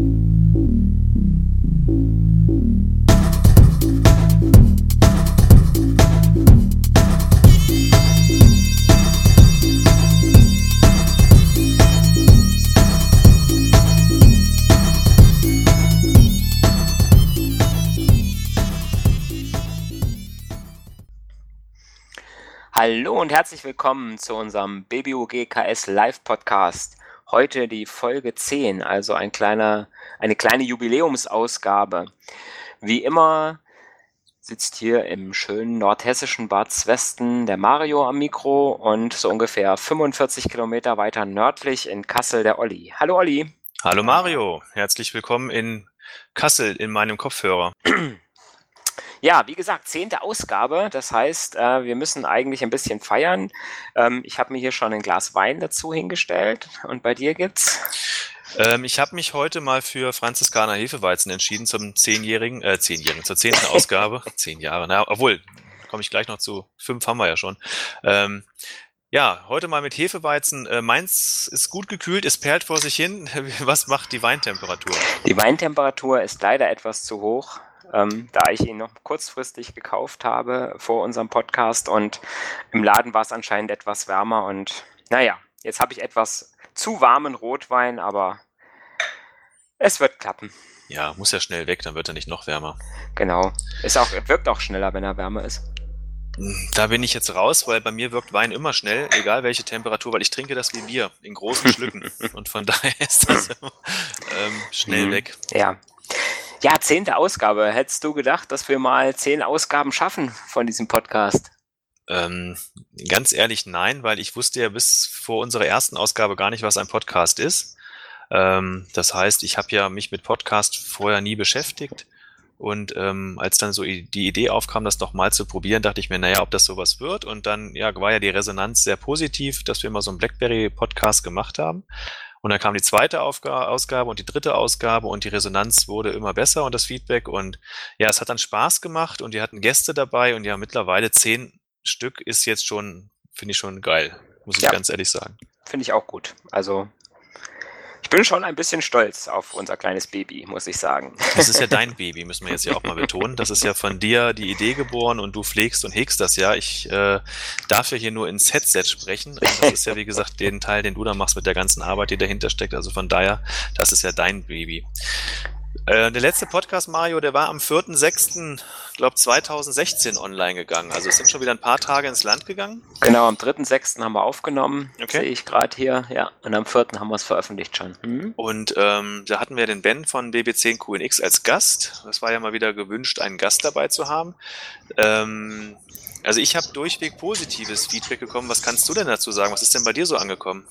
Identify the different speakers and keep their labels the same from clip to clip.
Speaker 1: Hallo und herzlich willkommen zu unserem BBUG-KS Live-Podcast. Heute die Folge 10, also eine kleine Jubiläumsausgabe. Wie immer sitzt hier im schönen nordhessischen Bad Zwesten der Mario am Mikro und so ungefähr 45 Kilometer weiter nördlich in Kassel der Olli. Hallo Olli.
Speaker 2: Hallo Mario, herzlich willkommen in Kassel in meinem Kopfhörer.
Speaker 1: Ja, wie gesagt, 10. Ausgabe, das heißt, wir müssen eigentlich ein bisschen feiern. Ich habe mir hier schon ein Glas Wein dazu hingestellt und bei dir gibt's?
Speaker 2: Ich habe mich heute mal für Franziskaner Hefeweizen entschieden zur 10. Ausgabe. 10 Jahre, na, obwohl, komme ich gleich noch zu, 5 haben wir ja schon. Ja, heute mal mit Hefeweizen. Meins ist gut gekühlt, es perlt vor sich hin. Was macht die Weintemperatur?
Speaker 1: Die Weintemperatur ist leider etwas zu hoch. Da ich ihn noch kurzfristig gekauft habe vor unserem Podcast und im Laden war es anscheinend etwas wärmer und naja, jetzt habe ich etwas zu warmen Rotwein, aber es wird klappen.
Speaker 2: Ja, muss ja schnell weg, dann wird er nicht noch wärmer.
Speaker 1: Genau, wirkt auch schneller, wenn er wärmer ist.
Speaker 2: Da bin ich jetzt raus, weil bei mir wirkt Wein immer schnell, egal welche Temperatur, weil ich trinke das wie Bier, in großen Schlücken und von daher ist das immer schnell weg.
Speaker 1: Ja, 10. Ausgabe. Hättest du gedacht, dass wir mal 10 Ausgaben schaffen von diesem Podcast?
Speaker 2: Ganz ehrlich, nein, weil ich wusste ja bis vor unserer ersten Ausgabe gar nicht, was ein Podcast ist. Das heißt, ich habe ja mich mit Podcast vorher nie beschäftigt und als dann so die Idee aufkam, das nochmal zu probieren, dachte ich mir, naja, ob das sowas wird und dann war ja die Resonanz sehr positiv, dass wir mal so einen BlackBerry-Podcast gemacht haben. Und dann kam die zweite Ausgabe und die dritte Ausgabe und die Resonanz wurde immer besser und das Feedback und ja, es hat dann Spaß gemacht und wir hatten Gäste dabei und ja, mittlerweile 10 Stück ist jetzt schon, finde ich schon geil, muss ich ganz ehrlich sagen.
Speaker 1: Finde ich auch gut. Also ich bin schon ein bisschen stolz auf unser kleines Baby, muss ich sagen.
Speaker 2: Das ist ja dein Baby, müssen wir jetzt ja auch mal betonen. Das ist ja von dir die Idee geboren und du pflegst und hegst das ja. Ich darf ja hier nur ins Headset sprechen. Und das ist ja, wie gesagt, den Teil, den du da machst mit der ganzen Arbeit, die dahinter steckt. Also von daher, das ist ja dein Baby. Der letzte Podcast, Mario, der war am 4.6., glaube 2016 online gegangen. Also es sind schon wieder ein paar Tage ins Land gegangen.
Speaker 1: Genau, am 3.6. haben wir aufgenommen, sehe ich gerade hier. Ja, und am 4. haben wir es veröffentlicht schon.
Speaker 2: Und da hatten wir den Ben von BB10QNX als Gast. Das war ja mal wieder gewünscht, einen Gast dabei zu haben. Also ich habe durchweg positives Feedback bekommen. Was kannst du denn dazu sagen? Was ist denn bei dir so angekommen?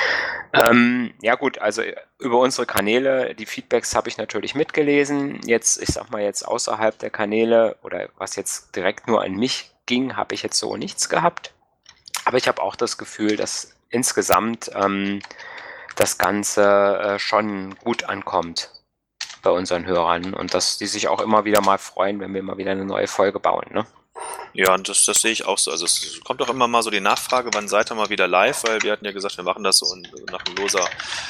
Speaker 1: Ja gut, also über unsere Kanäle, die Feedbacks habe ich natürlich mitgelesen. Jetzt, ich sag mal jetzt außerhalb der Kanäle oder was jetzt direkt nur an mich ging, habe ich jetzt so nichts gehabt. Aber ich habe auch das Gefühl, dass insgesamt das Ganze schon gut ankommt bei unseren Hörern und dass die sich auch immer wieder mal freuen, wenn wir mal wieder eine neue Folge bauen, ne?
Speaker 2: Ja, und das sehe ich auch so. Also es kommt auch immer mal so die Nachfrage, wann seid ihr mal wieder live, weil wir hatten ja gesagt, wir machen das so nach loser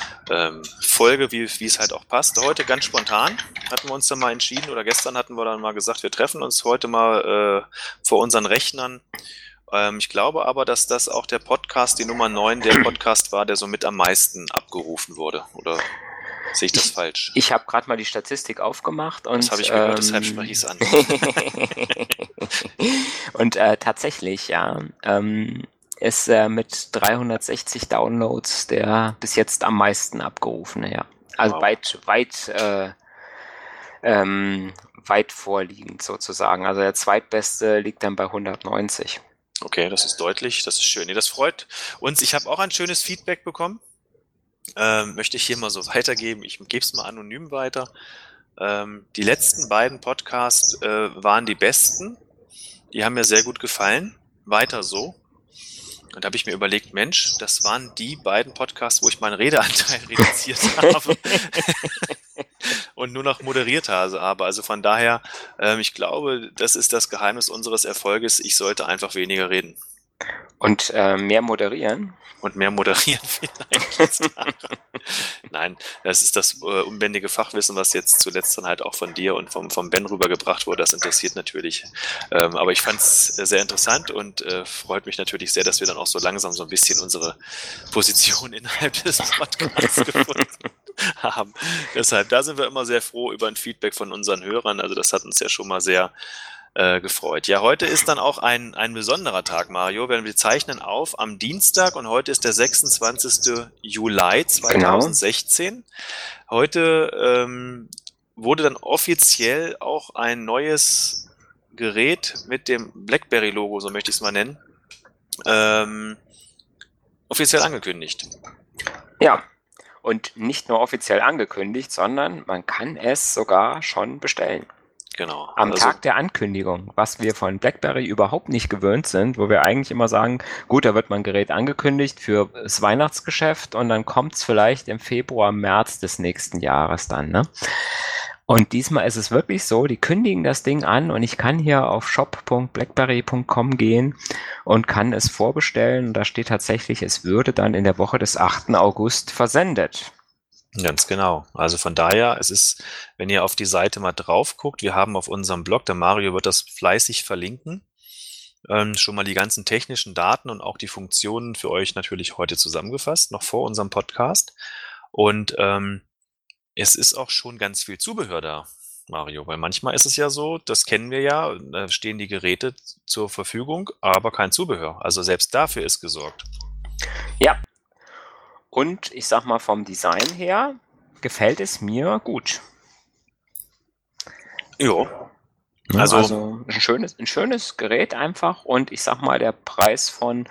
Speaker 2: Folge, wie es halt auch passt. Heute ganz spontan hatten wir uns dann mal entschieden, oder gestern hatten wir dann mal gesagt, wir treffen uns heute mal vor unseren Rechnern. Ich glaube aber, dass das auch der Podcast, die Nummer 9, der Podcast war, der so mit am meisten abgerufen wurde, oder? Sehe ich das falsch?
Speaker 1: Ich habe gerade mal die Statistik aufgemacht und
Speaker 2: das habe ich gehört, deshalb spreche ich es an.
Speaker 1: Und tatsächlich, ja, ist mit 360 Downloads der bis jetzt am meisten abgerufene, ja. Also weit vorliegend sozusagen. Also der zweitbeste liegt dann bei 190.
Speaker 2: Okay, das ist deutlich, das ist schön. Nee, das freut uns. Ich habe auch ein schönes Feedback bekommen. Möchte ich hier mal so weitergeben. Ich gebe es mal anonym weiter. Die letzten beiden Podcasts waren die besten. Die haben mir sehr gut gefallen. Weiter so. Und da habe ich mir überlegt, Mensch, das waren die beiden Podcasts, wo ich meinen Redeanteil reduziert habe und nur noch moderiert habe. Also von daher, ich glaube, das ist das Geheimnis unseres Erfolges. Ich sollte einfach weniger reden.
Speaker 1: Und mehr moderieren?
Speaker 2: Und mehr moderieren vielleicht. Nein, das ist das unbändige Fachwissen, was jetzt zuletzt dann halt auch von dir und vom Ben rübergebracht wurde. Das interessiert natürlich. Aber ich fand es sehr interessant und freut mich natürlich sehr, dass wir dann auch so langsam so ein bisschen unsere Position innerhalb des Podcasts gefunden haben. Deshalb, da sind wir immer sehr froh über ein Feedback von unseren Hörern. Also das hat uns ja schon mal sehr gefreut. Ja, heute ist dann auch ein besonderer Tag, Mario. Wir zeichnen auf am Dienstag und heute ist der 26. Juli 2016. Genau. Heute wurde dann offiziell auch ein neues Gerät mit dem BlackBerry-Logo, so möchte ich es mal nennen, offiziell angekündigt.
Speaker 1: Ja, und nicht nur offiziell angekündigt, sondern man kann es sogar schon bestellen.
Speaker 2: Genau.
Speaker 1: Am Tag der Ankündigung, was wir von BlackBerry überhaupt nicht gewöhnt sind, wo wir eigentlich immer sagen, gut, da wird mal ein Gerät angekündigt für das Weihnachtsgeschäft und dann kommt es vielleicht im Februar, März des nächsten Jahres dann, ne? Und diesmal ist es wirklich so, die kündigen das Ding an und ich kann hier auf shop.blackberry.com gehen und kann es vorbestellen. Und da steht tatsächlich, es würde dann in der Woche des 8. August versendet.
Speaker 2: Ganz genau. Also von daher, es ist, wenn ihr auf die Seite mal drauf guckt, wir haben auf unserem Blog, der Mario wird das fleißig verlinken, schon mal die ganzen technischen Daten und auch die Funktionen für euch natürlich heute zusammengefasst, noch vor unserem Podcast. Und es ist auch schon ganz viel Zubehör da, Mario, weil manchmal ist es ja so, das kennen wir ja, da stehen die Geräte zur Verfügung, aber kein Zubehör. Also selbst dafür ist gesorgt.
Speaker 1: Ja. Und ich sag mal, vom Design her gefällt es mir gut.
Speaker 2: Jo.
Speaker 1: Also ein schönes Gerät einfach und ich sag mal, der Preis von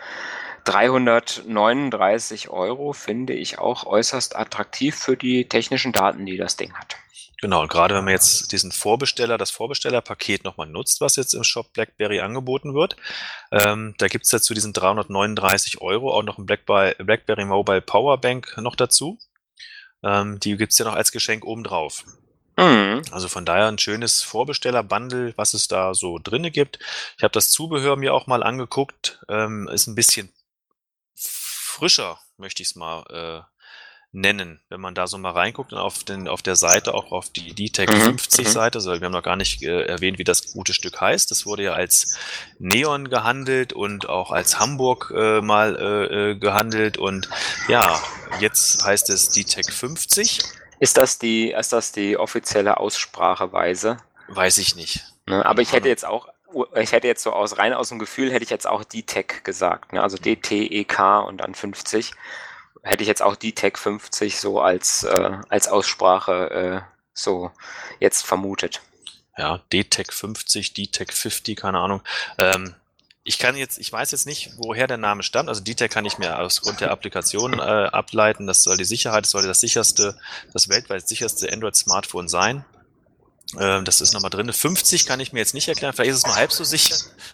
Speaker 1: 339 € finde ich auch äußerst attraktiv für die technischen Daten, die das Ding hat.
Speaker 2: Genau, und gerade wenn man jetzt das Vorbestellerpaket nochmal nutzt, was jetzt im Shop BlackBerry angeboten wird, da gibt es ja zu diesen 339 € auch noch ein BlackBerry Mobile Powerbank noch dazu. Die gibt es ja noch als Geschenk obendrauf. Also von daher ein schönes Vorbestellerbundle, was es da so drinne gibt. Ich habe das Zubehör mir auch mal angeguckt, ist ein bisschen frischer, möchte ich es mal nennen, wenn man da so mal reinguckt und auf der Seite, auch auf die DTEC 50 Seite, also wir haben noch gar nicht erwähnt, wie das gute Stück heißt. Das wurde ja als Neon gehandelt und auch als Hamburg mal gehandelt und ja, jetzt heißt es DTEC 50.
Speaker 1: Ist das die offizielle Ausspracheweise?
Speaker 2: Weiß ich nicht.
Speaker 1: Ne, aber ich hätte jetzt so rein aus dem Gefühl, hätte ich jetzt auch DTEC gesagt, ne? Also DTEK und dann 50. Hätte ich jetzt auch DTEC 50 so als Aussprache so jetzt vermutet.
Speaker 2: Ja, DTEC 50, DTEC 50, keine Ahnung. Ich weiß jetzt nicht, woher der Name stammt. Also DTEC kann ich mir aufgrund der Applikation ableiten. Das sollte das weltweit sicherste Android-Smartphone sein. Das ist nochmal drin. 50 kann ich mir jetzt nicht erklären. Vielleicht ist es nur halb so sicher.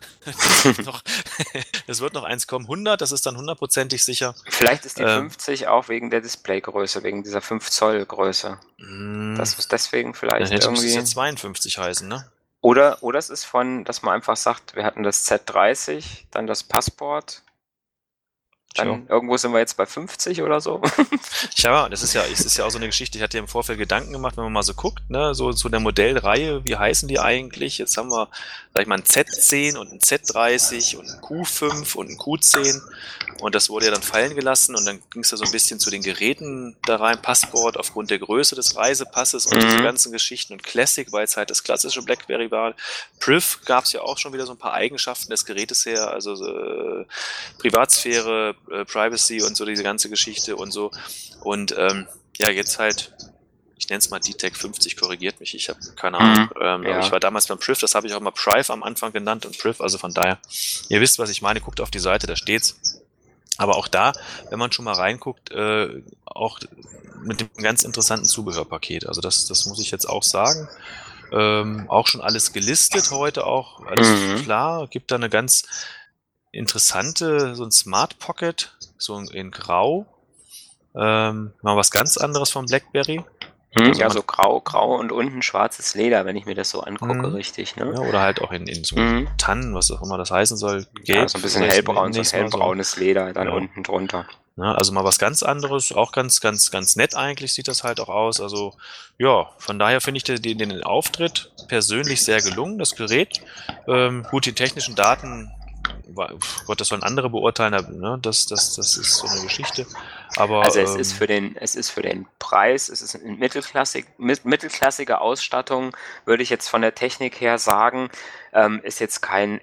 Speaker 2: Es wird noch eins kommen. 100, das ist dann 100%ig sicher.
Speaker 1: Vielleicht ist die 50 auch wegen der Displaygröße, wegen dieser 5 Zoll Größe. Das ist deswegen vielleicht
Speaker 2: dann
Speaker 1: irgendwie...
Speaker 2: Dann hätte es ja 52 heißen, ne?
Speaker 1: Oder es ist dass man einfach sagt, wir hatten das Z30, dann das Passport, dann irgendwo sind wir jetzt bei 50 oder so.
Speaker 2: Ja, es ist ja auch so eine Geschichte, ich hatte im Vorfeld Gedanken gemacht, wenn man mal so guckt, ne, so zu der Modellreihe, wie heißen die eigentlich? Jetzt haben wir, sag ich mal, ein Z10 und ein Z30 und ein Q5 und ein Q10 und das wurde ja dann fallen gelassen und dann ging es ja so ein bisschen zu den Geräten da rein, Passport aufgrund der Größe des Reisepasses und diese ganzen Geschichten und Classic, weil es halt das klassische BlackBerry war. Priv gab es ja auch schon wieder so ein paar Eigenschaften des Gerätes her, also Privatsphäre, Privacy und so diese ganze Geschichte und so. Und ja, jetzt halt, ich nenne es mal DTEC 50, korrigiert mich, ich habe keine Ahnung. Aber ich war damals beim Priv, das habe ich auch mal Priv am Anfang genannt und Priv, also von daher, ihr wisst, was ich meine, guckt auf die Seite, da steht's. Aber auch da, wenn man schon mal reinguckt, auch mit dem ganz interessanten Zubehörpaket. Also das muss ich jetzt auch sagen. Auch schon alles gelistet heute, auch alles klar. Gibt da eine ganz interessante, so ein Smart Pocket, so in Grau. Mal was ganz anderes von BlackBerry. Also
Speaker 1: Ja, so grau und unten schwarzes Leder, wenn ich mir das so angucke, richtig, ne?
Speaker 2: Ja, oder halt auch in so Tannen, was auch immer das heißen soll, gelb.
Speaker 1: Ja, so ein bisschen
Speaker 2: vielleicht
Speaker 1: hellbraun, so ein
Speaker 2: nächstes Mal
Speaker 1: hellbraunes Leder dann
Speaker 2: Ja.
Speaker 1: unten drunter.
Speaker 2: Ja, also mal was ganz anderes, auch ganz nett eigentlich sieht das halt auch aus. Also ja, von daher finde ich den Auftritt persönlich sehr gelungen, das Gerät. Gut, die technischen Daten, Gott, das sollen andere beurteilen, ne? Das ist so eine Geschichte. Aber
Speaker 1: Also es ist für den Preis, es ist eine mittelklassige Ausstattung, würde ich jetzt von der Technik her sagen, ist jetzt kein,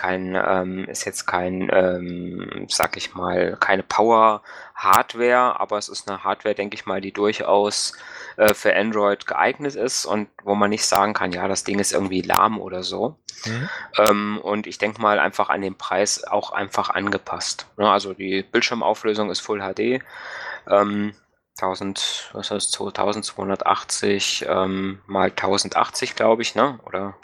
Speaker 1: sag ich mal, keine Power-Hardware, aber es ist eine Hardware, denke ich mal, die durchaus für Android geeignet ist und wo man nicht sagen kann, ja, das Ding ist irgendwie lahm oder so. Und ich denke mal einfach an den Preis auch einfach angepasst. Ja, also die Bildschirmauflösung ist Full HD. 2280 mal 1080, glaube ich, ne? Oder?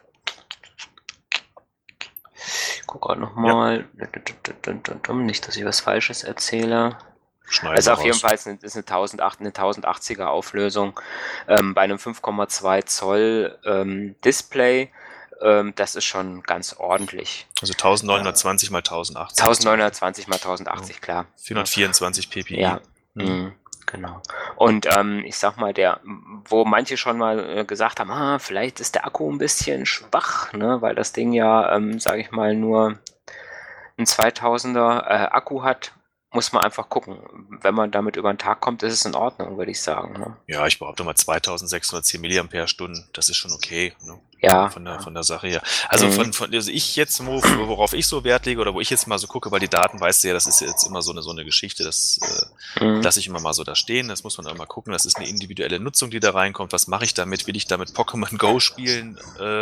Speaker 1: Ich gucke gerade nochmal. Ja. Nicht, dass ich was Falsches erzähle. Also auf jeden Fall ist eine 1080er Auflösung bei einem 5,2 Zoll Display. Das ist schon ganz ordentlich.
Speaker 2: Also 1920 mal 1080.
Speaker 1: 1920 mal 1080, klar.
Speaker 2: 424 ppi.
Speaker 1: Ja, genau. Und ich sag mal, wo manche schon mal gesagt haben, vielleicht ist der Akku ein bisschen schwach, ne, weil das Ding ja, sage ich mal, nur ein 2000er Akku hat, muss man einfach gucken. Wenn man damit über den Tag kommt, ist es in Ordnung, würde ich sagen. Ne?
Speaker 2: Ja, ich behaupte mal 2610 mAh, das ist schon okay. Ne?
Speaker 1: Ja.
Speaker 2: Von der Sache her. Also also ich jetzt, worauf ich so Wert lege oder wo ich jetzt mal so gucke, weil die Daten, weißt du ja, das ist jetzt immer so eine Geschichte, das lasse ich immer mal so da stehen, das muss man auch mal gucken, das ist eine individuelle Nutzung, die da reinkommt, was mache ich damit, will ich damit Pokémon Go spielen,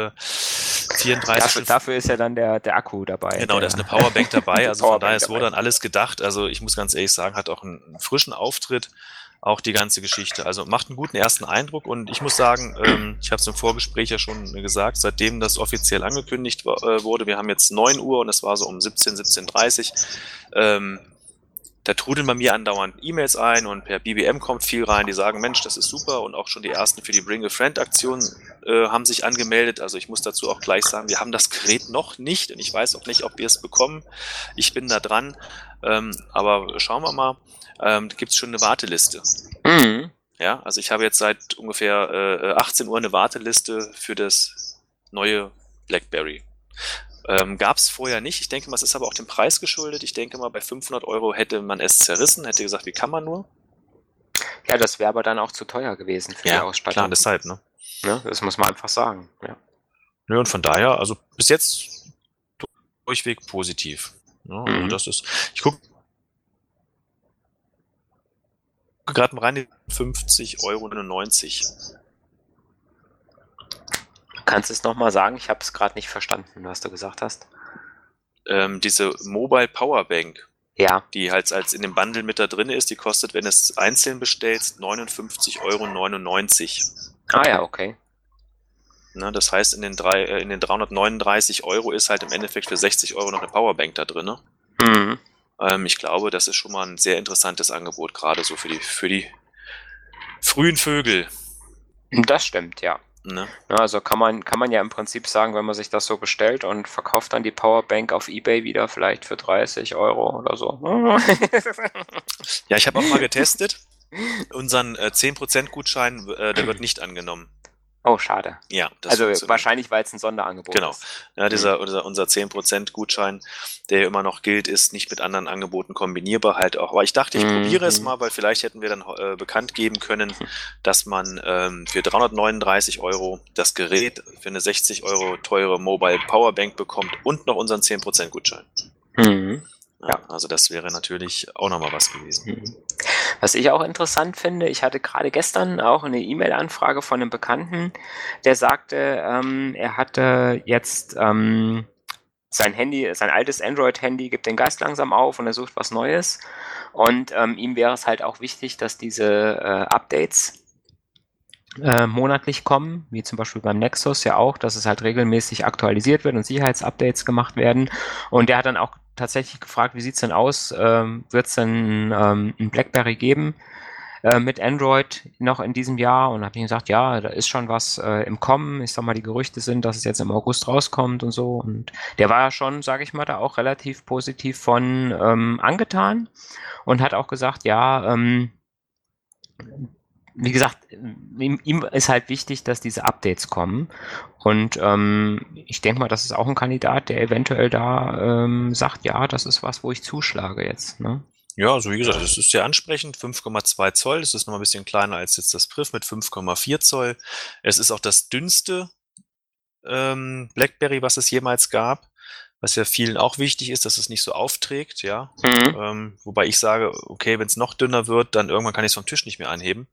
Speaker 2: 34.
Speaker 1: Dafür ist ja dann der Akku dabei.
Speaker 2: Genau, da ist eine Powerbank dabei, also von daher, es wurde dann alles gedacht, also ich muss ganz ehrlich sagen, hat auch einen frischen Auftritt, auch die ganze Geschichte. Also macht einen guten ersten Eindruck und ich muss sagen, ich habe es im Vorgespräch ja schon gesagt, seitdem das offiziell angekündigt wurde, wir haben jetzt 9 Uhr und es war so um 17:30 da trudeln bei mir andauernd E-Mails ein und per BBM kommt viel rein, die sagen, Mensch, das ist super und auch schon die ersten für die Bring a Friend Aktion haben sich angemeldet. Also ich muss dazu auch gleich sagen, wir haben das Gerät noch nicht und ich weiß auch nicht, ob wir es bekommen. Ich bin da dran, aber schauen wir mal. Da gibt es schon eine Warteliste. Ja, also ich habe jetzt seit ungefähr 18 Uhr eine Warteliste für das neue BlackBerry. Gab es vorher nicht. Ich denke mal, es ist aber auch dem Preis geschuldet. Ich denke mal, bei 500 € hätte man es zerrissen, hätte gesagt, wie kann man nur?
Speaker 1: Ja, das wäre aber dann auch zu teuer gewesen für die Ausstattung.
Speaker 2: Klar, deshalb, ne?
Speaker 1: Ja, das muss man einfach sagen. Ja.
Speaker 2: Ja, und von daher, also bis jetzt durchweg positiv. Ja, also das ist, ich gucke gerade mal rein, 50,99 €.
Speaker 1: Kannst du es nochmal sagen? Ich habe es gerade nicht verstanden, was du gesagt hast.
Speaker 2: Diese Mobile Powerbank,
Speaker 1: ja,
Speaker 2: die halt als in dem Bundle mit da drin ist, die kostet, wenn du es einzeln bestellst, 59,99 €.
Speaker 1: Ah ja, okay.
Speaker 2: Ne, das heißt, in den 339 € ist halt im Endeffekt für 60 € noch eine Powerbank da drin. Ich glaube, das ist schon mal ein sehr interessantes Angebot, gerade so für die frühen Vögel.
Speaker 1: Das stimmt, ja.
Speaker 2: Ne?
Speaker 1: Also kann man ja im Prinzip sagen, wenn man sich das so bestellt und verkauft dann die Powerbank auf eBay wieder vielleicht für 30 € oder so.
Speaker 2: Ja, ich habe auch mal getestet. Unseren 10% Gutschein, der wird nicht angenommen.
Speaker 1: Oh, schade.
Speaker 2: Ja,
Speaker 1: also wahrscheinlich, weil es ein Sonderangebot ist.
Speaker 2: Genau. Ja, unser 10% Gutschein, der immer noch gilt, ist nicht mit anderen Angeboten kombinierbar halt auch. Aber ich dachte, ich probiere es mal, weil vielleicht hätten wir dann bekannt geben können, dass man für 339 € das Gerät für eine 60 € teure Mobile Powerbank bekommt und noch unseren 10% Gutschein. Ja, also das wäre natürlich auch nochmal was gewesen.
Speaker 1: Was ich auch interessant finde, ich hatte gerade gestern auch eine E-Mail-Anfrage von einem Bekannten, der sagte, er hatte jetzt sein altes Android-Handy gibt den Geist langsam auf und er sucht was Neues. Und ihm wäre es halt auch wichtig, dass diese Updates monatlich kommen, wie zum Beispiel beim Nexus ja auch, dass es halt regelmäßig aktualisiert wird und Sicherheitsupdates gemacht werden. Und der hat dann auch tatsächlich gefragt, wie sieht es denn aus? Wird es denn ein BlackBerry geben, mit Android noch in diesem Jahr und habe ihm gesagt, ja, da ist schon was im Kommen. Ich sag mal, die Gerüchte sind, dass es jetzt im August rauskommt und so. Und der war ja schon, sage ich mal, da auch relativ positiv von angetan und hat auch gesagt, ja, wie gesagt, ihm ist halt wichtig, dass diese Updates kommen. Und ich denke mal, das ist auch ein Kandidat, der eventuell da sagt, ja, das ist was, wo ich zuschlage jetzt. Ne?
Speaker 2: Ja, also wie gesagt, das ist sehr ansprechend. 5,2 Zoll, das ist noch ein bisschen kleiner als jetzt das Priv mit 5,4 Zoll. Es ist auch das dünnste BlackBerry, was es jemals gab, was ja vielen auch wichtig ist, dass es nicht so aufträgt, ja. Wobei ich sage, okay, wenn es noch dünner wird, dann irgendwann kann ich es vom Tisch nicht mehr anheben.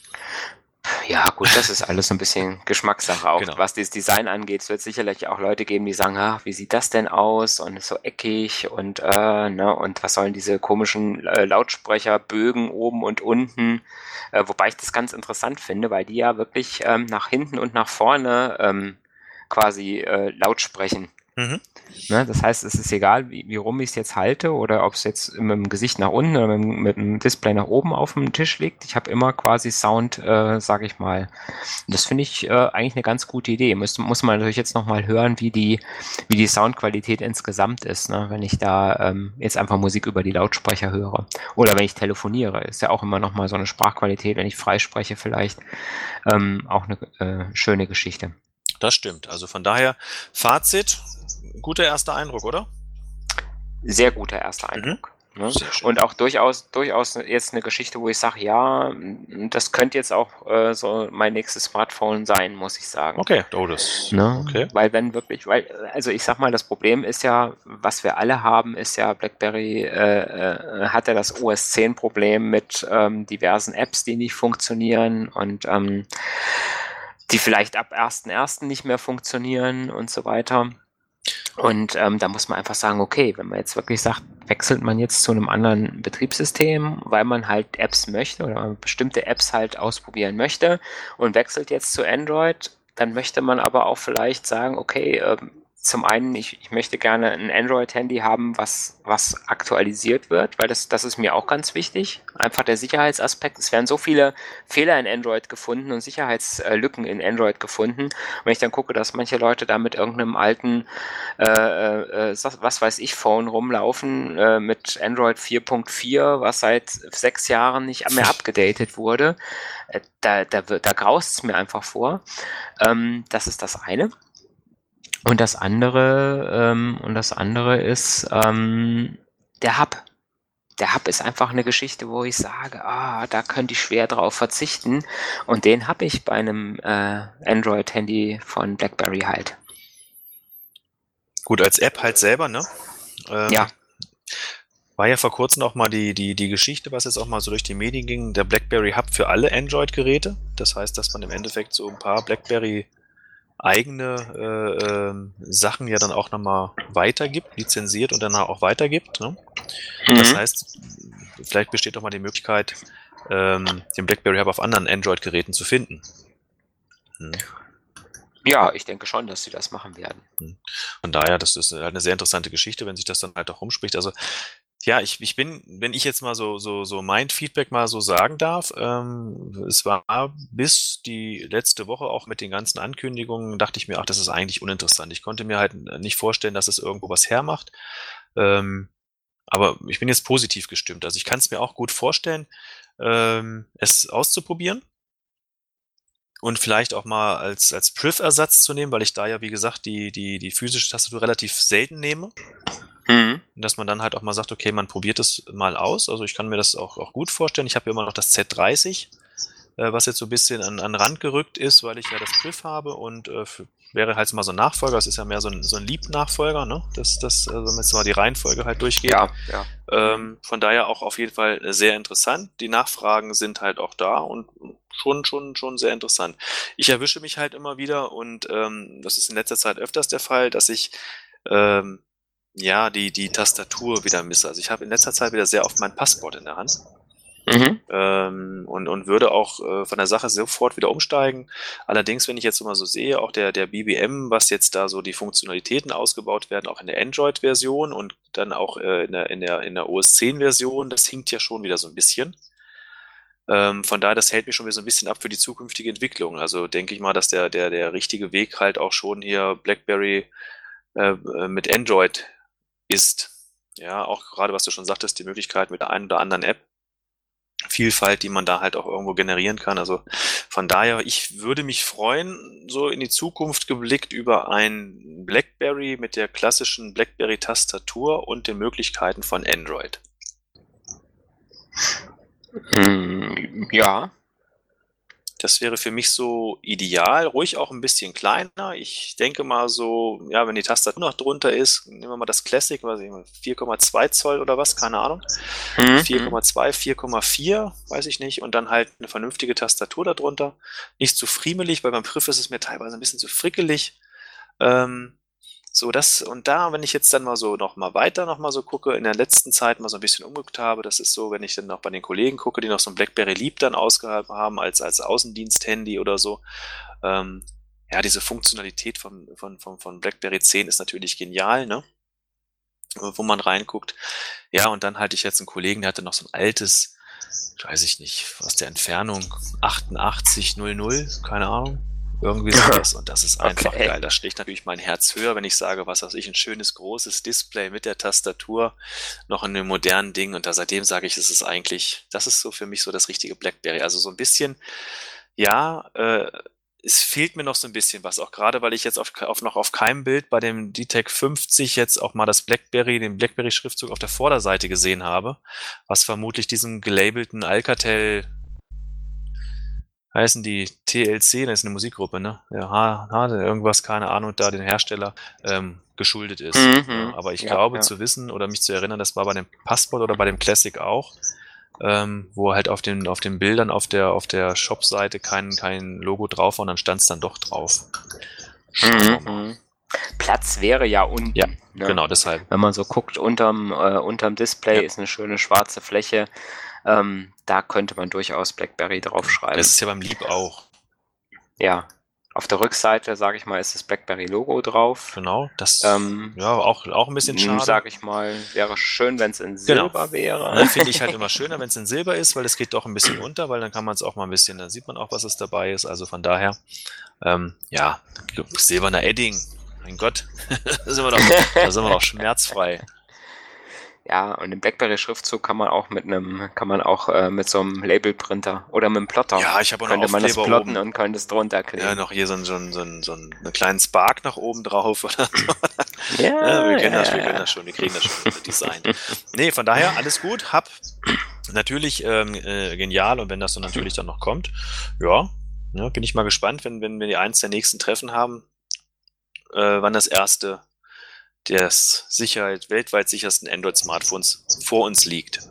Speaker 1: Ja, gut, das ist alles so ein bisschen Geschmackssache auch.
Speaker 2: Genau.
Speaker 1: Was das Design angeht, es wird sicherlich auch Leute geben, die sagen, ach, wie sieht das denn aus? Und ist so eckig und ne, und was sollen diese komischen Lautsprecherbögen oben und unten? Wobei ich das ganz interessant finde, weil die ja wirklich nach hinten und nach vorne quasi laut sprechen.
Speaker 2: Mhm.
Speaker 1: Ne? Das heißt, es ist egal, wie rum ich es jetzt halte oder ob es jetzt mit dem Gesicht nach unten oder mit dem Display nach oben auf dem Tisch liegt. Ich habe immer quasi Sound, sage ich mal. Und das finde ich eigentlich eine ganz gute Idee. Muss man natürlich jetzt nochmal hören, wie die Soundqualität insgesamt ist, ne? Wenn ich da jetzt einfach Musik über die Lautsprecher höre. Oder wenn ich telefoniere. Ist ja auch immer nochmal so eine Sprachqualität, wenn ich freispreche vielleicht. Auch eine schöne Geschichte.
Speaker 2: Das stimmt. Also von daher, Fazit, guter erster Eindruck, oder?
Speaker 1: Sehr guter erster Eindruck. Ne?
Speaker 2: Sehr schön.
Speaker 1: Und auch durchaus jetzt eine Geschichte, wo ich sage, ja, das könnte jetzt auch so mein nächstes Smartphone sein, muss ich sagen.
Speaker 2: Okay, oh, das.
Speaker 1: Ne?
Speaker 2: Okay.
Speaker 1: Weil wenn wirklich, also ich sag mal, das Problem ist ja, was wir alle haben, ist ja, BlackBerry hat ja das OS 10 Problem mit diversen Apps, die nicht funktionieren und die vielleicht ab 1.1. nicht mehr funktionieren und so weiter. Und da muss man einfach sagen, okay, wenn man jetzt wirklich sagt, wechselt man jetzt zu einem anderen Betriebssystem, weil man halt Apps möchte oder man bestimmte Apps halt ausprobieren möchte und wechselt jetzt zu Android, dann möchte man aber auch vielleicht sagen, okay, zum einen, ich möchte gerne ein Android-Handy haben, was aktualisiert wird, weil das ist mir auch ganz wichtig. Einfach der Sicherheitsaspekt. Es werden so viele Fehler in Android gefunden und Sicherheitslücken in Android gefunden. Und wenn ich dann gucke, dass manche Leute da mit irgendeinem alten, was weiß ich, Phone rumlaufen, mit Android 4.4, was seit 6 Jahren nicht mehr abgedatet wurde, da graust es mir einfach vor. Das ist das eine. Und das andere ist der Hub. Der Hub ist einfach eine Geschichte, wo ich sage, da könnte ich schwer drauf verzichten. Und den habe ich bei einem Android-Handy von BlackBerry halt.
Speaker 2: Gut, als App halt selber, ne?
Speaker 1: Ja.
Speaker 2: War ja vor kurzem auch mal die Geschichte, was jetzt auch mal so durch die Medien ging, der BlackBerry Hub für alle Android-Geräte. Das heißt, dass man im Endeffekt so ein paar BlackBerry eigene Sachen ja dann auch nochmal weitergibt, lizenziert und dann auch weitergibt. Ne? Das heißt, vielleicht besteht auch mal die Möglichkeit, den BlackBerry Hub auf anderen Android-Geräten zu finden.
Speaker 1: Ja, ich denke schon, dass sie das machen werden.
Speaker 2: Von daher, das ist halt eine sehr interessante Geschichte, wenn sich das dann halt auch rumspricht. Also ja, ich bin, wenn ich jetzt mal so mein Feedback mal so sagen darf, es war bis die letzte Woche auch mit den ganzen Ankündigungen, dachte ich mir, ach, das ist eigentlich uninteressant. Ich konnte mir halt nicht vorstellen, dass es irgendwo was hermacht. Aber ich bin jetzt positiv gestimmt. Also ich kann es mir auch gut vorstellen, es auszuprobieren. Und vielleicht auch mal als Priv-Ersatz zu nehmen, weil ich da ja, wie gesagt, die physische Tastatur relativ selten nehme. Dass man dann halt auch mal sagt, okay, man probiert es mal aus. Also ich kann mir das auch gut vorstellen. Ich habe ja immer noch das Z30, was jetzt so ein bisschen an Rand gerückt ist, weil ich ja das Priv habe und wäre halt mal so ein Nachfolger. Das ist ja mehr so ein Lieb-Nachfolger, ne? Wenn man jetzt mal die Reihenfolge halt durchgeht.
Speaker 1: Ja.
Speaker 2: Von daher auch auf jeden Fall sehr interessant. Die Nachfragen sind halt auch da und schon sehr interessant. Ich erwische mich halt immer wieder und das ist in letzter Zeit öfters der Fall, dass ich die Tastatur wieder misse. Also ich habe in letzter Zeit wieder sehr oft mein Passwort in der Hand. Und würde auch von der Sache sofort wieder umsteigen. Allerdings, wenn ich jetzt mal so sehe, auch der BBM, was jetzt da so die Funktionalitäten ausgebaut werden, auch in der Android-Version und dann auch in der OS 10-Version, das hinkt ja schon wieder so ein bisschen. Von daher, das hält mich schon wieder so ein bisschen ab für die zukünftige Entwicklung. Also denke ich mal, dass der richtige Weg halt auch schon hier BlackBerry mit Android ist. Ja, auch gerade, was du schon sagtest, die Möglichkeit mit der einen oder anderen App, Vielfalt, die man da halt auch irgendwo generieren kann. Also von daher, ich würde mich freuen, so in die Zukunft geblickt, über ein BlackBerry mit der klassischen BlackBerry-Tastatur und den Möglichkeiten von Android.
Speaker 1: Ja.
Speaker 2: Das wäre für mich so ideal, ruhig auch ein bisschen kleiner. Ich denke mal so, ja, wenn die Tastatur noch drunter ist, nehmen wir mal das Classic, weiß ich nicht, 4,2 Zoll oder was, keine Ahnung. 4,2, 4,4, weiß ich nicht. Und dann halt eine vernünftige Tastatur darunter. Nicht zu friemelig, weil beim Griff ist es mir teilweise ein bisschen zu frickelig. So das, und da, wenn ich jetzt dann mal so noch mal weiter noch mal so gucke, in der letzten Zeit mal so ein bisschen umgeguckt habe, das ist so, wenn ich dann noch bei den Kollegen gucke, die noch so ein BlackBerry Leap dann ausgehabt haben als Außendienst-Handy oder so, ja, diese Funktionalität von BlackBerry 10 ist natürlich genial, ne? Wo man reinguckt. Ja, und dann hatte ich jetzt einen Kollegen, der hatte noch so ein altes, weiß ich nicht, aus der Entfernung 8800, keine Ahnung. Irgendwie sowas. Und das ist einfach
Speaker 1: Okay.
Speaker 2: geil. Da schlägt natürlich mein Herz höher, wenn ich sage, was weiß ich, ein schönes großes Display mit der Tastatur, noch in einem modernen Ding. Und da seitdem sage ich, das ist so für mich so das richtige BlackBerry. Also so ein bisschen, ja, es fehlt mir noch so ein bisschen was, auch gerade, weil ich jetzt noch auf keinem Bild bei dem DTEC 50 jetzt auch mal den BlackBerry-Schriftzug auf der Vorderseite gesehen habe, was vermutlich diesem gelabelten Alcatel, heißen die TLC, das ist eine Musikgruppe, ne? Ja, irgendwas, keine Ahnung, da den Hersteller geschuldet ist. Ja, aber ich glaube zu wissen oder mich zu erinnern, das war bei dem Passport oder bei dem Classic auch, wo halt auf den Bildern auf der Shop-Seite kein Logo drauf war und dann stand es dann doch drauf. Schauen wir mal.
Speaker 1: Platz wäre ja unten.
Speaker 2: Ja,
Speaker 1: ne?
Speaker 2: genau, deshalb.
Speaker 1: Wenn man so guckt, unterm Display ist eine schöne schwarze Fläche. Da könnte man durchaus BlackBerry draufschreiben.
Speaker 2: Das ist ja beim Leap auch.
Speaker 1: Ja. Auf der Rückseite, sage ich mal, ist das BlackBerry-Logo drauf.
Speaker 2: Genau, das ja auch ein bisschen schade.
Speaker 1: Sage ich mal, wäre schön, wenn es in Silber wäre.
Speaker 2: Ja, finde ich halt immer schöner, wenn es in Silber ist, weil es geht doch ein bisschen unter, weil dann kann man es auch mal ein bisschen, dann sieht man auch, was es dabei ist. Also von daher, ja, silberner Edding, mein Gott, da sind wir doch schmerzfrei.
Speaker 1: Ja, und den BlackBerry-Schriftzug kann man auch mit so einem Labelprinter oder mit einem Plotter.
Speaker 2: Ja, ich habe auch noch
Speaker 1: könnte man das
Speaker 2: Aufkleber
Speaker 1: plotten
Speaker 2: oben.
Speaker 1: und könnte es drunter kleben.
Speaker 2: Ja, noch hier so einen kleinen Spark nach oben drauf oder so.
Speaker 1: Ja,
Speaker 2: wir kriegen das schon Design. Nee, von daher alles gut. Hab natürlich genial, und wenn das dann natürlich dann noch kommt, ja, bin ich mal gespannt, wenn wir die eins der nächsten Treffen haben, wann das erste des weltweit sichersten Android-Smartphones vor uns liegt.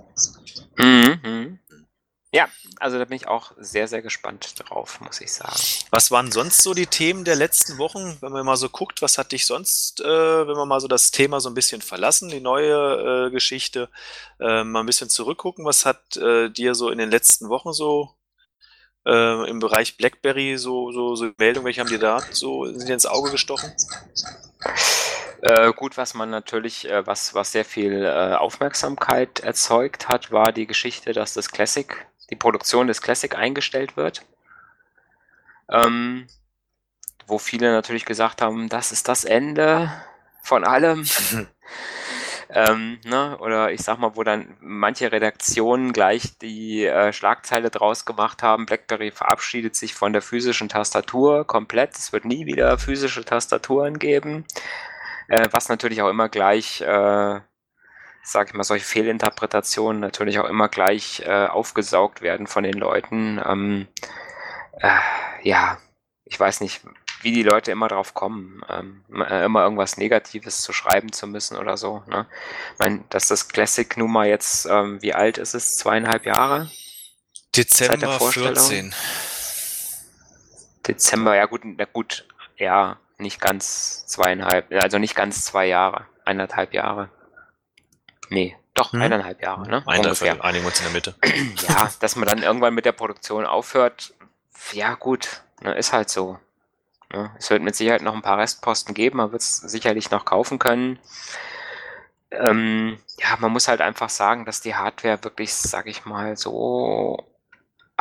Speaker 1: Ja, also da bin ich auch sehr, sehr gespannt drauf, muss ich sagen.
Speaker 2: Was waren sonst so die Themen der letzten Wochen, wenn man mal so guckt, was hat dich sonst, wenn wir mal so das Thema so ein bisschen verlassen, die neue Geschichte, mal ein bisschen zurückgucken, was hat dir so in den letzten Wochen so im Bereich BlackBerry so Meldungen, welche haben dir da sind dir ins Auge gestochen?
Speaker 1: Gut, was man natürlich, was sehr viel Aufmerksamkeit erzeugt hat, war die Geschichte, dass die Produktion des Classic eingestellt wird. Wo viele natürlich gesagt haben, das ist das Ende von allem. Oder ich sag mal, wo dann manche Redaktionen gleich die Schlagzeile draus gemacht haben, BlackBerry verabschiedet sich von der physischen Tastatur komplett. Es wird nie wieder physische Tastaturen geben. Was natürlich auch immer gleich, sag ich mal, solche Fehlinterpretationen natürlich auch immer gleich aufgesaugt werden von den Leuten. Ja, ich weiß nicht, wie die Leute immer drauf kommen, immer irgendwas Negatives zu schreiben zu müssen oder so. Ne? Ich meine, dass das Classic nun mal jetzt, wie alt ist es? 2,5 Jahre?
Speaker 2: Dezember 14.
Speaker 1: Dezember, ja gut, ja, nicht ganz 2,5, also nicht ganz 2 Jahre, 1,5 Jahre. Nee, doch, 1,5 Jahre, ne?
Speaker 2: Ungefähr. Einigen wir uns in der Mitte.
Speaker 1: Ja, dass man dann irgendwann mit der Produktion aufhört, ja gut, ne, ist halt so. Ne? Es wird mit Sicherheit noch ein paar Restposten geben, man wird es sicherlich noch kaufen können. Ja, man muss halt einfach sagen, dass die Hardware wirklich, sag ich mal, so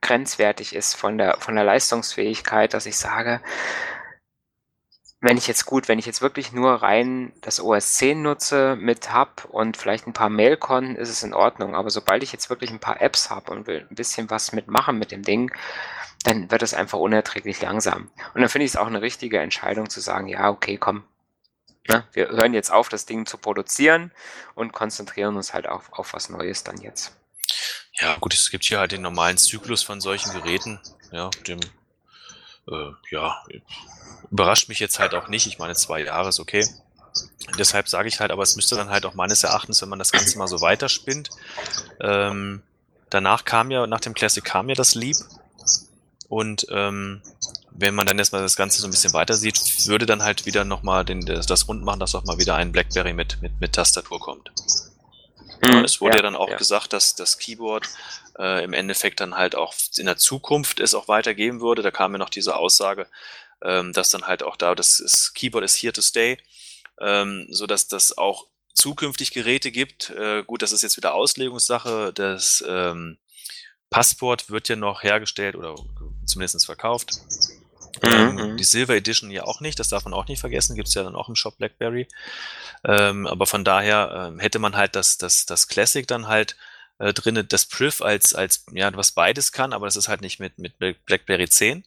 Speaker 1: grenzwertig ist von der Leistungsfähigkeit, dass ich sage, wenn ich jetzt wirklich nur rein das OS 10 nutze mit Hub und vielleicht ein paar Mailkonten, ist es in Ordnung. Aber sobald ich jetzt wirklich ein paar Apps habe und will ein bisschen was mitmachen mit dem Ding, dann wird es einfach unerträglich langsam. Und dann finde ich es auch eine richtige Entscheidung zu sagen, ja, okay, komm, ne, wir hören jetzt auf, das Ding zu produzieren und konzentrieren uns halt auf was Neues dann jetzt.
Speaker 2: Ja, gut, es gibt hier halt den normalen Zyklus von solchen Geräten, ja, überrascht mich jetzt halt auch nicht. Ich meine, 2 Jahre ist okay. Deshalb sage ich halt, aber es müsste dann halt auch meines Erachtens, wenn man das Ganze mal so weiterspinnt, nach dem Classic kam ja das Leap und wenn man dann erstmal das Ganze so ein bisschen weiter sieht, würde dann halt wieder nochmal das rund machen, dass auch mal wieder ein BlackBerry mit Tastatur kommt. Ja, es wurde ja dann auch gesagt, dass das Keyboard im Endeffekt dann halt auch in der Zukunft es auch weitergeben würde. Da kam ja noch diese Aussage, dass dann halt auch das Keyboard is here to stay, so dass das auch zukünftig Geräte gibt. Gut, das ist jetzt wieder Auslegungssache. Das Passport wird ja noch hergestellt oder zumindest verkauft. Die Silver Edition ja auch nicht, das darf man auch nicht vergessen, gibt's ja dann auch im Shop BlackBerry. Aber von daher hätte man halt das Classic dann halt drinne, das Priv als was beides kann, aber das ist halt nicht mit BlackBerry 10.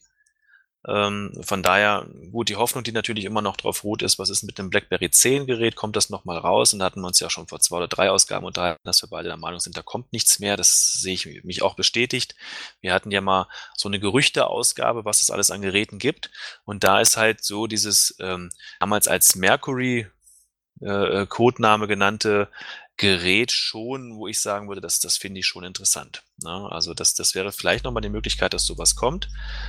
Speaker 2: Von daher, gut, die Hoffnung, die natürlich immer noch drauf ruht, ist, was ist mit dem BlackBerry 10 Gerät, kommt das nochmal raus? Und da hatten wir uns ja schon vor 2 oder 3 Ausgaben unterhalten, dass wir beide der Meinung sind, da kommt nichts mehr. Das sehe ich mich auch bestätigt. Wir hatten ja mal so eine Gerüchte-Ausgabe, was es alles an Geräten gibt. Und da ist halt so dieses damals als Mercury Codename genannte Gerät schon, wo ich sagen würde, das finde ich schon interessant. Ne? Also das wäre vielleicht nochmal die Möglichkeit, dass sowas kommt.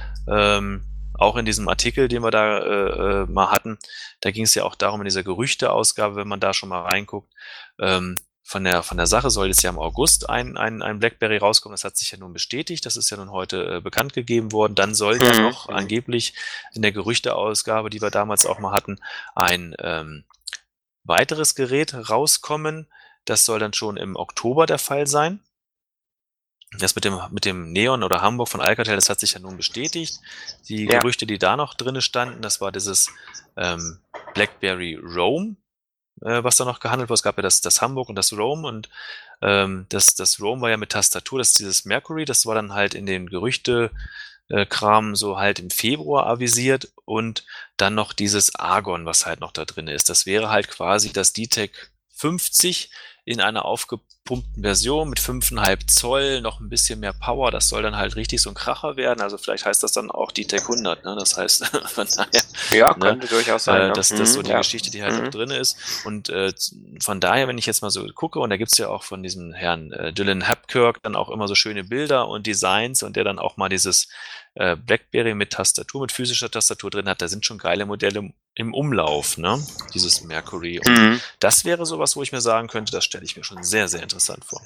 Speaker 2: Auch in diesem Artikel, den wir da mal hatten, da ging es ja auch darum, in dieser Gerüchte-Ausgabe, wenn man da schon mal reinguckt, von der Sache soll jetzt ja im August ein BlackBerry rauskommen. Das hat sich ja nun bestätigt. Das ist ja nun heute bekannt gegeben worden. Dann soll ja noch angeblich in der Gerüchte-Ausgabe, die wir damals auch mal hatten, ein weiteres Gerät rauskommen. Das soll dann schon im Oktober der Fall sein. Das mit dem Neon oder Hamburg von Alcatel, das hat sich ja nun bestätigt. Die Gerüchte, die da noch drin standen, das war dieses BlackBerry Roam, was da noch gehandelt wurde. Es gab ja das Hamburg und das Roam und das Roam war ja mit Tastatur, das ist dieses Mercury, das war dann halt in den Gerüchte-Kram so halt im Februar avisiert und dann noch dieses Argon, was halt noch da drin ist. Das wäre halt quasi das DTEC 50 in einer aufgepumpten Version mit 5,5 Zoll, noch ein bisschen mehr Power. Das soll dann halt richtig so ein Kracher werden. Also vielleicht heißt das dann auch DTEC 100. Ne? Das heißt, von daher,
Speaker 1: ja, könnte durchaus sein.
Speaker 2: Das ist so die Geschichte, die halt noch drin ist. Und von daher, wenn ich jetzt mal so gucke, und da gibt's ja auch von diesem Herrn Dylan Hapkirk dann auch immer so schöne Bilder und Designs und der dann auch mal dieses BlackBerry mit Tastatur, mit physischer Tastatur drin hat, da sind schon geile Modelle im Umlauf, ne? Dieses Mercury. Und das wäre sowas, wo ich mir sagen könnte, das stelle ich mir schon sehr, sehr interessant vor.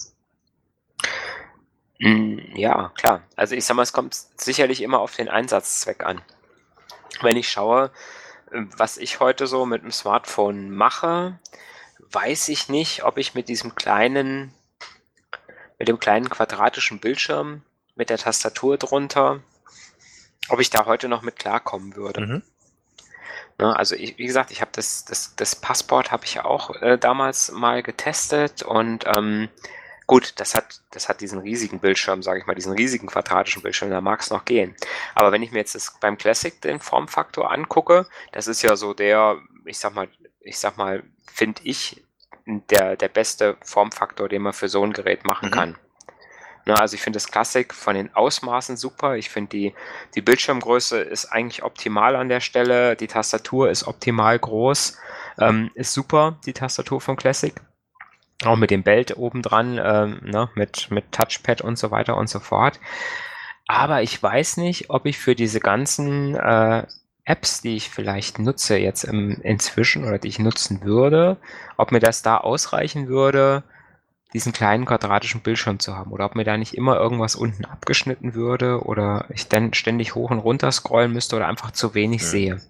Speaker 1: Ja, klar. Also ich sag mal, es kommt sicherlich immer auf den Einsatzzweck an. Wenn ich schaue, was ich heute so mit dem Smartphone mache, weiß ich nicht, ob ich mit dem kleinen quadratischen Bildschirm mit der Tastatur drunter, ob ich da heute noch mit klarkommen würde. Ne, also wie gesagt, ich habe das Passport habe ich ja auch damals mal getestet und gut, das hat diesen riesigen Bildschirm, sage ich mal, diesen riesigen quadratischen Bildschirm, da mag es noch gehen. Aber wenn ich mir jetzt beim Classic den Formfaktor angucke, das ist ja so ich sag mal, finde ich, der beste Formfaktor, den man für so ein Gerät machen kann. Ne, also ich finde das Classic von den Ausmaßen super. Ich finde die Bildschirmgröße ist eigentlich optimal an der Stelle. Die Tastatur ist optimal groß. Ist super, die Tastatur von Classic. Auch mit dem Belt obendran, mit Touchpad und so weiter und so fort. Aber ich weiß nicht, ob ich für diese ganzen Apps, die ich vielleicht nutze jetzt inzwischen oder die ich nutzen würde, ob mir das da ausreichen würde, diesen kleinen quadratischen Bildschirm zu haben oder ob mir da nicht immer irgendwas unten abgeschnitten würde oder ich dann ständig hoch und runter scrollen müsste oder einfach zu wenig sehe.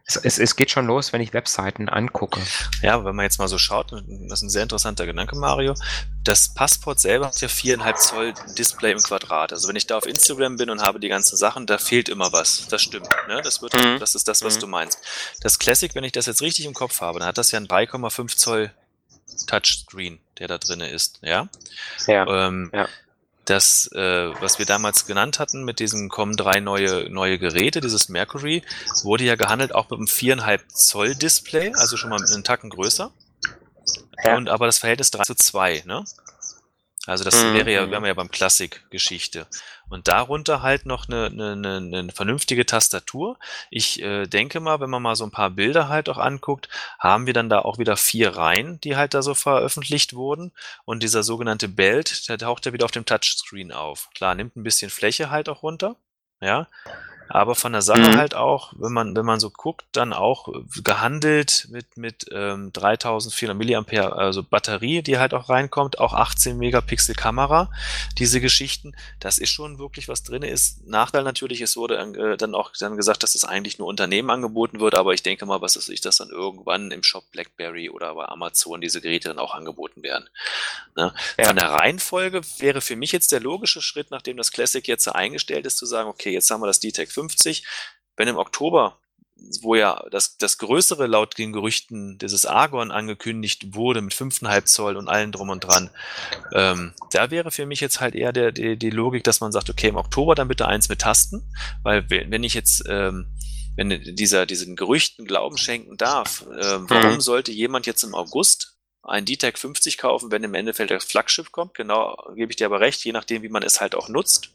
Speaker 1: Es geht schon los, wenn ich Webseiten angucke.
Speaker 2: Ja, wenn man jetzt mal so schaut, das ist ein sehr interessanter Gedanke, Mario. Das Passport selber hat ja 4,5 Zoll Display im Quadrat. Also wenn ich da auf Instagram bin und habe die ganzen Sachen, da fehlt immer was. Das stimmt. Ne? Das ist das, was du meinst. Das Classic, wenn ich das jetzt richtig im Kopf habe, dann hat das ja einen 3,5 Zoll Touchscreen, der da drin ist. Ja.
Speaker 1: Ja.
Speaker 2: Das, was wir damals genannt hatten mit diesen kommen 3 neue Geräte, dieses Mercury, wurde ja gehandelt auch mit einem 4,5 Zoll Display, also schon mal einen Tacken größer.
Speaker 1: Ja.
Speaker 2: Aber das Verhältnis 3:2, ne? Also das wären wir ja beim Classic-Geschichte. Und darunter halt noch eine vernünftige Tastatur. Ich denke mal, wenn man mal so ein paar Bilder halt auch anguckt, haben wir dann da auch wieder 4 Reihen, die halt da so veröffentlicht wurden. Und dieser sogenannte Belt, der taucht ja wieder auf dem Touchscreen auf. Klar, nimmt ein bisschen Fläche halt auch runter. Ja. Aber von der Sache halt auch, wenn man so guckt, dann auch gehandelt mit 3400 Milliampere, also Batterie, die halt auch reinkommt, auch 18 Megapixel Kamera, diese Geschichten, das ist schon wirklich was drin ist. Nachteil natürlich, es wurde dann gesagt, dass das eigentlich nur Unternehmen angeboten wird, aber ich denke mal, was weiß ich, dass dann irgendwann im Shop BlackBerry oder bei Amazon diese Geräte dann auch angeboten werden. Ne? Ja. Von der Reihenfolge wäre für mich jetzt der logische Schritt, nachdem das Classic jetzt eingestellt ist, zu sagen, okay, jetzt haben wir das DTEK 50. Wenn im Oktober, wo ja das größere laut den Gerüchten dieses Argon angekündigt wurde mit 5,5 Zoll und allem drum und dran, da wäre für mich jetzt halt eher die Logik, dass man sagt, okay, im Oktober dann bitte eins mit Tasten, weil wenn ich jetzt wenn diesen Gerüchten Glauben schenken darf, warum sollte jemand jetzt im August ein DTEK 50 kaufen, wenn im Endeffekt das Flaggschiff kommt? Genau, gebe ich dir aber recht, je nachdem, wie man es halt auch nutzt.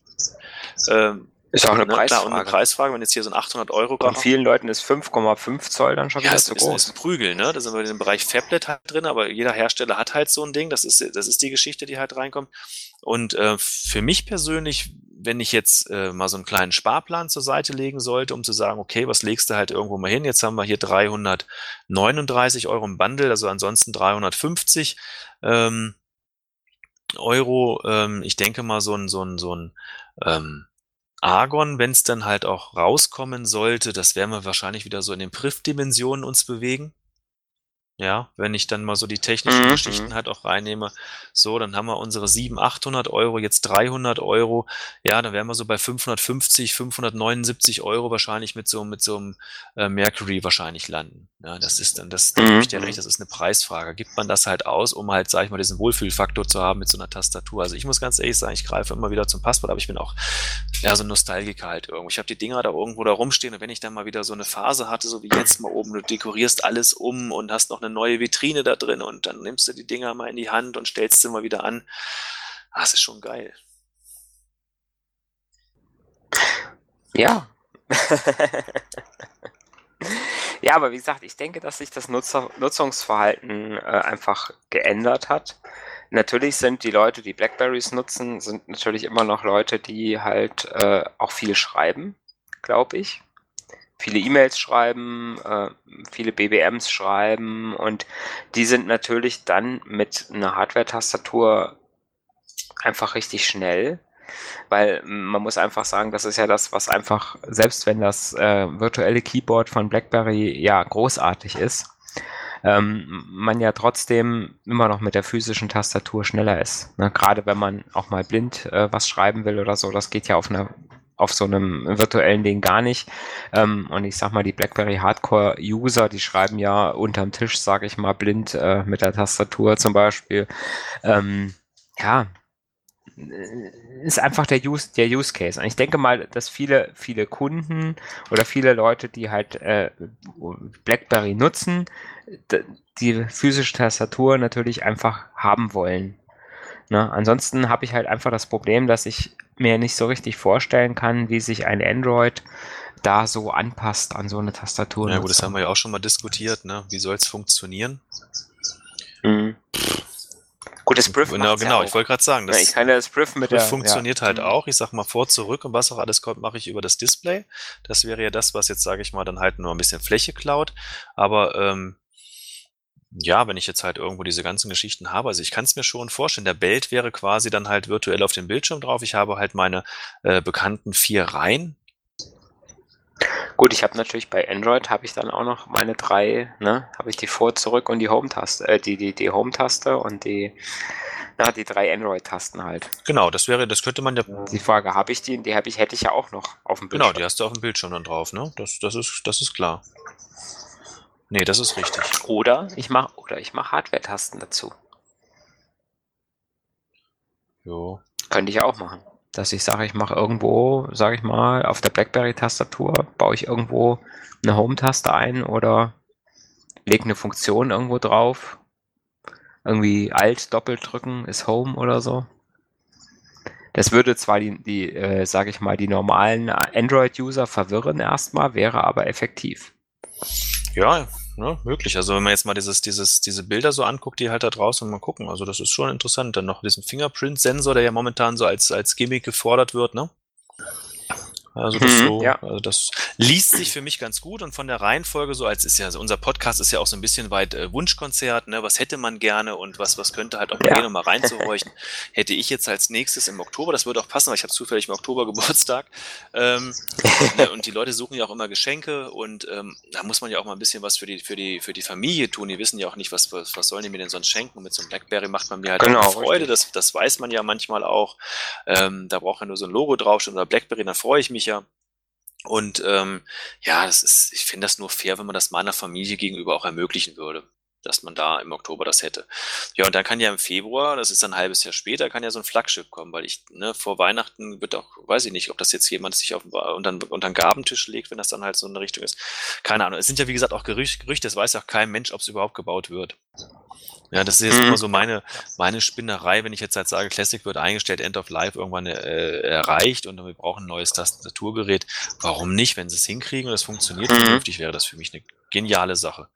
Speaker 1: Ist auch eine Preisfrage.
Speaker 2: Klar, und eine Preisfrage, wenn jetzt hier so ein 800 Euro
Speaker 1: Von vielen Leuten ist 5,5 Zoll dann schon wieder zu groß.
Speaker 2: Das ist ein Prügel, ne? Da sind wir in dem Bereich Phablet halt drin, aber jeder Hersteller hat halt so ein Ding. Das ist die Geschichte, die halt reinkommt. Und für mich persönlich, wenn ich jetzt mal so einen kleinen Sparplan zur Seite legen sollte, um zu sagen, okay, was legst du halt irgendwo mal hin? Jetzt haben wir hier 339 Euro im Bundle, also ansonsten 350 Euro. Ich denke mal so ein Argon, wenn es dann halt auch rauskommen sollte, das werden wir wahrscheinlich wieder so in den Priv-Dimensionen uns bewegen. Ja, wenn ich dann mal so die technischen Geschichten halt auch reinnehme, so, dann haben wir unsere 700, 800 Euro, jetzt 300 Euro, ja, dann wären wir so bei 550, 579 Euro wahrscheinlich mit so einem Mercury wahrscheinlich landen. Ja, das ist dann, da gebe ich dir recht, das ist eine Preisfrage. Gibt man das halt aus, um halt, sag ich mal, diesen Wohlfühlfaktor zu haben mit so einer Tastatur? Also ich muss ganz ehrlich sagen, ich greife immer wieder zum Passwort, aber ich bin auch eher so ein Nostalgiker halt irgendwo. Ich habe die Dinger da irgendwo da rumstehen und wenn ich dann mal wieder so eine Phase hatte, so wie jetzt mal oben, du dekorierst alles um und hast noch eine neue Vitrine da drin und dann nimmst du die Dinger mal in die Hand und stellst sie mal wieder an. Das ist schon geil.
Speaker 1: Ja. Ja, aber wie gesagt, ich denke, dass sich das Nutzungsverhalten einfach geändert hat. Natürlich sind die Leute, die Blackberries nutzen, sind natürlich immer noch Leute, die halt auch viel schreiben, glaube ich. Viele E-Mails schreiben, viele BBMs schreiben und die sind natürlich dann mit einer Hardware-Tastatur einfach richtig schnell, weil man muss einfach sagen, das ist ja das, was einfach, selbst wenn das virtuelle Keyboard von BlackBerry ja großartig ist, man ja trotzdem immer noch mit der physischen Tastatur schneller ist. Ne? Gerade wenn man auch mal blind was schreiben will oder so, das geht ja auf so einem virtuellen Ding gar nicht. Und ich sag mal, die BlackBerry Hardcore-User, die schreiben ja unterm Tisch, sage ich mal, blind mit der Tastatur zum Beispiel. Ja, ist einfach der Use Case. Und ich denke mal, dass viele Kunden oder viele Leute, die halt BlackBerry nutzen, die physische Tastatur natürlich einfach haben wollen. Ne? Ansonsten habe ich halt einfach das Problem, dass ich mir nicht so richtig vorstellen kann, wie sich ein Android da so anpasst an so eine Tastatur.
Speaker 2: Ja gut, das haben wir ja auch schon mal diskutiert, ne? Wie soll es funktionieren?
Speaker 1: Gut, das Priv
Speaker 2: genau, ich wollte gerade sagen,
Speaker 1: ich kann das Priv mit
Speaker 2: Priv funktioniert halt auch. Ich sag mal vor, zurück und was auch alles kommt, mache ich über das Display. Das wäre ja das, was jetzt, sage ich mal, dann halt nur ein bisschen Fläche klaut. Aber ja, wenn ich jetzt halt irgendwo diese ganzen Geschichten habe, also ich kann es mir schon vorstellen, der Belt wäre quasi dann halt virtuell auf dem Bildschirm drauf. Ich habe halt meine bekannten 4 Reihen.
Speaker 1: Gut, ich habe natürlich bei Android habe ich dann auch noch meine drei, ne, habe ich die Vor-, Zurück- und die Home-Taste, die Home-Taste und die drei Android-Tasten halt.
Speaker 2: Genau, das könnte man ja,
Speaker 1: Die Frage, habe ich die hätte ich ja auch noch auf dem
Speaker 2: genau,
Speaker 1: Bildschirm.
Speaker 2: die hast du auf dem Bildschirm dann drauf, ne? Das ist klar. Nee, das ist richtig.
Speaker 1: Oder ich mach Hardware-Tasten dazu.
Speaker 2: Jo.
Speaker 1: Könnte ich auch machen. Dass ich sage, ich mache irgendwo, sage ich mal, auf der BlackBerry-Tastatur baue ich irgendwo eine Home-Taste ein oder lege eine Funktion irgendwo drauf. Irgendwie Alt doppelt drücken ist Home oder so. Das würde zwar sage ich mal, die normalen Android-User verwirren erstmal, wäre aber effektiv.
Speaker 2: Ja, ne, möglich. Also wenn man jetzt mal diese Bilder so anguckt, die halt da draußen mal gucken, also das ist schon interessant. Dann noch diesen Fingerprint-Sensor, der ja momentan so als Gimmick gefordert wird, ne? Also
Speaker 1: Ja.
Speaker 2: also das liest sich für mich ganz gut und von der Reihenfolge so, als ist ja, also unser Podcast ist ja auch so ein bisschen weit Wunschkonzert, ne? Was hätte man gerne und was könnte halt auch mal gehen, um mal reinzuhorchen. Hätte ich jetzt als nächstes im Oktober, das würde auch passen, weil ich habe zufällig im Oktober Geburtstag. Ne, und die Leute suchen ja auch immer Geschenke und da muss man ja auch mal ein bisschen was für die Familie tun. Die wissen ja auch nicht, was sollen die mir denn sonst schenken. Und mit so einem BlackBerry macht man mir halt
Speaker 1: Genau,
Speaker 2: auch eine Freude,
Speaker 1: richtig.
Speaker 2: das weiß man ja manchmal auch. Da braucht ja nur so ein Logo draufstehen oder BlackBerry, dann freue ich mich ja. Und ja, ich finde das nur fair, wenn man das meiner Familie gegenüber auch ermöglichen würde, dass man da im Oktober das hätte. Ja, und dann kann ja im Februar, das ist dann ein halbes Jahr später, kann ja so ein Flaggschiff kommen, weil vor Weihnachten wird auch, weiß ich nicht, ob das jetzt jemand sich unter den Gabentisch legt, wenn das dann halt so eine Richtung ist. Keine Ahnung. Es sind ja, wie gesagt, auch Gerüchte, es weiß ja auch kein Mensch, ob es überhaupt gebaut wird. Ja, das ist jetzt immer so meine Spinnerei, wenn ich jetzt halt sage, Classic wird eingestellt, End of Life irgendwann erreicht und wir brauchen ein neues Tastaturgerät. Warum nicht? Wenn sie es hinkriegen und es funktioniert vernünftig, wäre das für mich eine geniale Sache.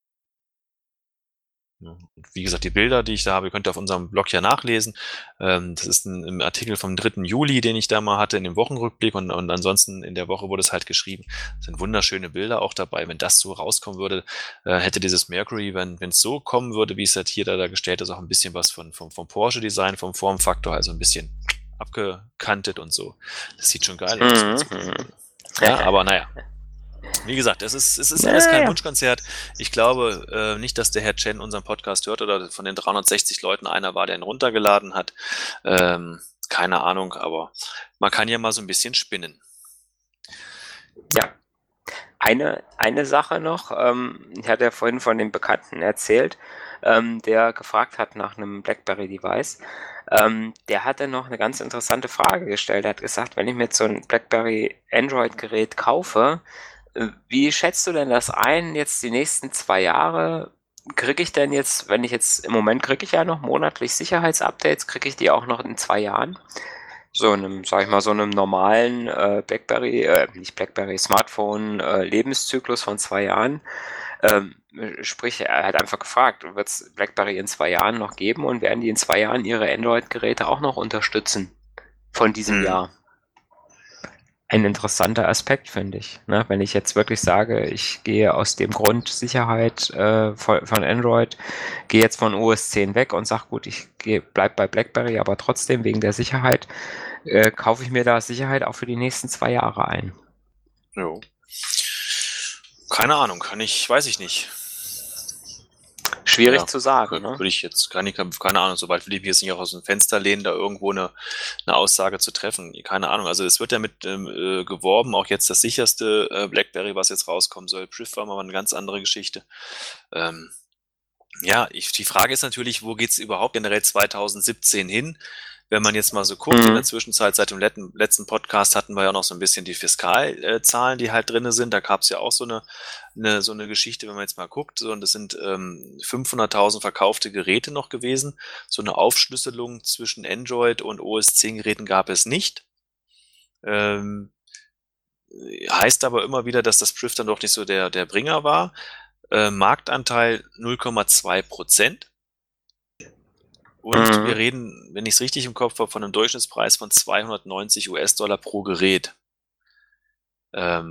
Speaker 2: Ja, und wie gesagt, die Bilder, die ich da habe, könnt ihr auf unserem Blog ja nachlesen. Das ist ein Artikel vom 3. Juli, den ich da mal hatte in dem Wochenrückblick und ansonsten in der Woche wurde es halt geschrieben. Es sind wunderschöne Bilder auch dabei. Wenn das so rauskommen würde, hätte dieses Mercury, wenn es so kommen würde, wie es halt hier dargestellt ist, auch ein bisschen was vom Porsche-Design, vom Formfaktor, also ein bisschen abgekantet und so. Das sieht schon geil aus. Ja, aber naja. Wie gesagt, es ist alles kein Wunschkonzert. Ich glaube nicht, dass der Herr Chen unseren Podcast hört oder von den 360 Leuten einer war, der ihn runtergeladen hat. Keine Ahnung, aber man kann ja mal so ein bisschen spinnen.
Speaker 1: Ja. Eine Sache noch, ich hatte ja vorhin von dem Bekannten erzählt, der gefragt hat nach einem BlackBerry-Device. Der hatte noch eine ganz interessante Frage gestellt. Er hat gesagt, wenn ich mir jetzt so ein BlackBerry Android-Gerät kaufe, wie schätzt du denn das ein, jetzt die nächsten 2 Jahre? Kriege ich denn jetzt, wenn ich jetzt, im Moment kriege ich ja noch monatlich Sicherheitsupdates, kriege ich die auch noch in 2 Jahren? So einem, sag ich mal, so einem normalen nicht BlackBerry, Smartphone Lebenszyklus von 2 Jahren. Sprich, er hat einfach gefragt, wird es BlackBerry in 2 Jahren noch geben und werden die in 2 Jahren ihre Android-Geräte auch noch unterstützen von diesem Jahr? Ein interessanter Aspekt, finde ich. Ne? Wenn ich jetzt wirklich sage, ich gehe aus dem Grund Sicherheit von Android, gehe jetzt von OS 10 weg und sage, gut, ich bleib bei BlackBerry, aber trotzdem wegen der Sicherheit kaufe ich mir da Sicherheit auch für die nächsten 2 Jahre ein.
Speaker 2: Jo. Keine Ahnung, weiß ich nicht.
Speaker 1: Schwierig zu sagen, ne?
Speaker 2: Würde ich jetzt keine Ahnung, sobald will ich mich jetzt nicht auch aus dem Fenster lehnen, da irgendwo eine Aussage zu treffen. Keine Ahnung. Also es wird ja mit geworben, auch jetzt das sicherste BlackBerry, was jetzt rauskommen soll. Priv war mal eine ganz andere Geschichte. Die Frage ist natürlich, wo geht's überhaupt generell 2017 hin? Wenn man jetzt mal so guckt, in der Zwischenzeit, seit dem letzten Podcast hatten wir ja noch so ein bisschen die Fiskalzahlen, die halt drinne sind. Da gab's ja auch so eine Geschichte, wenn man jetzt mal guckt. Und das sind 500.000 verkaufte Geräte noch gewesen. So eine Aufschlüsselung zwischen Android und OS 10 Geräten gab es nicht. Heißt aber immer wieder, dass das Priv dann doch nicht so der Bringer war. Marktanteil 0,2%. Und wir reden, wenn ich es richtig im Kopf habe, von einem Durchschnittspreis von $290 pro Gerät, die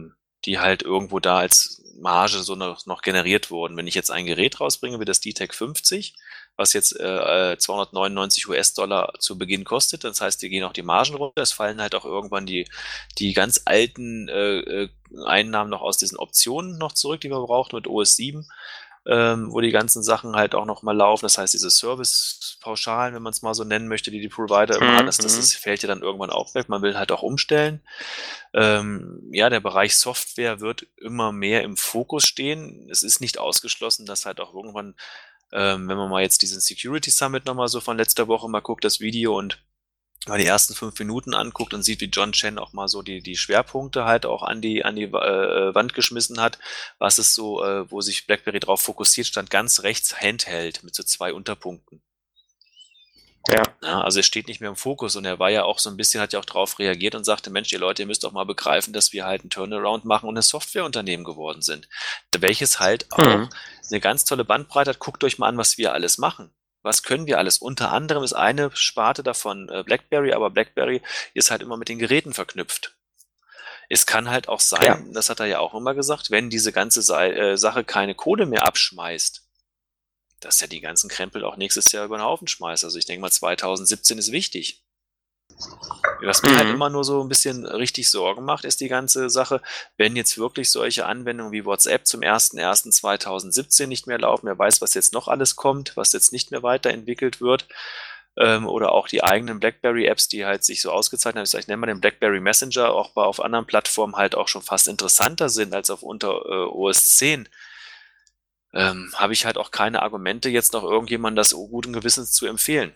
Speaker 2: die halt irgendwo da als Marge so noch generiert wurden. Wenn ich jetzt ein Gerät rausbringe, wie das D-Tech 50, was jetzt 299 US-Dollar zu Beginn kostet, das heißt, die gehen auch die Margen runter, es fallen halt auch irgendwann die ganz alten Einnahmen noch aus diesen Optionen noch zurück, die wir brauchen mit OS 7. Wo die ganzen Sachen halt auch noch mal laufen. Das heißt, diese Service-Pauschalen, wenn man es mal so nennen möchte, die Provider immer haben, das fällt ja dann irgendwann auch weg. Man will halt auch umstellen. Der Bereich Software wird immer mehr im Fokus stehen. Es ist nicht ausgeschlossen, dass halt auch irgendwann, wenn man mal jetzt diesen Security Summit nochmal so von letzter Woche mal guckt, das Video und mal die ersten 5 Minuten anguckt und sieht, wie John Chen auch mal so die Schwerpunkte halt auch an die Wand geschmissen hat, was ist so, wo sich BlackBerry drauf fokussiert, stand ganz rechts Handheld mit so 2 Unterpunkten. Ja, also er steht nicht mehr im Fokus und er war ja auch so ein bisschen, hat ja auch drauf reagiert und sagte, Mensch, ihr Leute, ihr müsst doch mal begreifen, dass wir halt einen Turnaround machen und ein Softwareunternehmen geworden sind, welches halt auch eine ganz tolle Bandbreite hat. Guckt euch mal an, was wir alles machen. Was können wir alles? Unter anderem ist eine Sparte davon BlackBerry, aber BlackBerry ist halt immer mit den Geräten verknüpft. Es kann halt auch sein, das hat er ja auch immer gesagt, wenn diese ganze Sache keine Kohle mehr abschmeißt, dass er die ganzen Krempel auch nächstes Jahr über den Haufen schmeißt. Also ich denke mal, 2017 ist wichtig. Was mir halt immer nur so ein bisschen richtig Sorgen macht, ist die ganze Sache, wenn jetzt wirklich solche Anwendungen wie WhatsApp zum 01.01.2017 nicht mehr laufen, wer weiß, was jetzt noch alles kommt, was jetzt nicht mehr weiterentwickelt wird, oder auch die eigenen BlackBerry-Apps, die halt sich so ausgezeichnet haben, ich nenne mal den BlackBerry Messenger, auch auf anderen Plattformen halt auch schon fast interessanter sind als auf unter OS 10, habe ich halt auch keine Argumente, jetzt noch irgendjemandem das guten Gewissens zu empfehlen.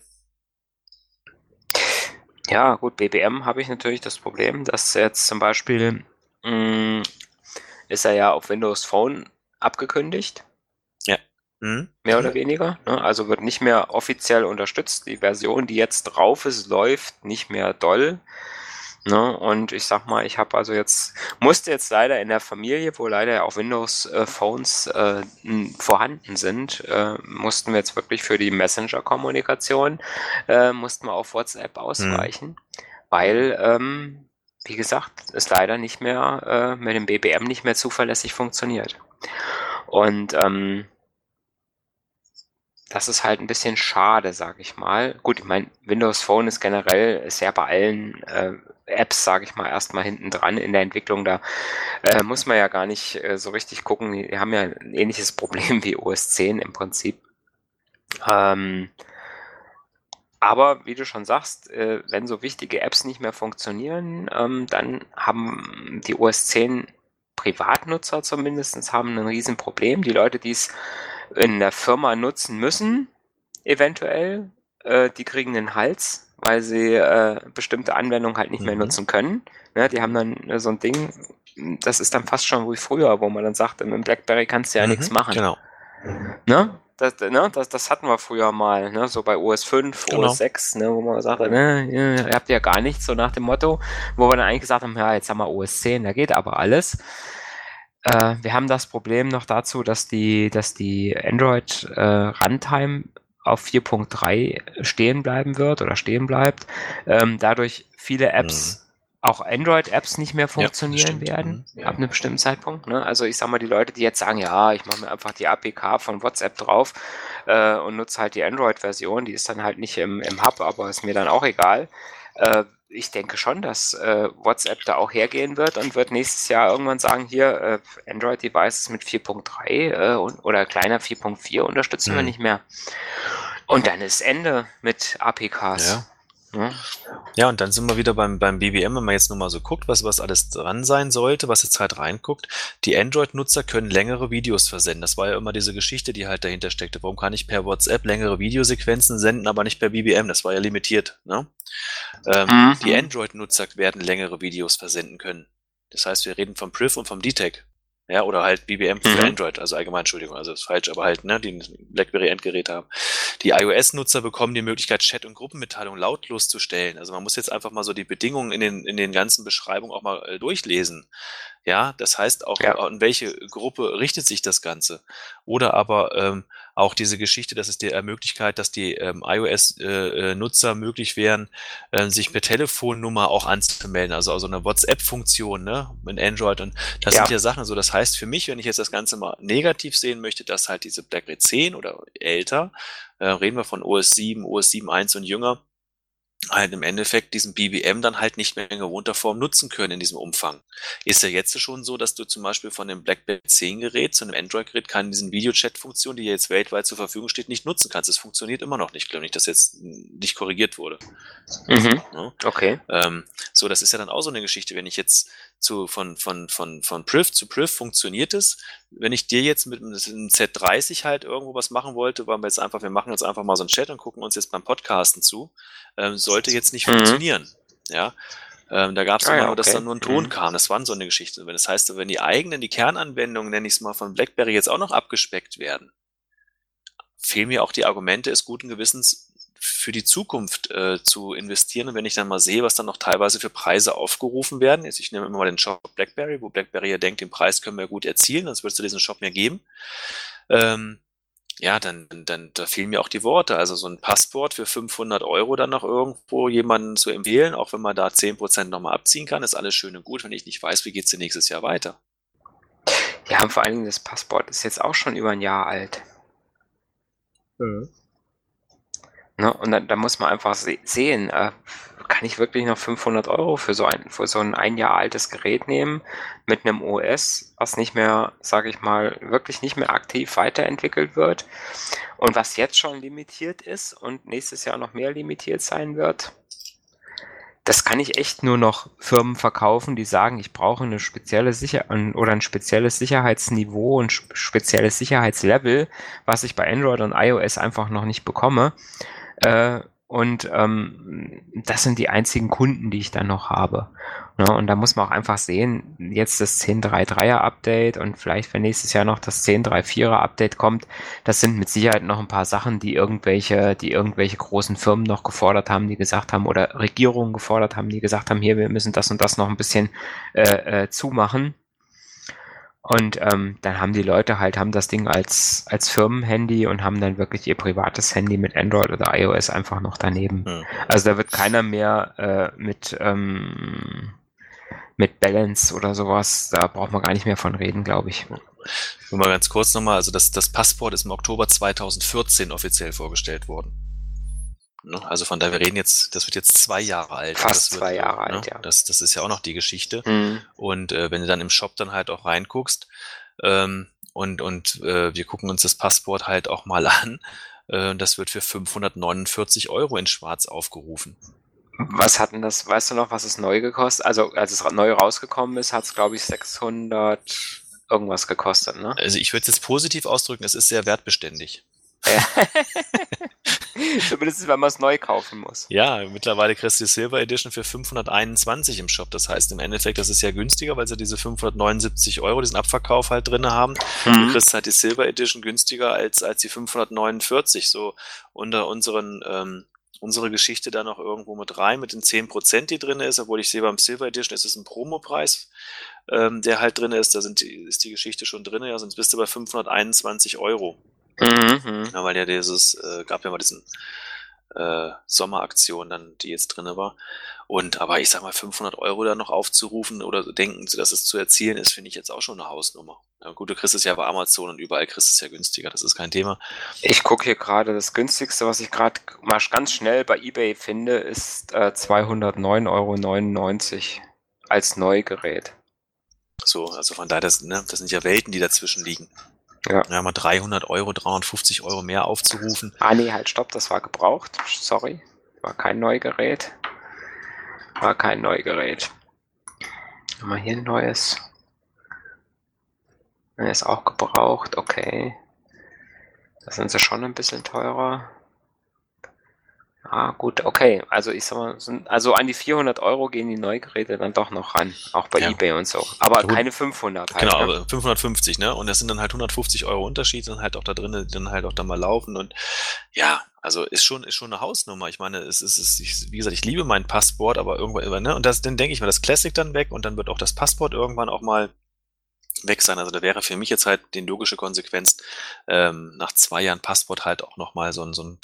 Speaker 1: Ja, gut, BBM habe ich natürlich das Problem, dass jetzt zum Beispiel ist er ja auf Windows Phone abgekündigt.
Speaker 2: Ja.
Speaker 1: Mehr oder weniger. Ne? Also wird nicht mehr offiziell unterstützt. Die Version, die jetzt drauf ist, läuft nicht mehr doll. Ne? Und ich sag mal, ich habe also musste jetzt leider in der Familie, wo leider ja auch Windows Phones vorhanden sind, mussten wir jetzt wirklich für die Messenger-Kommunikation, mussten wir auf WhatsApp ausweichen, weil, wie gesagt, es leider nicht mehr mit dem BBM nicht mehr zuverlässig funktioniert. Und das ist halt ein bisschen schade, sage ich mal. Gut, ich meine, Windows Phone ist generell ja bei allen Apps, sage ich mal, erstmal hinten dran in der Entwicklung. Da muss man ja gar nicht so richtig gucken. Die haben ja ein ähnliches Problem wie OS 10 im Prinzip. Aber wie du schon sagst, wenn so wichtige Apps nicht mehr funktionieren, dann haben die OS 10 Privatnutzer zumindest haben ein Riesenproblem. Die Leute, die es in der Firma nutzen müssen, eventuell, die kriegen den Hals, weil sie bestimmte Anwendungen halt nicht mehr nutzen können. Ne, die haben dann so ein Ding, das ist dann fast schon wie früher, wo man dann sagt, mit dem BlackBerry kannst du ja nichts machen.
Speaker 2: Genau.
Speaker 1: Ne? Das hatten wir früher mal, ne? So bei OS 5, genau. OS 6, ne? Wo man gesagt hat, ihr habt ja gar nichts, so nach dem Motto, wo wir dann eigentlich gesagt haben, ja, jetzt haben wir OS 10, da geht aber alles. Wir haben das Problem noch dazu, dass die Android Runtime auf 4.3 stehen bleiben wird oder stehen bleibt. Dadurch viele Apps, auch Android-Apps nicht mehr funktionieren werden, ab einem bestimmten Zeitpunkt. Ne? Also ich sag mal, die Leute, die jetzt sagen, ja, ich mache mir einfach die APK von WhatsApp drauf und nutze halt die Android-Version, die ist dann halt nicht im Hub, aber ist mir dann auch egal. Ich denke schon, dass WhatsApp da auch hergehen wird und wird nächstes Jahr irgendwann sagen, hier, Android-Devices mit 4.3 oder kleiner 4.4 unterstützen wir nicht mehr. Und dann ist Ende mit APKs.
Speaker 2: Ja, und dann sind wir wieder beim BBM, wenn man jetzt nur mal so guckt, was alles dran sein sollte, was jetzt halt reinguckt. Die Android-Nutzer können längere Videos versenden. Das war ja immer diese Geschichte, die halt dahinter steckte. Warum kann ich per WhatsApp längere Videosequenzen senden, aber nicht per BBM? Das war ja limitiert. Ne? Die Android-Nutzer werden längere Videos versenden können. Das heißt, wir reden vom Priv und vom D-Tech. Ja, oder halt BBM für Android, also allgemein, Entschuldigung, also ist falsch, aber halt, ne, die BlackBerry-Endgeräte haben. Die iOS-Nutzer bekommen die Möglichkeit, Chat- und Gruppenmitteilungen lautlos zu stellen. Also man muss jetzt einfach mal so die Bedingungen in den ganzen Beschreibungen auch mal durchlesen. Ja, das heißt auch,
Speaker 1: Ja.
Speaker 2: an welche Gruppe richtet sich das Ganze? Oder aber auch diese Geschichte, dass es dir ermöglicht, dass die iOS-Nutzer möglich wären, sich per Telefonnummer auch anzumelden, also eine WhatsApp-Funktion, ne, mit Android. Und das sind
Speaker 1: Ja.
Speaker 2: ja Sachen, so das heißt für mich, wenn ich jetzt das Ganze mal negativ sehen möchte, dass halt diese BlackBerry 10 oder älter, reden wir von OS 7, OS 7.1 und jünger, halt im Endeffekt diesen BBM dann halt nicht mehr in gewohnter Form nutzen können in diesem Umfang. Ist ja jetzt schon so, dass du zum Beispiel von dem BlackBerry 10 Gerät zu einem Android-Gerät diesen Videochat-Funktion, die jetzt weltweit zur Verfügung steht, nicht nutzen kannst. Es funktioniert immer noch nicht, glaube ich, dass jetzt nicht korrigiert wurde.
Speaker 1: Mhm. Okay.
Speaker 2: So, das ist ja dann auch so eine Geschichte, wenn ich jetzt von Priv zu Priv funktioniert es. Wenn ich dir jetzt mit einem Z30 halt irgendwo was machen wollte, weil wir machen jetzt einfach mal so einen Chat und gucken uns jetzt beim Podcasten zu, sollte jetzt nicht funktionieren. Ja. Da gab es immer nur, dass dann nur ein Ton kam. Das war so eine Geschichte. Das heißt, wenn die Kernanwendungen, nenne ich es mal, von BlackBerry jetzt auch noch abgespeckt werden, fehlen mir auch die Argumente, es guten Gewissens für die Zukunft zu investieren. Und wenn ich dann mal sehe, was dann noch teilweise für Preise aufgerufen werden, jetzt ich nehme immer mal den Shop BlackBerry, wo BlackBerry ja denkt, den Preis können wir gut erzielen, sonst würdest du diesen Shop mehr geben. Ja, dann da fehlen mir auch die Worte. Also so ein Passport für 500 € dann noch irgendwo jemanden zu empfehlen, auch wenn man da 10% nochmal abziehen kann, ist alles schön und gut, wenn ich nicht weiß, wie geht's denn nächstes Jahr weiter.
Speaker 1: Ja, und vor allen Dingen das Passport ist jetzt auch schon über ein Jahr alt. Ne? Und dann muss man einfach sehen, kann ich wirklich noch 500 € für so ein Jahr altes Gerät nehmen mit einem OS, was nicht mehr, sage ich mal, wirklich nicht mehr aktiv weiterentwickelt wird und was jetzt schon limitiert ist und nächstes Jahr noch mehr limitiert sein wird. Das kann ich echt nur noch Firmen verkaufen, die sagen, ich brauche ein spezielles Sicherheitsniveau, ein spezielles Sicherheitslevel, was ich bei Android und iOS einfach noch nicht bekomme. Und das sind die einzigen Kunden, die ich dann noch habe. Ja, und da muss man auch einfach sehen, jetzt das 10.3.3er Update und vielleicht, wenn nächstes Jahr noch das 10.3.4er Update kommt, das sind mit Sicherheit noch ein paar Sachen, die irgendwelche großen Firmen noch gefordert haben, die gesagt haben, oder Regierungen gefordert haben, die gesagt haben, hier, wir müssen das und das noch ein bisschen zumachen. Und dann haben die Leute haben das Ding als Firmenhandy und haben dann wirklich ihr privates Handy mit Android oder iOS einfach noch daneben. Also da wird keiner mehr mit Balance oder sowas, da braucht man gar nicht mehr von reden, glaube ich.
Speaker 2: Nur mal ganz kurz nochmal, also das Passport ist im Oktober 2014 offiziell vorgestellt worden. Also von daher, das wird jetzt 2 Jahre alt.
Speaker 1: Fast 2 Jahre alt, ja.
Speaker 2: Das ist ja auch noch die Geschichte. Und wenn du dann im Shop dann halt auch reinguckst und wir gucken uns das Passport halt auch mal an, das wird für 549 € in Schwarz aufgerufen.
Speaker 1: Was hat denn das, weißt du noch, was es neu gekostet? Also als es neu rausgekommen ist, hat es, glaube ich, 600 irgendwas gekostet, ne?
Speaker 2: Also ich würde es jetzt positiv ausdrücken, es ist sehr wertbeständig.
Speaker 1: Ja. Zumindest, wenn man es neu kaufen muss.
Speaker 2: Ja, mittlerweile kriegst du die Silver Edition für 521 im Shop. Das heißt im Endeffekt, das ist ja günstiger, weil sie diese 579 €, diesen Abverkauf halt drin haben. Du kriegst halt die Silver Edition günstiger als die 549. So unter unsere Geschichte da noch irgendwo mit rein, mit den 10%, die drin ist, obwohl ich sehe, beim Silver Edition ist es ein Promopreis, der halt drin ist. Da ist die Geschichte schon drin, ja, sonst bist du bei 521 €. Ja, weil ja gab ja mal diesen Sommeraktion dann, die jetzt drin war. Aber ich sag mal, 500 € da noch aufzurufen oder denken sie, dass es zu erzielen ist, finde ich jetzt auch schon eine Hausnummer. Ja, gut, du kriegst es ja bei Amazon und überall kriegst es ja günstiger, das ist kein Thema.
Speaker 1: Ich gucke hier gerade, das günstigste, was ich gerade mal ganz schnell bei eBay finde, ist 209,99 € als Neugerät.
Speaker 2: So, also von daher, das sind ja Welten, die dazwischen liegen.
Speaker 1: Ja,
Speaker 2: mal 300 €, 350 € mehr aufzurufen.
Speaker 1: Nee, halt, stopp, das war gebraucht. Sorry, war kein Neugerät. Haben wir hier ein neues? Er ist auch gebraucht, okay. Da sind sie schon ein bisschen teurer. Gut, okay. Also ich sag mal, also an die 400 Euro gehen die Neugeräte dann doch noch ran, auch bei
Speaker 2: Ja.
Speaker 1: eBay und so. Aber
Speaker 2: Ja, gut.
Speaker 1: keine 500 halt,
Speaker 2: Genau,
Speaker 1: ne?
Speaker 2: aber 550, ne? Und das sind dann halt 150 Euro Unterschied, dann halt auch da drin, dann halt auch da mal laufen und ja, also ist schon eine Hausnummer. Ich meine, wie gesagt, ich liebe mein Passport, aber irgendwann, ne? Und dann denke ich mir, das Classic dann weg und dann wird auch das Passport irgendwann auch mal weg sein. Also da wäre für mich jetzt halt die logische Konsequenz, nach 2 Jahren Passport halt auch nochmal so ein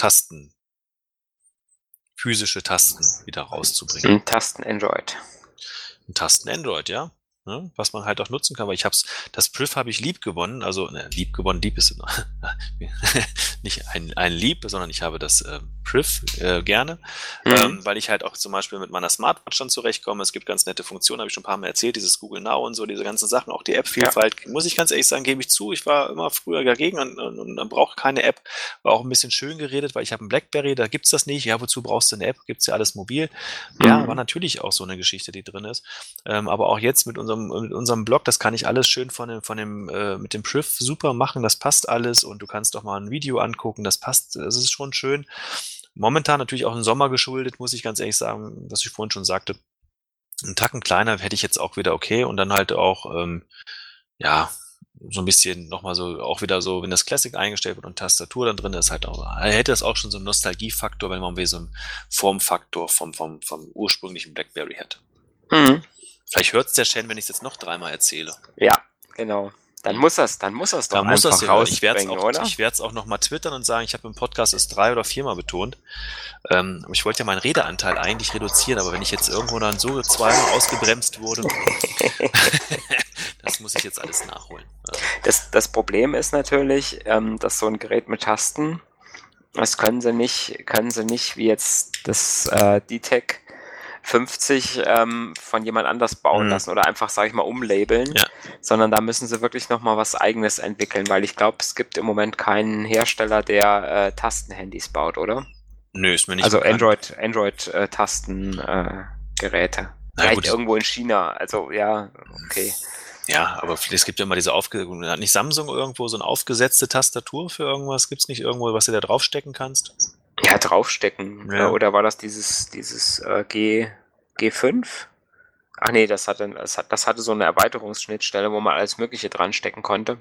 Speaker 2: physische Tasten wieder rauszubringen.
Speaker 1: Ein Tasten-Android.
Speaker 2: Ein Tasten Android, ja. Ne, was man halt auch nutzen kann, weil das Priv habe ich lieb gewonnen, also lieb gewonnen, lieb ist nicht ein Lieb, sondern ich habe das Priv gerne, weil ich halt auch zum Beispiel mit meiner Smartwatch dann zurechtkomme. Es gibt ganz nette Funktionen, habe ich schon ein paar Mal erzählt, dieses Google Now und so, diese ganzen Sachen, auch die App-Vielfalt, muss ich ganz ehrlich sagen, gebe ich zu, ich war immer früher dagegen und dann braucht keine App, war auch ein bisschen schön geredet, weil ich habe ein BlackBerry, da gibt's das nicht, ja, wozu brauchst du eine App, gibt's ja alles mobil. Ja, war natürlich auch so eine Geschichte, die drin ist, aber auch jetzt mit unserem Blog, das kann ich alles schön mit dem Priv super machen, das passt alles und du kannst doch mal ein Video angucken, das passt, das ist schon schön. Momentan natürlich auch im Sommer geschuldet, muss ich ganz ehrlich sagen, was ich vorhin schon sagte. Einen Tacken kleiner hätte ich jetzt auch wieder okay und dann halt auch, ja, so ein bisschen nochmal so, auch wieder so, wenn das Classic eingestellt wird und Tastatur dann drin ist, halt auch, hätte es auch schon so einen Nostalgiefaktor, wenn man wieder so einen Formfaktor vom ursprünglichen BlackBerry hätte. Vielleicht hört es der Shen, wenn ich es jetzt noch 3-mal erzähle.
Speaker 1: Ja, genau. Dann muss das doch einfach rausbringen, oder?
Speaker 2: Ich werde es auch nochmal twittern und sagen, ich habe im Podcast es 3- oder 4-mal betont. Ich wollte ja meinen Redeanteil eigentlich reduzieren, aber wenn ich jetzt irgendwo dann so 2-mal ausgebremst wurde, das muss ich jetzt alles nachholen.
Speaker 1: Das Problem ist natürlich, dass so ein Gerät mit Tasten, das können sie nicht wie jetzt das D-Tech 50 von jemand anders bauen lassen oder einfach, sage ich mal, umlabeln, sondern da müssen sie wirklich nochmal was Eigenes entwickeln, weil ich glaube, es gibt im Moment keinen Hersteller, der Tastenhandys baut, oder?
Speaker 2: Nö, ist mir nicht
Speaker 1: also
Speaker 2: bekannt.
Speaker 1: Android-Tasten-Geräte. Vielleicht irgendwo in China, also ja, okay.
Speaker 2: Ja, aber es gibt ja immer hat nicht Samsung irgendwo so eine aufgesetzte Tastatur für irgendwas? Gibt's nicht irgendwo, was du da draufstecken kannst?
Speaker 1: Ja, draufstecken. Ja. Oder war das dieses G5? Ach nee, das hatte so eine Erweiterungsschnittstelle, wo man alles Mögliche dran stecken konnte.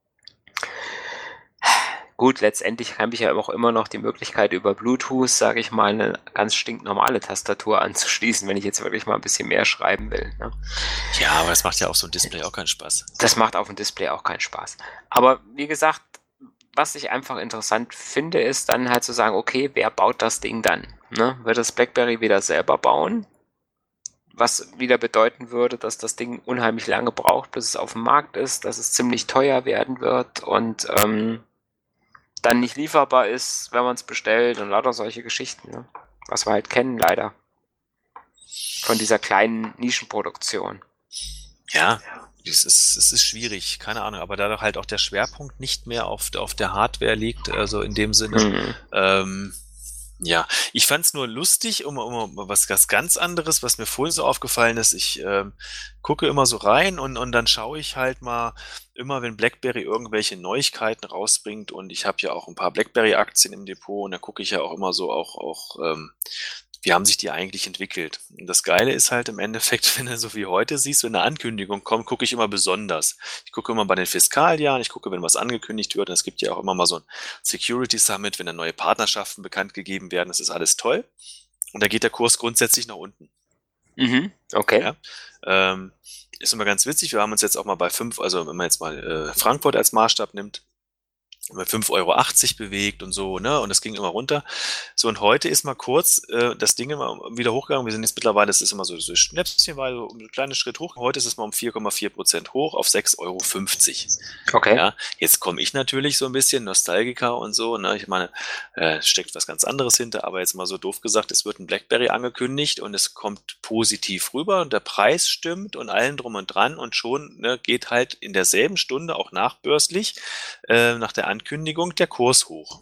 Speaker 1: Gut, letztendlich habe ich ja auch immer noch die Möglichkeit, über Bluetooth, sage ich mal, eine ganz stinknormale Tastatur anzuschließen, wenn ich jetzt wirklich mal ein bisschen mehr schreiben will. Ne?
Speaker 2: Ja, aber das macht ja auf so einem Display auch keinen Spaß.
Speaker 1: Das macht auf dem Display auch keinen Spaß. Aber wie gesagt, was ich einfach interessant finde, ist dann halt zu sagen, okay, wer baut das Ding dann? Ne? Wird das BlackBerry wieder selber bauen? Was wieder bedeuten würde, dass das Ding unheimlich lange braucht, bis es auf dem Markt ist, dass es ziemlich teuer werden wird und dann nicht lieferbar ist, wenn man es bestellt und lauter solche Geschichten, ne? Was wir halt kennen, leider. Von dieser kleinen Nischenproduktion.
Speaker 2: Ja, es ist schwierig, keine Ahnung, aber da doch halt auch der Schwerpunkt nicht mehr auf der Hardware liegt, also in dem Sinne, ja, ich fand's nur lustig, um was ganz anderes, was mir vorhin so aufgefallen ist. Ich gucke immer so rein und dann schaue ich halt mal immer, wenn BlackBerry irgendwelche Neuigkeiten rausbringt und ich habe ja auch ein paar BlackBerry-Aktien im Depot und da gucke ich ja auch immer so wie haben sich die eigentlich entwickelt? Und das Geile ist halt im Endeffekt, wenn du so wie heute siehst, wenn eine Ankündigung kommt, gucke ich immer besonders. Ich gucke immer bei den Fiskaljahren, ich gucke, wenn was angekündigt wird. Und es gibt ja auch immer mal so ein Security Summit, wenn da neue Partnerschaften bekannt gegeben werden. Das ist alles toll. Und da geht der Kurs grundsätzlich nach unten.
Speaker 1: Okay.
Speaker 2: Ja, ist immer ganz witzig. Wir haben uns jetzt auch mal bei 5, also wenn man jetzt mal Frankfurt als Maßstab nimmt, bei 5,80 Euro bewegt und so, ne? Und es ging immer runter. So, und heute ist mal kurz das Ding immer wieder hochgegangen. Wir sind jetzt mittlerweile, das ist immer so schnäppchenweise, so ein kleiner Schritt hoch. Heute ist es mal um 4,4% hoch auf 6,50 Euro.
Speaker 1: Okay.
Speaker 2: Ja, jetzt komme ich natürlich so ein bisschen Nostalgiker und so, ne? Ich meine, steckt was ganz anderes hinter, aber jetzt mal so doof gesagt, es wird ein BlackBerry angekündigt und es kommt positiv rüber und der Preis stimmt und allen drum und dran und schon geht halt in derselben Stunde auch nachbörslich nach der Ankündigung der Kurs hoch.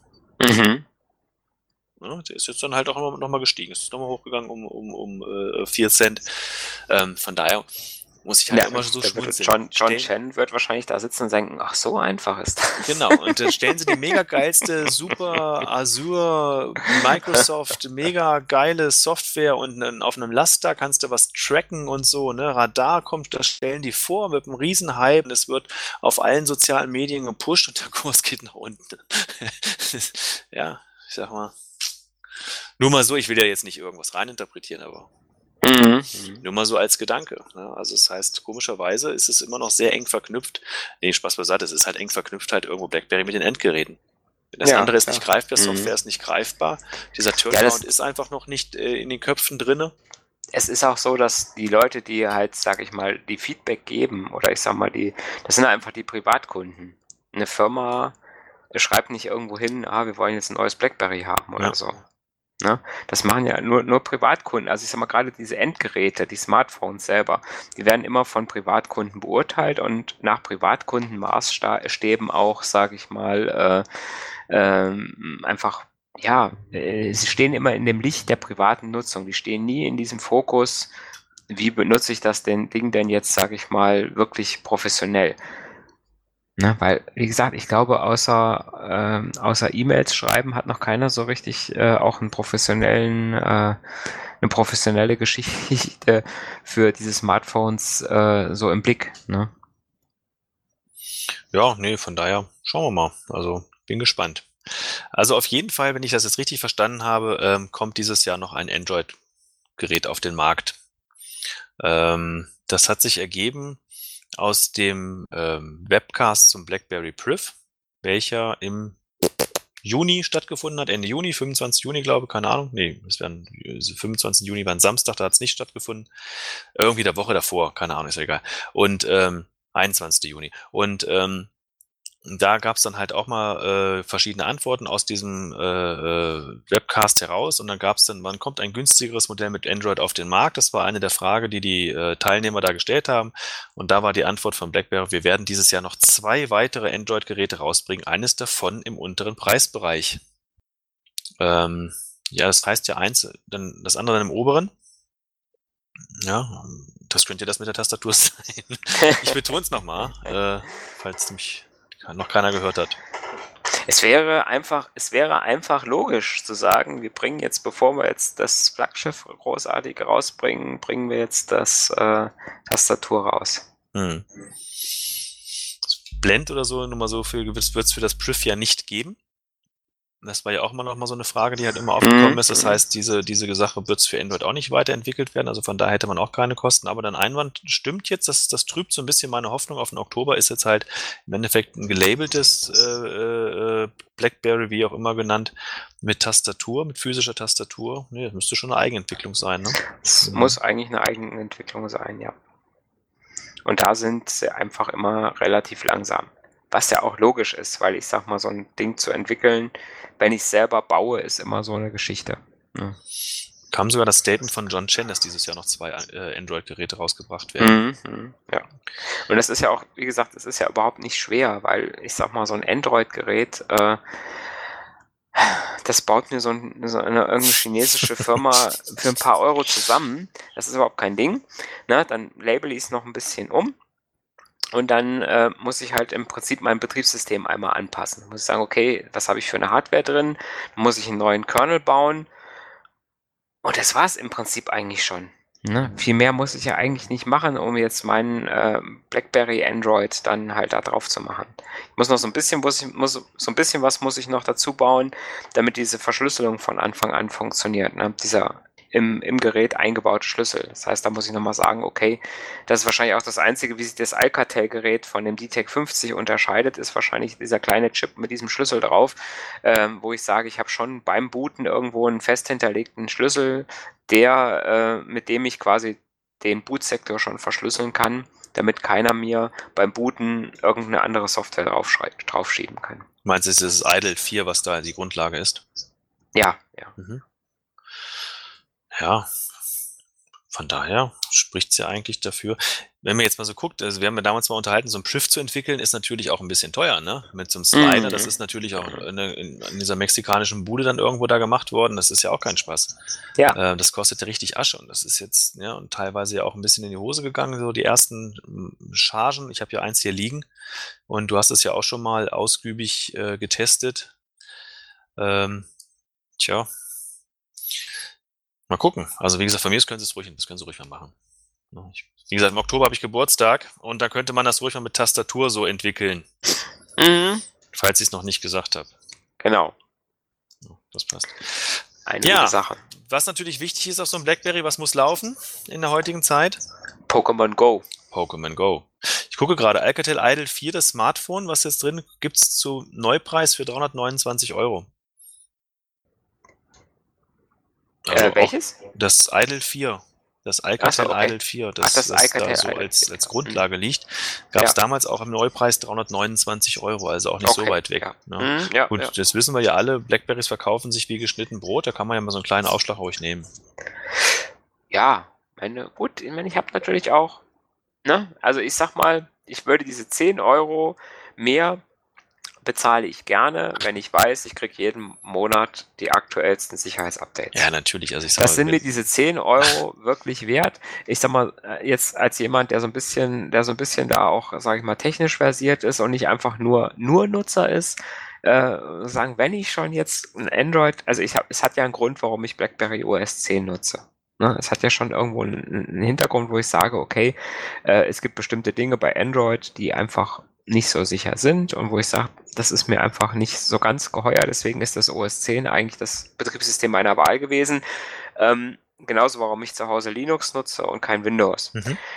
Speaker 2: Ja, der ist jetzt dann halt auch noch mal gestiegen. Es ist nochmal hochgegangen um 4 Cent. Von daher, muss ich halt
Speaker 1: Ja,
Speaker 2: immer so
Speaker 1: da wird
Speaker 2: schmunzeln.
Speaker 1: John Chen wird wahrscheinlich da sitzen und denken, ach, so einfach ist das.
Speaker 2: Genau, und dann stellen sie die mega geilste, super Azure, Microsoft, mega geile Software und auf einem Laster kannst du was tracken und so, ne? Radar kommt, das stellen die vor mit einem Riesenhype und es wird auf allen sozialen Medien gepusht und der Kurs geht nach unten. Ja, ich sag mal. Nur mal so, ich will ja jetzt nicht irgendwas reininterpretieren, aber nur mal so als Gedanke. Ne? Also das heißt, komischerweise ist es immer noch sehr eng verknüpft. Nee, Spaß beiseite, es ist halt eng verknüpft halt irgendwo BlackBerry mit den Endgeräten. Das andere ist nicht greifbar, Software ist nicht greifbar. Dieser Turnaround ist einfach noch nicht in den Köpfen drinne.
Speaker 1: Es ist auch so, dass die Leute, die halt, sag ich mal, die Feedback geben, oder ich sag mal, das sind einfach die Privatkunden. Eine Firma schreibt nicht irgendwo hin, wir wollen jetzt ein neues BlackBerry haben oder so. Ne? Das machen ja nur Privatkunden. Also ich sag mal, gerade diese Endgeräte, die Smartphones selber, die werden immer von Privatkunden beurteilt und nach Privatkundenmaßstäben auch, sage ich mal, einfach, sie stehen immer in dem Licht der privaten Nutzung. Die stehen nie in diesem Fokus, wie benutze ich das Ding denn jetzt, sage ich mal, wirklich professionell. Ne, weil, wie gesagt, ich glaube, außer E-Mails schreiben hat noch keiner so richtig auch eine professionelle Geschichte für diese Smartphones so im Blick. Ne?
Speaker 2: Ja, nee, von daher schauen wir mal. Also bin gespannt. Also auf jeden Fall, wenn ich das jetzt richtig verstanden habe, kommt dieses Jahr noch ein Android-Gerät auf den Markt. Das hat sich ergeben aus dem Webcast zum BlackBerry Priv, welcher im Juni stattgefunden hat, Ende Juni, 25. Juni, glaube ich, keine Ahnung. Nee, es wären 25. Juni war ein Samstag, da hat es nicht stattgefunden. Irgendwie der Woche davor, keine Ahnung, ist ja egal. Und 21. Juni. Und da gab es dann halt auch mal verschiedene Antworten aus diesem Webcast heraus und dann gab es dann, wann kommt ein günstigeres Modell mit Android auf den Markt? Das war eine der Fragen, die Teilnehmer da gestellt haben und da war die Antwort von BlackBerry, wir werden dieses Jahr noch 2 weitere Android-Geräte rausbringen, eines davon im unteren Preisbereich. Ja, das heißt ja eins, dann das andere dann im oberen. Ja, das könnte das mit der Tastatur sein. Ich betone es nochmal, falls mich noch keiner gehört hat.
Speaker 1: Es wäre einfach logisch zu sagen, wir bringen jetzt, bevor wir jetzt das Flaggschiff großartig rausbringen, bringen wir jetzt das Tastatur raus.
Speaker 2: Blend oder so, nur mal so viel wird es für das Priv ja nicht geben. Das war ja auch immer noch mal so eine Frage, die halt immer aufgekommen ist. Das heißt, diese Sache wird es für Android auch nicht weiterentwickelt werden. Also von daher hätte man auch keine Kosten. Aber dein Einwand stimmt jetzt. Das trübt so ein bisschen meine Hoffnung auf den Oktober. Ist jetzt halt im Endeffekt ein gelabeltes BlackBerry, wie auch immer genannt, mit Tastatur, mit physischer Tastatur. Nee, das müsste schon eine Eigenentwicklung sein, ne?
Speaker 1: Es muss eigentlich eine Eigenentwicklung sein, ja. Und da sind sie einfach immer relativ langsam. Was ja auch logisch ist, weil ich sag mal, so ein Ding zu entwickeln, wenn ich es selber baue, ist immer so eine Geschichte. Ja.
Speaker 2: Kam sogar das Statement von John Chen, dass dieses Jahr noch 2 Android-Geräte rausgebracht werden.
Speaker 1: Ja. Und das ist ja auch, wie gesagt, es ist ja überhaupt nicht schwer, weil ich sag mal, so ein Android-Gerät, das baut mir irgendeine chinesische Firma für ein paar Euro zusammen. Das ist überhaupt kein Ding. Na, dann label ich es noch ein bisschen um. Und dann muss ich halt im Prinzip mein Betriebssystem einmal anpassen. Muss ich sagen, okay, was habe ich für eine Hardware drin? Muss ich einen neuen Kernel bauen? Und das war es im Prinzip eigentlich schon. Ne? Viel mehr muss ich ja eigentlich nicht machen, um jetzt meinen BlackBerry Android dann halt da drauf zu machen. Ich muss noch so ein bisschen was muss ich noch dazu bauen, damit diese Verschlüsselung von Anfang an funktioniert. Ne? Dieser im Gerät eingebaute Schlüssel. Das heißt, da muss ich nochmal sagen, okay, das ist wahrscheinlich auch das Einzige, wie sich das Alcatel-Gerät von dem DTEC 50 unterscheidet, ist wahrscheinlich dieser kleine Chip mit diesem Schlüssel drauf, wo ich sage, ich habe schon beim Booten irgendwo einen fest hinterlegten Schlüssel, mit dem ich quasi den Bootsektor schon verschlüsseln kann, damit keiner mir beim Booten irgendeine andere Software draufschieben kann.
Speaker 2: Meinst du, es ist das IDLE 4, was da die Grundlage ist?
Speaker 1: Ja.
Speaker 2: Ja, Von daher spricht's ja eigentlich dafür. Wenn man jetzt mal so guckt, also wir haben ja damals mal unterhalten, so ein Schiff zu entwickeln, ist natürlich auch ein bisschen teuer, ne? Mit so einem Slider, das ist natürlich auch in dieser mexikanischen Bude dann irgendwo da gemacht worden. Das ist ja auch kein Spaß.
Speaker 1: Ja.
Speaker 2: Das kostete richtig Asche und das ist jetzt, ja, und teilweise ja auch ein bisschen in die Hose gegangen, so die ersten Chargen. Ich habe ja eins hier liegen und du hast es ja auch schon mal ausgiebig getestet. Tja, mal gucken. Also wie gesagt, von mir aus können Sie es ruhig, das können Sie ruhig mal machen. Ja, wie gesagt, im Oktober habe ich Geburtstag und da könnte man das ruhig mal mit Tastatur so entwickeln. Falls ich es noch nicht gesagt habe.
Speaker 1: Genau.
Speaker 2: Ja, das passt.
Speaker 1: Eine gute Sache.
Speaker 2: Was natürlich wichtig ist auf so einem BlackBerry, was muss laufen in der heutigen Zeit?
Speaker 1: Pokémon Go.
Speaker 2: Pokémon Go. Ich gucke gerade, Alcatel Idol 4, das Smartphone, was jetzt drin gibt es zu Neupreis für 329 €. Also
Speaker 1: welches?
Speaker 2: Das Idol 4. Das Alcatel Idol 4, das da so als Grundlage liegt, gab es damals auch im Neupreis 329 €, also auch nicht so weit weg. Ja. Ja. Gut, das wissen wir ja alle, Blackberries verkaufen sich wie geschnitten Brot, da kann man ja mal so einen kleinen Aufschlag ruhig nehmen.
Speaker 1: Ja, ich habe natürlich auch, ne, also ich sag mal, ich würde diese 10 € mehr bezahle ich gerne, wenn ich weiß, ich kriege jeden Monat die aktuellsten Sicherheitsupdates.
Speaker 2: Ja, natürlich. Also
Speaker 1: das sind mir diese 10 € wirklich wert. Ich sag mal, jetzt als jemand, der so ein bisschen da auch, sage ich mal, technisch versiert ist und nicht einfach nur Nutzer ist, sagen, wenn ich schon jetzt ein Android, also es hat ja einen Grund, warum ich BlackBerry OS 10 nutze. Ne? Es hat ja schon irgendwo einen Hintergrund, wo ich sage, okay, es gibt bestimmte Dinge bei Android, die einfach nicht so sicher sind und wo ich sage, das ist mir einfach nicht so ganz geheuer, deswegen ist das OS 10 eigentlich das Betriebssystem meiner Wahl gewesen. Genauso, warum ich zu Hause Linux nutze und kein Windows.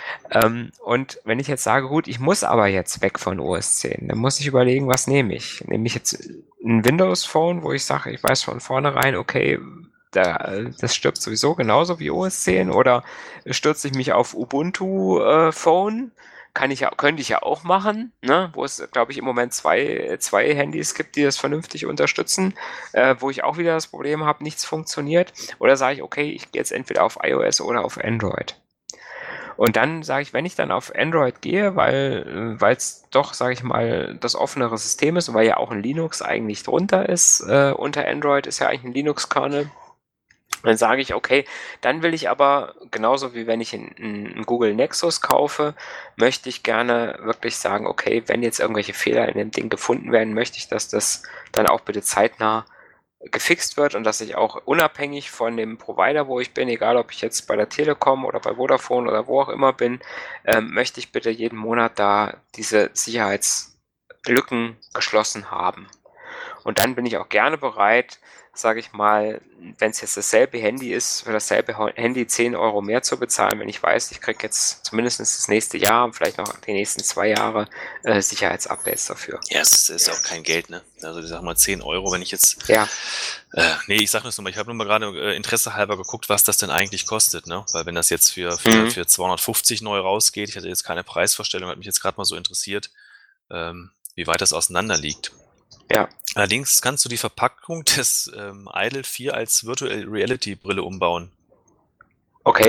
Speaker 1: Und wenn ich jetzt sage, gut, ich muss aber jetzt weg von OS 10, dann muss ich überlegen, was nehme ich? Nehme ich jetzt ein Windows-Phone, wo ich sage, ich weiß von vornherein, okay, das stirbt sowieso genauso wie OS 10, oder stürze ich mich auf Ubuntu-Phone? Könnte ich ja auch machen, ne? Wo es, glaube ich, im Moment zwei Handys gibt, die das vernünftig unterstützen, wo ich auch wieder das Problem habe, nichts funktioniert. Oder sage ich, okay, ich gehe jetzt entweder auf iOS oder auf Android. Und dann sage ich, wenn ich dann auf Android gehe, weil es doch, sage ich mal, das offenere System ist und weil ja auch ein Linux eigentlich drunter ist, unter Android ist ja eigentlich ein Linux-Kernel, dann sage ich, okay, dann will ich aber, genauso wie wenn ich einen Google Nexus kaufe, möchte ich gerne wirklich sagen, okay, wenn jetzt irgendwelche Fehler in dem Ding gefunden werden, möchte ich, dass das dann auch bitte zeitnah gefixt wird und dass ich auch unabhängig von dem Provider, wo ich bin, egal ob ich jetzt bei der Telekom oder bei Vodafone oder wo auch immer bin, möchte ich bitte jeden Monat da diese Sicherheitslücken geschlossen haben. Und dann bin ich auch gerne bereit, sage ich mal, wenn es jetzt dasselbe Handy ist, für dasselbe Handy 10 € mehr zu bezahlen, wenn ich weiß, ich kriege jetzt zumindest das nächste Jahr und vielleicht noch die nächsten 2 Jahre Sicherheitsupdates dafür.
Speaker 2: Ja, es ist auch kein Geld, ne? Also ich sag mal 10 €, wenn ich jetzt...
Speaker 1: Ja.
Speaker 2: Nee, ich sag das nur mal, ich habe nur mal gerade Interesse halber geguckt, was das denn eigentlich kostet, ne? Weil wenn das jetzt für 250 neu rausgeht, ich hatte jetzt keine Preisvorstellung, hat mich jetzt gerade mal so interessiert, wie weit das auseinander liegt.
Speaker 1: Ja.
Speaker 2: Allerdings kannst du die Verpackung des Idol 4 als Virtual Reality Brille umbauen.
Speaker 1: Okay.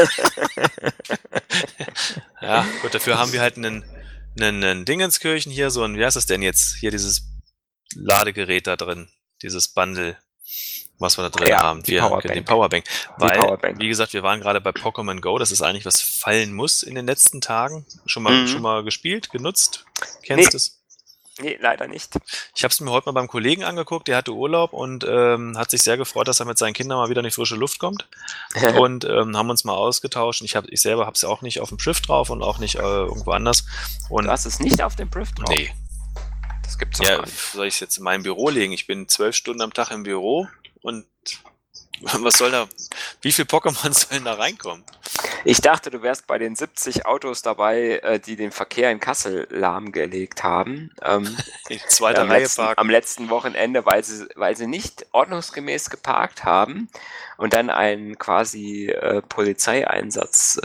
Speaker 2: Ja, gut, dafür haben wir halt einen Dingenskirchen hier, so ein, wie heißt das denn jetzt? Hier dieses Ladegerät da drin, dieses Bundle, was wir da drin haben. Die Powerbank. Weil, wie gesagt, wir waren gerade bei Pokémon Go, das ist eigentlich, was fallen muss in den letzten Tagen. Schon mal gespielt, genutzt? Kennst du es?
Speaker 1: Nee, leider nicht.
Speaker 2: Ich habe es mir heute mal beim Kollegen angeguckt, der hatte Urlaub und hat sich sehr gefreut, dass er mit seinen Kindern mal wieder in die frische Luft kommt. Und haben uns mal ausgetauscht. Ich selber habe es auch nicht auf dem Schiff drauf und auch nicht irgendwo anders. Und
Speaker 1: du hast es nicht auf dem Schiff drauf?
Speaker 2: Nee.
Speaker 1: Das gibt's doch gar nicht.
Speaker 2: Soll ich es jetzt in meinem Büro legen? Ich bin 12 Stunden am Tag im Büro und was soll da, wie viel Pokémon sollen da reinkommen?
Speaker 1: Ich dachte, du wärst bei den 70 Autos dabei, die den Verkehr in Kassel lahmgelegt haben.
Speaker 2: In zweiter Reihe parken.
Speaker 1: Am letzten Wochenende, weil sie nicht ordnungsgemäß geparkt haben und dann einen quasi Polizeieinsatz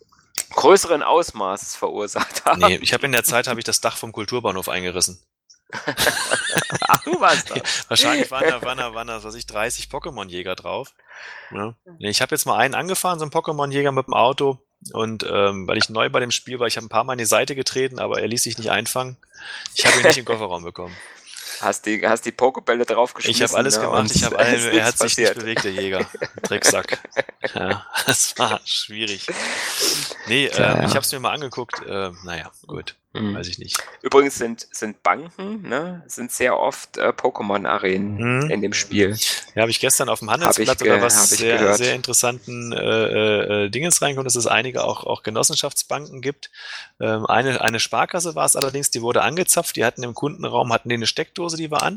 Speaker 1: größeren Ausmaßes verursacht haben.
Speaker 2: Nee, in der Zeit habe ich das Dach vom Kulturbahnhof eingerissen.
Speaker 1: Ach, du warst das.
Speaker 2: Wahrscheinlich waren da, was weiß ich, 30 Pokémon-Jäger drauf. Ja. Ich habe jetzt mal einen angefahren, so einen Pokémon-Jäger mit dem Auto. Und weil ich neu bei dem Spiel war, ich habe ein paar Mal an die Seite getreten, aber er ließ sich nicht einfangen. Ich habe ihn nicht in den Kofferraum bekommen.
Speaker 1: Hast die Pokebälle draufgeschmissen?
Speaker 2: Ich habe alles gemacht, er hat sich nicht bewegt, der Jäger. Drecksack. Ja, das war schwierig. Nee, ich habe es mir mal angeguckt. Naja, gut. Weiß ich nicht.
Speaker 1: Übrigens sind Banken, ne, sind sehr oft Pokémon-Arenen in dem Spiel.
Speaker 2: Ja, habe ich gestern auf dem Handelsblatt oder was sehr interessanten Dinges reingekommen, dass es einige auch Genossenschaftsbanken gibt. Eine Sparkasse war es allerdings, die wurde angezapft, die hatten im Kundenraum eine Steckdose, die war an.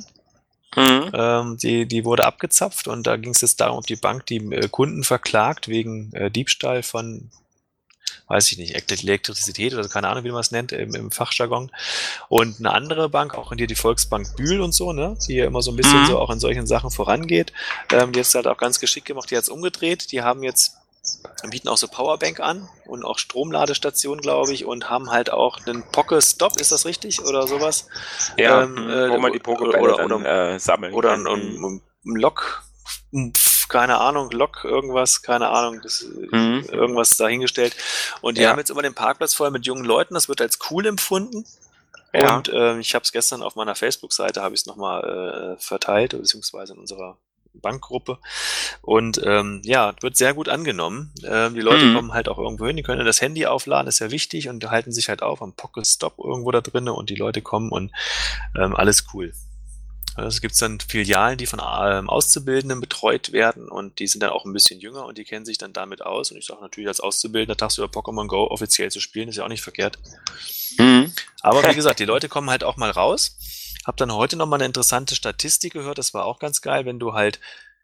Speaker 2: Die wurde abgezapft und da ging es jetzt darum, ob die Bank die Kunden verklagt wegen Diebstahl von, weiß ich nicht, Elektrizität oder keine Ahnung, wie man es nennt im Fachjargon. Und eine andere Bank, auch in die Volksbank Bühl und so, ne, die ja immer so ein bisschen so auch in solchen Sachen vorangeht, die jetzt halt auch ganz geschickt gemacht, die hat es umgedreht, die bieten auch so Powerbank an und auch Stromladestationen, glaube ich, und haben halt auch einen Poké-Stop, ist das richtig? Oder sowas?
Speaker 1: Ja, wo man die Pokébälle sammeln
Speaker 2: oder ein Lok, keine Ahnung, irgendwas, keine Ahnung, irgendwas dahingestellt. Und die haben jetzt immer den Parkplatz voll mit jungen Leuten, das wird als cool empfunden. Ja. Und ich habe es gestern auf meiner Facebook-Seite, habe ich es nochmal verteilt, beziehungsweise in unserer Bankgruppe. Und wird sehr gut angenommen. Die Leute kommen halt auch irgendwo hin, die können das Handy aufladen, ist ja wichtig, und halten sich halt auf am Poké-Stop irgendwo da drinne und die Leute kommen und alles cool. Es gibt dann Filialen, die von Auszubildenden betreut werden und die sind dann auch ein bisschen jünger und die kennen sich dann damit aus. Und ich sage natürlich, als Auszubildender tagsüber Pokémon Go offiziell zu spielen, ist ja auch nicht verkehrt. Aber wie gesagt, die Leute kommen halt auch mal raus. Hab dann heute nochmal eine interessante Statistik gehört, das war auch ganz geil, wenn du halt,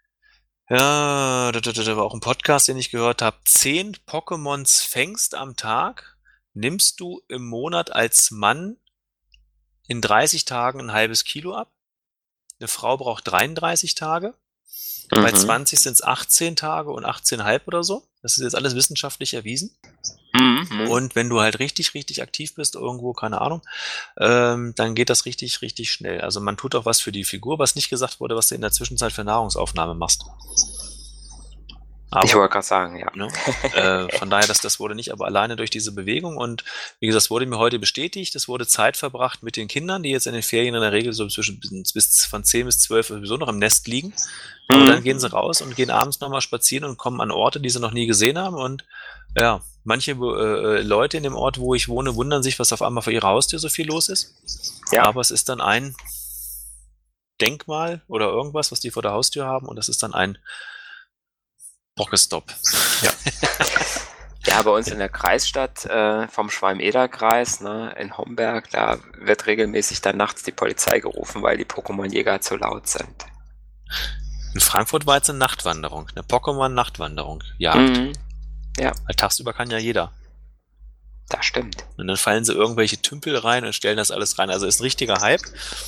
Speaker 2: das war auch ein Podcast, den ich gehört habe, 10 Pokémons fängst am Tag, nimmst du im Monat als Mann in 30 Tagen ein halbes Kilo ab. Eine Frau braucht 33 Tage. Bei 20 sind es 18 Tage und 18,5 oder so. Das ist jetzt alles wissenschaftlich erwiesen. Und wenn du halt richtig, richtig aktiv bist irgendwo, keine Ahnung, dann geht das richtig, richtig schnell. Also man tut auch was für die Figur, was nicht gesagt wurde, was du in der Zwischenzeit für Nahrungsaufnahme machst.
Speaker 1: Aber, ich wollte gerade sagen, ja.
Speaker 2: Ne? Von daher, das wurde nicht, aber alleine durch diese Bewegung. Und wie gesagt, das wurde mir heute bestätigt. Es wurde Zeit verbracht mit den Kindern, die jetzt in den Ferien in der Regel so von 10 bis 12 sowieso noch im Nest liegen. Aber dann gehen sie raus und gehen abends nochmal spazieren und kommen an Orte, die sie noch nie gesehen haben. Und ja, manche Leute in dem Ort, wo ich wohne, wundern sich, was auf einmal vor ihrer Haustür so viel los ist. Ja. Aber es ist dann ein Denkmal oder irgendwas, was die vor der Haustür haben. Und das ist dann ein Poké-Stop.
Speaker 1: Ja. Ja, bei uns in der Kreisstadt vom Schwalm-Eder-Kreis, ne, in Homberg, da wird regelmäßig dann nachts die Polizei gerufen, weil die Pokémon-Jäger zu laut sind.
Speaker 2: In Frankfurt war jetzt eine Nachtwanderung, eine Pokémon-Nachtwanderung, Jagd.
Speaker 1: Ja.
Speaker 2: Weil tagsüber kann ja jeder.
Speaker 1: Das stimmt.
Speaker 2: Und dann fallen sie irgendwelche Tümpel rein und stellen das alles rein. Also ist ein richtiger Hype.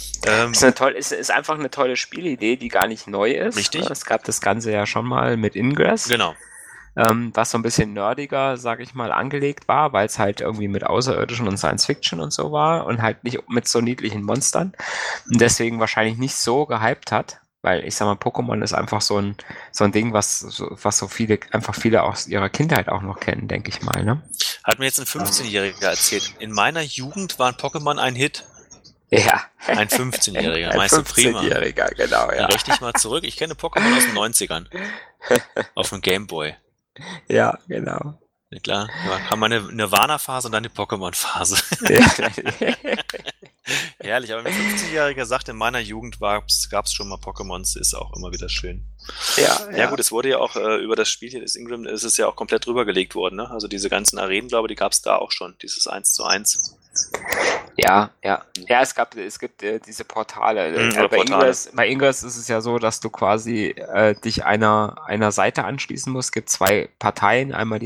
Speaker 1: Ist einfach eine tolle Spielidee, die gar nicht neu ist.
Speaker 2: Richtig.
Speaker 1: Es gab das Ganze ja schon mal mit Ingress.
Speaker 2: Genau.
Speaker 1: Was so ein bisschen nerdiger, sag ich mal, angelegt war, weil es halt irgendwie mit Außerirdischen und Science Fiction und so war und halt nicht mit so niedlichen Monstern und deswegen wahrscheinlich nicht so gehypt hat, weil ich sag mal, Pokémon ist einfach so ein Ding, was so viele aus ihrer Kindheit auch noch kennen, denke ich mal, ne?
Speaker 2: Hat mir jetzt ein 15-Jähriger erzählt. In meiner Jugend waren Pokémon ein Hit.
Speaker 1: Ja.
Speaker 2: Ein 15-Jähriger,
Speaker 1: ein 15-Jähriger, genau, ja.
Speaker 2: Richte ich mal zurück. Ich kenne Pokémon aus den 90ern. Auf dem Gameboy.
Speaker 1: Ja, genau.
Speaker 2: Ja, klar, da kam eine Nirvana-Phase und dann die Pokémon-Phase.
Speaker 1: Ja.
Speaker 2: Herrlich, aber ein 15-Jähriger sagt, in meiner Jugend gab es schon mal Pokémons, ist auch immer wieder schön. Ja gut, es wurde ja auch über das Spiel hier, das Ingram, ist es ja auch komplett drübergelegt worden, ne? Also diese ganzen Arenen, glaube ich, die gab es da auch schon, dieses 1:1.
Speaker 1: Ja, es gibt diese Portale. Bei Ingress ist es ja so, dass du quasi dich einer Seite anschließen musst. Es gibt 2 Parteien, einmal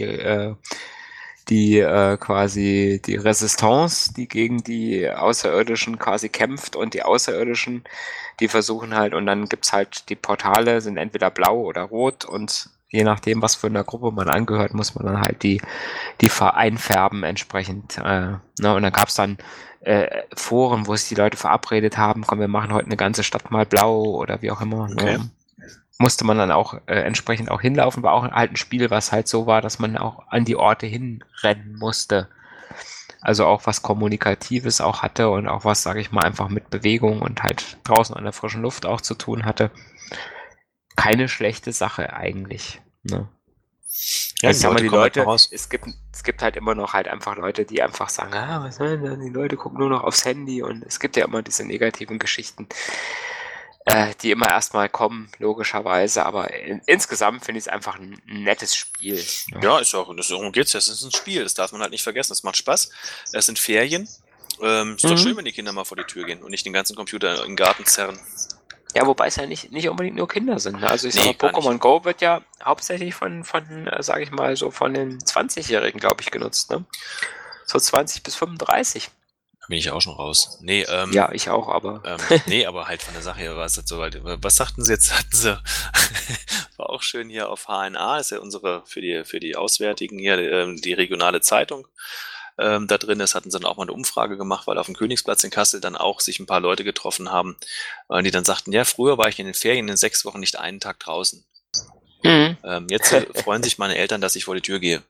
Speaker 1: die quasi die Resistance, die gegen die Außerirdischen quasi kämpft, und die Außerirdischen, die versuchen halt, und dann gibt's halt die Portale, sind entweder blau oder rot, und je nachdem, was für eine Gruppe man angehört, muss man dann halt die einfärben entsprechend. Ne? Und dann gab es dann Foren, wo sich die Leute verabredet haben, komm, wir machen heute eine ganze Stadt mal blau oder wie auch immer.
Speaker 2: Okay.
Speaker 1: Ne? Musste man dann auch entsprechend auch hinlaufen, war auch halt ein Spiel, was halt so war, dass man auch an die Orte hinrennen musste. Also auch was Kommunikatives auch hatte und auch was, sage ich mal, einfach mit Bewegung und halt draußen an der frischen Luft auch zu tun hatte. Keine schlechte Sache eigentlich. Ne?
Speaker 2: Ja,
Speaker 1: Also,
Speaker 2: die Leute kommen halt
Speaker 1: es gibt halt immer noch halt einfach Leute, die einfach sagen, was sollen denn, die Leute gucken nur noch aufs Handy und es gibt ja immer diese negativen Geschichten, die immer erstmal kommen, logischerweise, aber insgesamt finde ich es einfach ein nettes Spiel.
Speaker 2: Ja, darum geht's ja. Es ist ein Spiel, das darf man halt nicht vergessen. Es macht Spaß. Es sind Ferien. Ist doch schön, wenn die Kinder mal vor die Tür gehen und nicht den ganzen Computer in den Garten zerren.
Speaker 1: Ja, wobei es ja nicht unbedingt nur Kinder sind. Ne? Also ich sag
Speaker 2: Nee,
Speaker 1: mal,
Speaker 2: gar
Speaker 1: Pokémon
Speaker 2: nicht.
Speaker 1: Go wird ja hauptsächlich von sage ich mal, so von den 20-Jährigen, glaube ich, genutzt. Ne? So 20 bis 35.
Speaker 2: Da bin ich auch schon raus. Nee,
Speaker 1: Ja, ich auch, aber
Speaker 2: nee, aber halt von der Sache her war es jetzt so, was sagten sie jetzt? Hatten sie, war auch schön hier auf HNA, ist ja unsere, für die Auswärtigen hier, die regionale Zeitung. Da drin ist, hatten sie dann auch mal eine Umfrage gemacht, weil auf dem Königsplatz in Kassel dann auch sich ein paar Leute getroffen haben, die dann sagten, ja, früher war ich in den Ferien in 6 Wochen nicht einen Tag draußen. Jetzt freuen sich meine Eltern, dass ich vor die Tür gehe.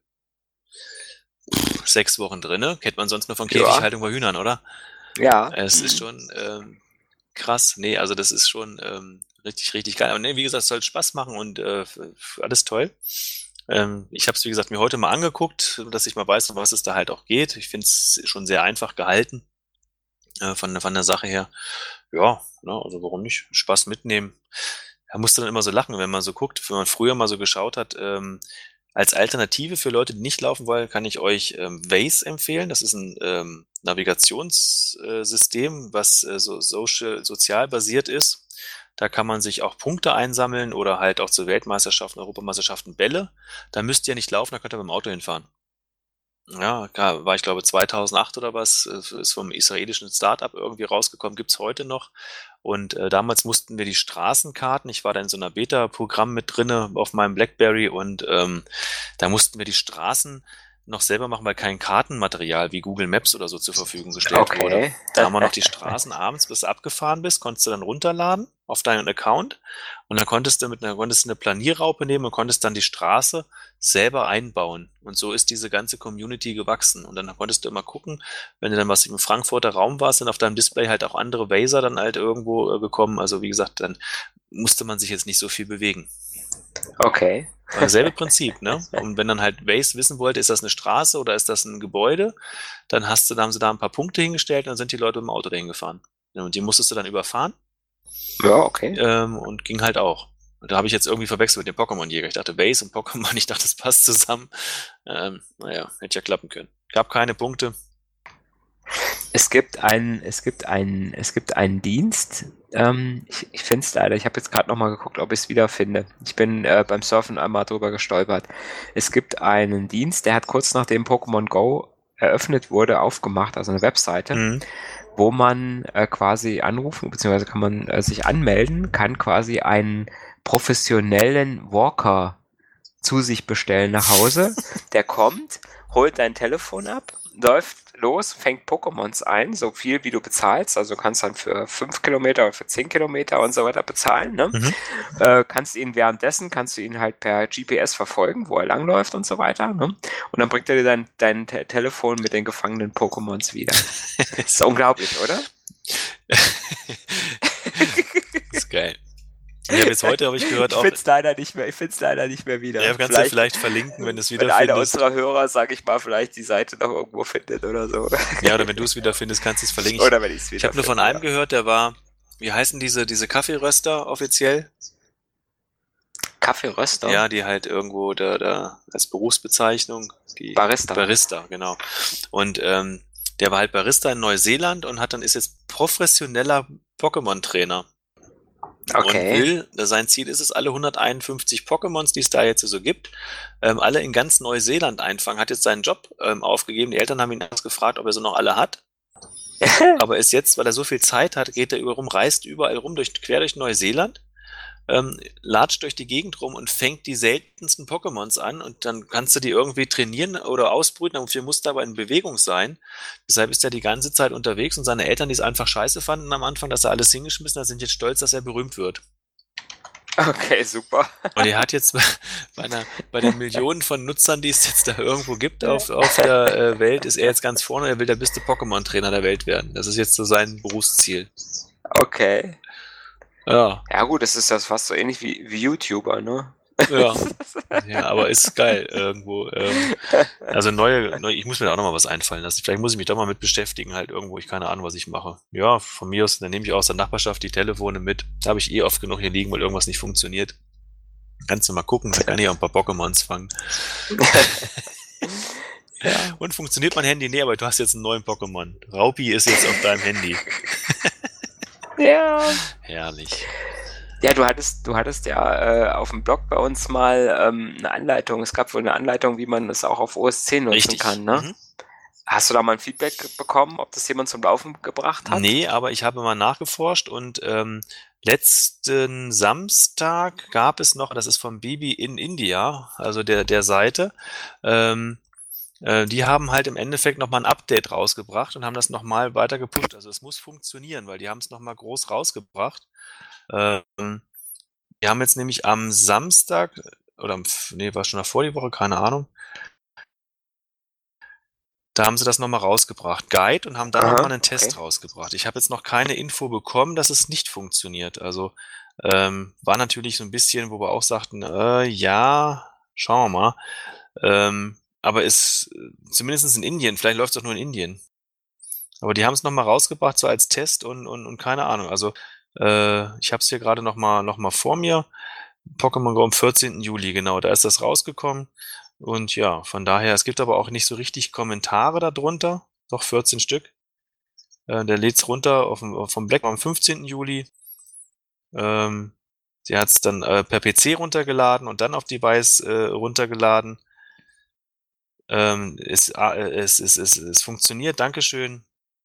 Speaker 2: 6 Wochen drinne, kennt man sonst nur von Käfighaltung bei Hühnern, oder?
Speaker 1: ja.
Speaker 2: Es ist schon krass. Nee, also das ist schon richtig, richtig geil. Aber nee, wie gesagt, es soll Spaß machen und alles toll. Ich habe es, wie gesagt, mir heute mal angeguckt, dass ich mal weiß, um was es da halt auch geht. Ich finde es schon sehr einfach gehalten von der Sache her. Ja, also warum nicht? Spaß mitnehmen. Da musste dann immer so lachen, wenn man so guckt, wenn man früher mal so geschaut hat. Als Alternative für Leute, die nicht laufen wollen, kann ich euch Waze empfehlen. Das ist ein Navigationssystem, was sozial basiert ist. Da kann man sich auch Punkte einsammeln oder halt auch zu Weltmeisterschaften, Europameisterschaften Bälle. Da müsst ihr nicht laufen, da könnt ihr mit dem Auto hinfahren. Ja, war ich glaube 2008 oder was, ist vom israelischen Startup irgendwie rausgekommen, gibt's heute noch. Und damals mussten wir die Straßenkarten, ich war da in so einer Beta-Programm mit drinne auf meinem BlackBerry und da mussten wir die Straßen noch selber machen, weil kein Kartenmaterial wie Google Maps oder so zur Verfügung gestellt wurde. Da haben wir noch die Straßen abends, bis du abgefahren bist, konntest du dann runterladen auf deinen Account und dann konntest du eine Planierraupe nehmen und konntest dann die Straße selber einbauen. Und so ist diese ganze Community gewachsen. Und dann konntest du immer gucken, wenn du dann was im Frankfurter Raum warst, dann auf deinem Display halt auch andere Wazer dann halt irgendwo bekommen. Also wie gesagt, dann musste man sich jetzt nicht so viel bewegen.
Speaker 1: Okay.
Speaker 2: Selbe Prinzip, ne? Und wenn dann halt Waze wissen wollte, ist das eine Straße oder ist das ein Gebäude, dann haben sie da ein paar Punkte hingestellt und dann sind die Leute mit dem Auto dahin gefahren. Und die musstest du dann überfahren.
Speaker 1: Ja, okay.
Speaker 2: Und ging halt auch. Und da habe ich jetzt irgendwie verwechselt mit dem Pokémon-Jäger. Ich dachte Waze und Pokémon, ich dachte, das passt zusammen. Naja, hätte ja klappen können. Gab keine Punkte.
Speaker 1: Es gibt einen Dienst. Ich finde es leider, ich habe jetzt gerade nochmal geguckt, ob ich es wieder finde. Ich bin beim Surfen einmal drüber gestolpert. Es gibt einen Dienst, der hat kurz nachdem Pokémon Go eröffnet wurde, aufgemacht, also eine Webseite, wo man quasi anrufen, beziehungsweise kann man sich anmelden, kann quasi einen professionellen Walker zu sich bestellen nach Hause. Der kommt, holt dein Telefon ab, läuft los, fängt Pokémons ein, so viel wie du bezahlst, also kannst dann für 5 Kilometer oder für 10 Kilometer und so weiter bezahlen, ne? Kannst du ihn halt per GPS verfolgen, wo er langläuft und so weiter, ne? Und dann bringt er dir dein Telefon mit den gefangenen Pokémons wieder. Ist unglaublich, oder?
Speaker 2: Ist geil. Ja, bis heute habe ich gehört
Speaker 1: ich finde es leider nicht mehr wieder.
Speaker 2: Ja, kannst du vielleicht verlinken, wenn du es wieder
Speaker 1: findest.
Speaker 2: Wenn
Speaker 1: einer unserer Hörer, sag ich mal, vielleicht die Seite noch irgendwo findet oder so.
Speaker 2: Ja, oder wenn du es wieder findest, kannst du es verlinken.
Speaker 1: Oder wenn ich es wieder
Speaker 2: Ich habe nur von einem gehört, der war, wie heißen diese Kaffeeröster offiziell?
Speaker 1: Kaffeeröster?
Speaker 2: Ja, die halt irgendwo da als Berufsbezeichnung. Die Barista, genau. Und der war halt Barista in Neuseeland und ist jetzt professioneller Pokémon-Trainer.
Speaker 1: Okay.
Speaker 2: Und sein Ziel ist es, alle 151 Pokémons, die es da jetzt so gibt, alle in ganz Neuseeland einfangen. Hat jetzt seinen Job aufgegeben. Die Eltern haben ihn erst gefragt, ob er sie noch alle hat. Aber ist jetzt, weil er so viel Zeit hat, reist überall rum quer durch Neuseeland latscht durch die Gegend rum und fängt die seltensten Pokémons an und dann kannst du die irgendwie trainieren oder ausbrüten, dafür musst du aber in Bewegung sein. Deshalb ist er die ganze Zeit unterwegs und seine Eltern, die es einfach scheiße fanden am Anfang, dass er alles hingeschmissen hat, sind jetzt stolz, dass er berühmt wird.
Speaker 1: Okay, super.
Speaker 2: Und er hat jetzt bei den Millionen von Nutzern, die es jetzt da irgendwo gibt auf der Welt, ist er jetzt ganz vorne. Er will der beste Pokémon-Trainer der Welt werden. Das ist jetzt so sein Berufsziel.
Speaker 1: Okay.
Speaker 2: Ja.
Speaker 1: Ja gut, das ist das fast so ähnlich wie YouTuber, ne?
Speaker 2: Ja. Ja, aber ist geil irgendwo. Also ich muss mir da auch nochmal was einfallen lassen. Vielleicht muss ich mich da mal mit beschäftigen, halt irgendwo. Ich keine Ahnung, was ich mache. Ja, von mir aus, dann nehme ich aus der Nachbarschaft die Telefone mit. Da habe ich eh oft genug hier liegen, weil irgendwas nicht funktioniert. Kannst du mal gucken, da kann ich auch ein paar Pokémons fangen. Ja. Und funktioniert mein Handy? Nee, aber du hast jetzt einen neuen Pokémon. Raupi ist jetzt auf deinem Handy.
Speaker 1: Ja.
Speaker 2: Herrlich.
Speaker 1: Ja, du hattest ja auf dem Blog bei uns mal eine Anleitung. Es gab wohl eine Anleitung, wie man es auch auf OS 10 nutzen
Speaker 2: Richtig.
Speaker 1: kann, ne?
Speaker 2: Mhm.
Speaker 1: Hast du da mal ein Feedback bekommen, ob das jemand zum Laufen gebracht hat?
Speaker 2: Nee, aber ich habe mal nachgeforscht und letzten Samstag gab es noch, das ist von Bibi in India, also der Seite, die haben halt im Endeffekt nochmal ein Update rausgebracht und haben das nochmal weiter gepusht. Also es muss funktionieren, weil die haben es nochmal groß rausgebracht. Die haben jetzt nämlich am Samstag, war schon davor die Woche, keine Ahnung, da haben sie das nochmal rausgebracht, Guide, und haben dann nochmal einen Test rausgebracht. Ich habe jetzt noch keine Info bekommen, dass es nicht funktioniert. Also war natürlich so ein bisschen, wo wir auch sagten, ja, schauen wir mal. Aber ist zumindest in Indien, vielleicht läuft es auch nur in Indien. Aber die haben es nochmal rausgebracht, so als Test und keine Ahnung. Also ich habe es hier gerade noch mal vor mir. Pokémon Go am 14. Juli, genau, da ist das rausgekommen. Und ja, von daher, es gibt aber auch nicht so richtig Kommentare darunter. Doch 14 Stück. Der lädt's runter vom Black am 15. Juli. Sie hat's dann per PC runtergeladen und dann auf Device runtergeladen. Es funktioniert, Dankeschön.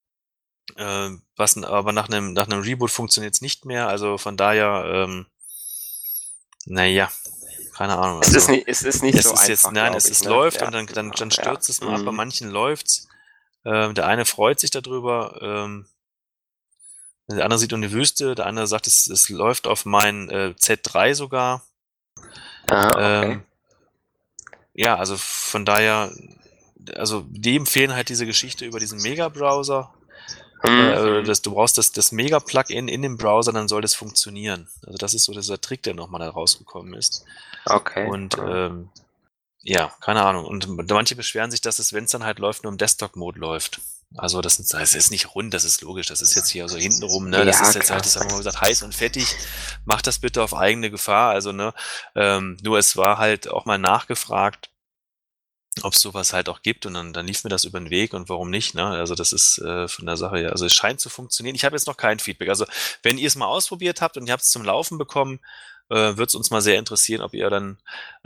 Speaker 2: Aber nach einem Reboot funktioniert's nicht mehr. Also von daher, naja, keine Ahnung.
Speaker 1: Es ist nicht so einfach.
Speaker 2: Jetzt, nein, es läuft und dann stürzt es mal ab. Bei manchen läuft's. Der eine freut sich darüber. Der andere sieht eine Wüste. Der andere sagt, es läuft auf mein Z3 sogar.
Speaker 1: Okay.
Speaker 2: Ja, also von daher, also die empfehlen halt diese Geschichte über diesen Mega-Browser. Du brauchst das Mega-Plugin in dem Browser, dann soll das funktionieren. Also das ist so dieser Trick, der nochmal da rausgekommen ist.
Speaker 1: Okay.
Speaker 2: Und ja, keine Ahnung. Und manche beschweren sich, dass es, wenn es dann halt läuft, nur im Desktop-Mode läuft. Also das ist nicht rund, das ist logisch. Das ist jetzt hier so hintenrum, ne? Das ist jetzt halt, das haben wir mal gesagt, heiß und fettig. Macht das bitte auf eigene Gefahr. Also, ne? Nur es war halt auch mal nachgefragt, ob es sowas halt auch gibt, und dann lief mir das über den Weg, und warum nicht, ne? Also das ist von der Sache her, also es scheint zu funktionieren. Ich habe jetzt noch kein Feedback. Also wenn ihr es mal ausprobiert habt und ihr habt es zum Laufen bekommen, wird es uns mal sehr interessieren, ob ihr dann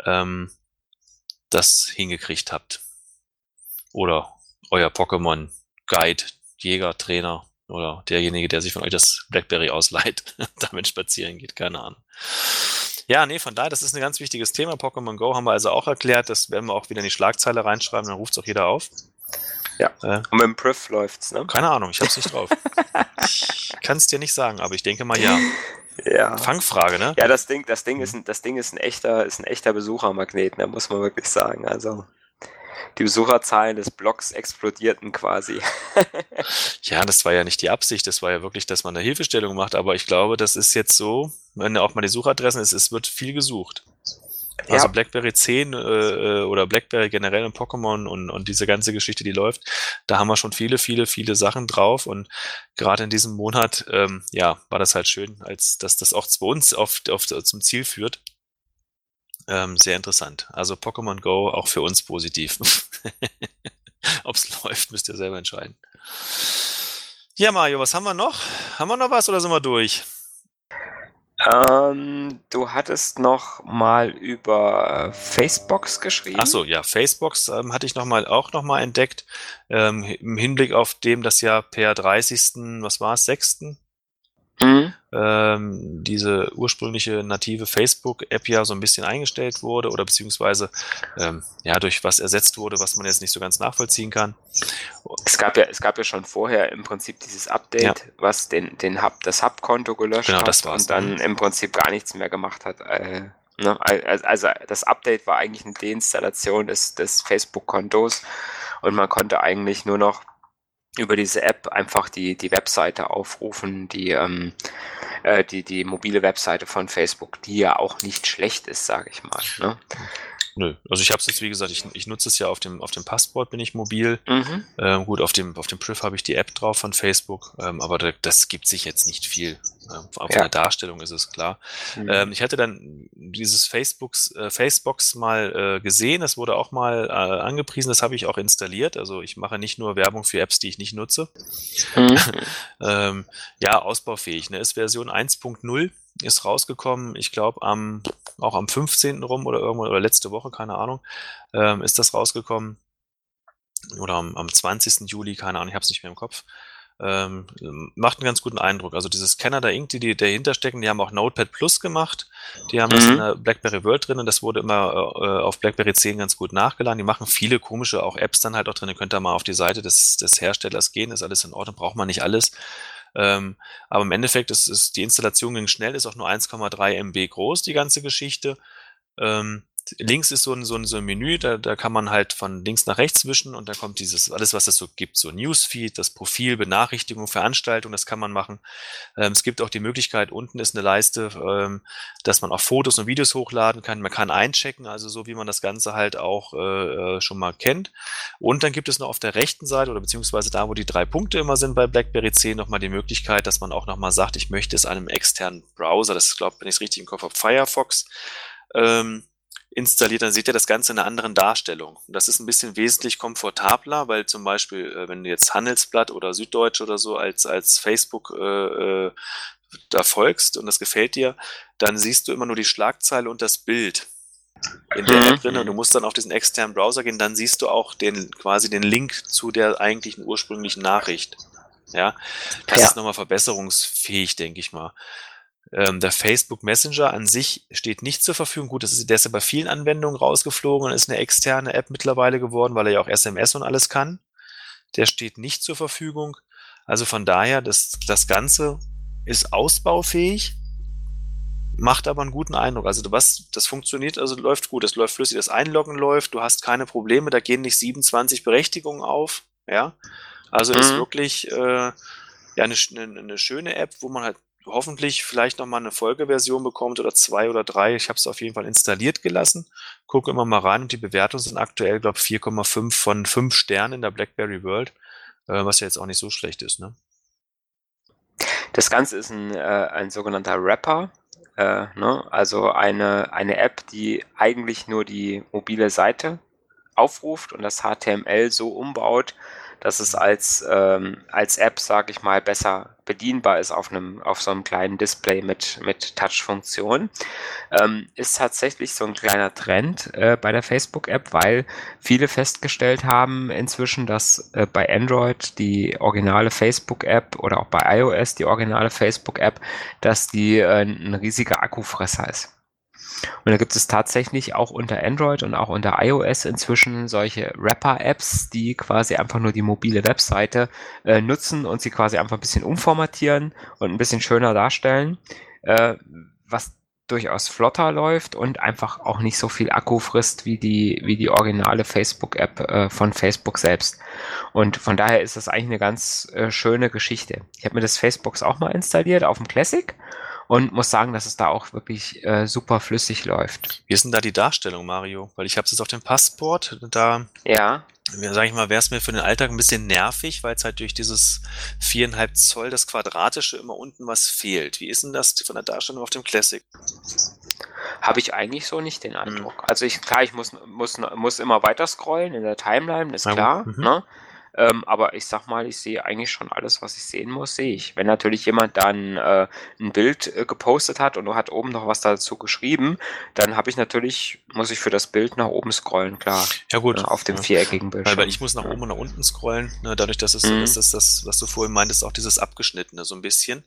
Speaker 2: das hingekriegt habt. Oder euer Pokémon Guide, Jäger, Trainer oder derjenige, der sich von euch das BlackBerry ausleiht, damit spazieren geht, keine Ahnung. Ja, nee, von daher, das ist ein ganz wichtiges Thema. Pokémon Go haben wir also auch erklärt. Das werden wir auch wieder in die Schlagzeile reinschreiben, dann ruft es auch jeder auf.
Speaker 1: Ja, und mit dem Priv läuft's, ne?
Speaker 2: Keine Ahnung, ich hab's nicht drauf. Ich kann es dir nicht sagen, aber ich denke mal ja.
Speaker 1: Ja.
Speaker 2: Fangfrage, ne?
Speaker 1: Ja, das Ding ist ein echter Besuchermagnet, ne, muss man wirklich sagen. Also die Besucherzahlen des Blogs explodierten quasi.
Speaker 2: Ja, das war ja nicht die Absicht, das war ja wirklich, dass man eine Hilfestellung macht, aber ich glaube, das ist jetzt so, wenn auch mal die Suchadressen ist, es wird viel gesucht. Also BlackBerry 10 oder BlackBerry generell und Pokémon und diese ganze Geschichte, die läuft, da haben wir schon viele Sachen drauf, und gerade in diesem Monat, ja, war das halt schön, als dass das auch bei uns zum Ziel führt. Sehr interessant. Also Pokémon Go auch für uns positiv. Ob's läuft, müsst ihr selber entscheiden. Ja, Mario, was haben wir noch? Haben wir noch was oder sind wir durch?
Speaker 1: Du hattest noch mal über Facebox geschrieben.
Speaker 2: Ach so, ja, Facebox hatte ich auch noch mal entdeckt, im Hinblick auf dem das ja per 30., was war es, 6. diese ursprüngliche native Facebook-App ja so ein bisschen eingestellt wurde oder beziehungsweise durch was ersetzt wurde, was man jetzt nicht so ganz nachvollziehen kann.
Speaker 1: Es gab ja schon vorher im Prinzip dieses Update, was das Hub-Konto gelöscht
Speaker 2: Genau,
Speaker 1: hat
Speaker 2: das war's,
Speaker 1: und dann im Prinzip gar nichts mehr gemacht hat. Also das Update war eigentlich eine Deinstallation des Facebook-Kontos und man konnte eigentlich nur noch über diese App einfach die Webseite aufrufen, die mobile Webseite von Facebook, die ja auch nicht schlecht ist, sage ich mal. Ne?
Speaker 2: Nö, also ich habe es jetzt, wie gesagt, ich nutze es ja auf dem Passport, bin ich mobil. Gut, auf dem Priv habe ich die App drauf von Facebook, aber das gibt sich jetzt nicht viel. Von der Darstellung ist es klar. Ich hatte dann dieses Facebox mal gesehen, das wurde auch mal angepriesen, das habe ich auch installiert. Also ich mache nicht nur Werbung für Apps, die ich nicht nutze. Ausbaufähig, ne? Ist Version 1.0, ist rausgekommen, ich glaube auch am 15. rum oder irgendwann oder letzte Woche, keine Ahnung, ist das rausgekommen. Oder am 20. Juli, keine Ahnung, ich habe es nicht mehr im Kopf. Macht einen ganz guten Eindruck. Also dieses Canada Inc., die dahinter stecken, die haben auch Notepad Plus gemacht. Die haben das in der BlackBerry World drin und das wurde immer auf BlackBerry 10 ganz gut nachgeladen. Die machen viele komische auch Apps dann halt auch drin. Ihr könnt da mal auf die Seite des Herstellers gehen, ist alles in Ordnung, braucht man nicht alles. Aber im Endeffekt ist die Installation ging schnell, ist auch nur 1,3 MB groß, die ganze Geschichte. Links ist so ein Menü, da kann man halt von links nach rechts wischen und da kommt alles, was es so gibt, so Newsfeed, das Profil, Benachrichtigung, Veranstaltung, das kann man machen. Es gibt auch die Möglichkeit, unten ist eine Leiste, dass man auch Fotos und Videos hochladen kann. Man kann einchecken, also so wie man das Ganze halt auch schon mal kennt. Und dann gibt es noch auf der rechten Seite oder beziehungsweise da, wo die 3 Punkte immer sind bei BlackBerry 10, nochmal die Möglichkeit, dass man auch nochmal sagt, ich möchte es einem externen Browser, das ist, glaube ich, wenn ich es richtig im Kopf habe, Firefox, installiert, dann seht ihr das Ganze in einer anderen Darstellung. Und das ist ein bisschen wesentlich komfortabler, weil zum Beispiel, wenn du jetzt Handelsblatt oder Süddeutsche oder so als Facebook da folgst und das gefällt dir, dann siehst du immer nur die Schlagzeile und das Bild in der App drin und du musst dann auf diesen externen Browser gehen, dann siehst du auch quasi den Link zu der eigentlichen ursprünglichen Nachricht. Ja, das ist nochmal verbesserungsfähig, denke ich mal. Der Facebook Messenger an sich steht nicht zur Verfügung. Gut, der ist ja bei vielen Anwendungen rausgeflogen und ist eine externe App mittlerweile geworden, weil er ja auch SMS und alles kann. Der steht nicht zur Verfügung. Also von daher, das Ganze ist ausbaufähig, macht aber einen guten Eindruck. Also das funktioniert, also läuft gut, das läuft flüssig, das Einloggen läuft, du hast keine Probleme, da gehen nicht 27 Berechtigungen auf. Ja, also ist wirklich eine schöne App, wo man halt hoffentlich vielleicht nochmal eine Folgeversion bekommt oder 2 oder 3. Ich habe es auf jeden Fall installiert gelassen. Gucke immer mal rein und die Bewertungen sind aktuell, glaube ich, 4,5 von 5 Sternen in der BlackBerry World, was ja jetzt auch nicht so schlecht ist. Ne?
Speaker 1: Das Ganze ist ein sogenannter Wrapper, also eine App, die eigentlich nur die mobile Seite aufruft und das HTML so umbaut, dass es als App, sage ich mal, besser bedienbar ist auf so einem kleinen Display mit Touch-Funktion. Ist tatsächlich so ein kleiner Trend bei der Facebook-App, weil viele festgestellt haben inzwischen, dass bei Android die originale Facebook-App oder auch bei iOS die originale Facebook-App, dass die ein riesiger Akkufresser ist. Und da gibt es tatsächlich auch unter Android und auch unter iOS inzwischen solche Wrapper-Apps, die quasi einfach nur die mobile Webseite nutzen und sie quasi einfach ein bisschen umformatieren und ein bisschen schöner darstellen, was durchaus flotter läuft und einfach auch nicht so viel Akku frisst wie die originale Facebook-App von Facebook selbst. Und von daher ist das eigentlich eine ganz schöne Geschichte. Ich habe mir das Facebooks auch mal installiert auf dem Classic und muss sagen, dass es da auch wirklich super flüssig läuft.
Speaker 2: Wie ist denn da die Darstellung, Mario? Weil ich habe es jetzt auf dem Passport, da sage ich mal, wäre es mir für den Alltag ein bisschen nervig, weil es halt durch dieses 4,5 Zoll, das Quadratische, immer unten was fehlt. Wie ist denn das von der Darstellung auf dem Classic?
Speaker 1: Habe ich eigentlich so nicht den Eindruck. Also ich muss immer weiter scrollen in der Timeline, ist klar, ne? Aber ich sag mal, ich sehe eigentlich schon alles, was ich sehen muss, sehe ich. Wenn natürlich jemand dann ein Bild gepostet hat und hat oben noch was dazu geschrieben, dann muss ich für das Bild nach oben scrollen, klar.
Speaker 2: Ja gut.
Speaker 1: Auf dem viereckigen Bildschirm.
Speaker 2: Weil ich muss nach oben und nach unten scrollen, ne, dadurch, dass es das, was du vorhin meintest, auch dieses Abgeschnittene so ein bisschen.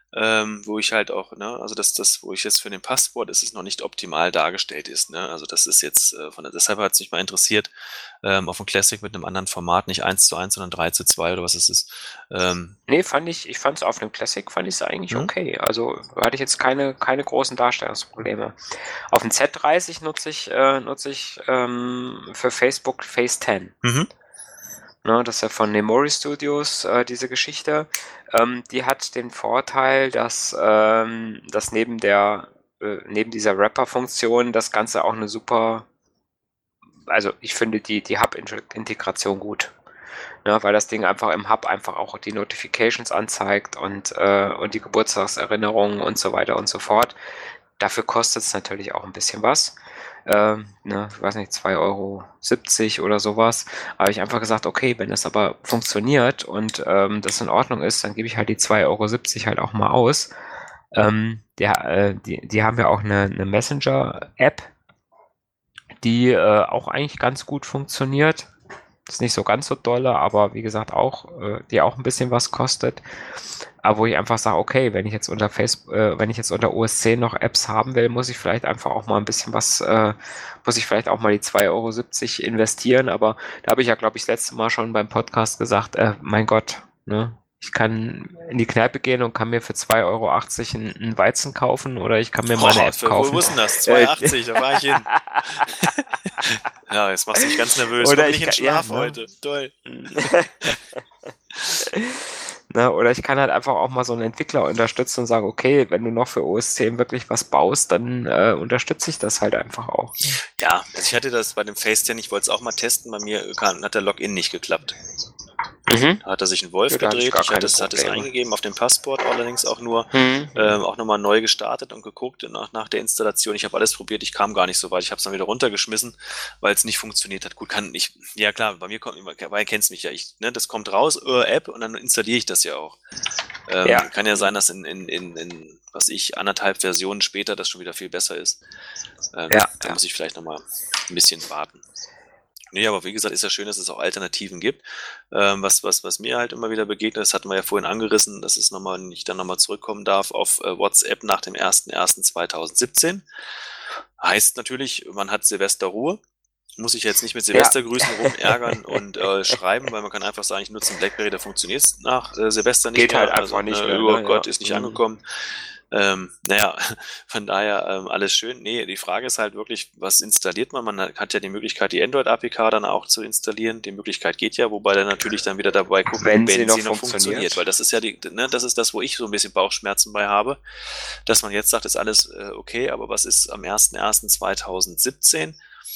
Speaker 2: wo ich halt auch, ne, also wo ich jetzt für den Passport ist, es noch nicht optimal dargestellt ist, ne, also das ist jetzt, deshalb hat es mich mal interessiert, auf dem Classic mit einem anderen Format, nicht 1:1, sondern 3:2 oder was es ist.
Speaker 1: Nee, ich fand es auf dem Classic, fand ich es eigentlich okay. Also hatte ich jetzt keine großen Darstellungsprobleme. Auf dem Z30 nutze ich für Facebook Phase 10. Ne, das ist ja von Nemori Studios, diese Geschichte. Die hat den Vorteil, dass neben dieser Wrapper-Funktion das Ganze auch eine super, also ich finde die Hub-Integration gut. Ne, weil das Ding einfach im Hub einfach auch die Notifications anzeigt und die Geburtstagserinnerungen und so weiter und so fort. Dafür kostet es natürlich auch ein bisschen was. Ich weiß nicht, 2,70 € oder sowas. Aber ich einfach gesagt, okay, wenn das aber funktioniert und das in Ordnung ist, dann gebe ich halt die 2,70 € halt auch mal aus. Die haben ja auch eine Messenger-App, die auch eigentlich ganz gut funktioniert. Ist nicht so ganz so dolle, aber wie gesagt auch, die auch ein bisschen was kostet. Aber wo ich einfach sage, okay, wenn ich jetzt unter OS 10 noch Apps haben will, muss ich vielleicht einfach auch mal ein bisschen muss ich vielleicht auch mal die 2,70 € investieren. Aber da habe ich ja, glaube ich, das letzte Mal schon beim Podcast gesagt, mein Gott, ne? Ich kann in die Kneipe gehen und kann mir für 2,80 € einen Weizen kaufen oder ich kann mir meine App kaufen.
Speaker 2: Wo ist denn das? 2,80, da war ich hin. Ja, jetzt machst du mich ganz nervös.
Speaker 1: Oder
Speaker 2: ich in Schlaf heute. Toll.
Speaker 1: Oder ich kann halt einfach auch mal so einen Entwickler unterstützen und sagen, okay, wenn du noch für OS 10 wirklich was baust, dann unterstütze ich das halt einfach auch.
Speaker 2: Ja, also ich hatte das bei dem Phase 10, ich wollte es auch mal testen, bei mir hat der Login nicht geklappt. Da hat er sich ein Wolf gedreht, ich hatte es eingegeben auf dem Passport, allerdings auch nur auch nochmal neu gestartet und geguckt nach der Installation. Ich habe alles probiert, ich kam gar nicht so weit, ich habe es dann wieder runtergeschmissen, weil es nicht funktioniert hat. Gut, ja klar, bei mir kennst mich ja, das kommt raus, App, und dann installiere ich das ja auch. Kann ja sein, dass in was ich, 1,5 Versionen später das schon wieder viel besser ist. Da muss ich vielleicht nochmal ein bisschen warten. Nee, aber wie gesagt, ist ja schön, dass es auch Alternativen gibt. Was mir halt immer wieder begegnet, das hatten wir ja vorhin angerissen, dass ich dann nochmal zurückkommen darf auf WhatsApp nach dem 01.01.2017. Heißt natürlich, man hat Silvesterruhe. Muss ich jetzt nicht mit Silvestergrüßen rumärgern und schreiben, weil man kann einfach sagen, ich nutze einen Blackberry, da funktioniert es nach Silvester nicht
Speaker 1: mehr. Geht halt einfach nicht mehr.
Speaker 2: Oh Gott, ist nicht angekommen. Von daher alles schön. Nee, die Frage ist halt wirklich, was installiert man? Man hat ja die Möglichkeit, die Android-APK dann auch zu installieren. Die Möglichkeit geht ja, wobei dann natürlich dann wieder dabei gucken,
Speaker 1: wenn sie noch funktioniert.
Speaker 2: Weil das ist ja das ist das, wo ich so ein bisschen Bauchschmerzen bei habe, dass man jetzt sagt, ist alles okay, aber was ist am 01.01.2017?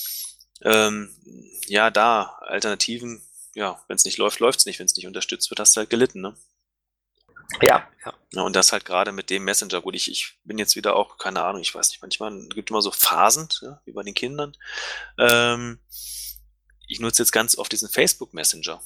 Speaker 2: Alternativen, wenn es nicht läuft, läuft es nicht. Wenn es nicht unterstützt wird, hast du halt gelitten, ne?
Speaker 1: Ja.
Speaker 2: Und das halt gerade mit dem Messenger. Gut, ich bin jetzt wieder auch, keine Ahnung, ich weiß nicht, manchmal gibt es immer so Phasen, wie bei den Kindern. Ich nutze jetzt ganz oft diesen Facebook Messenger.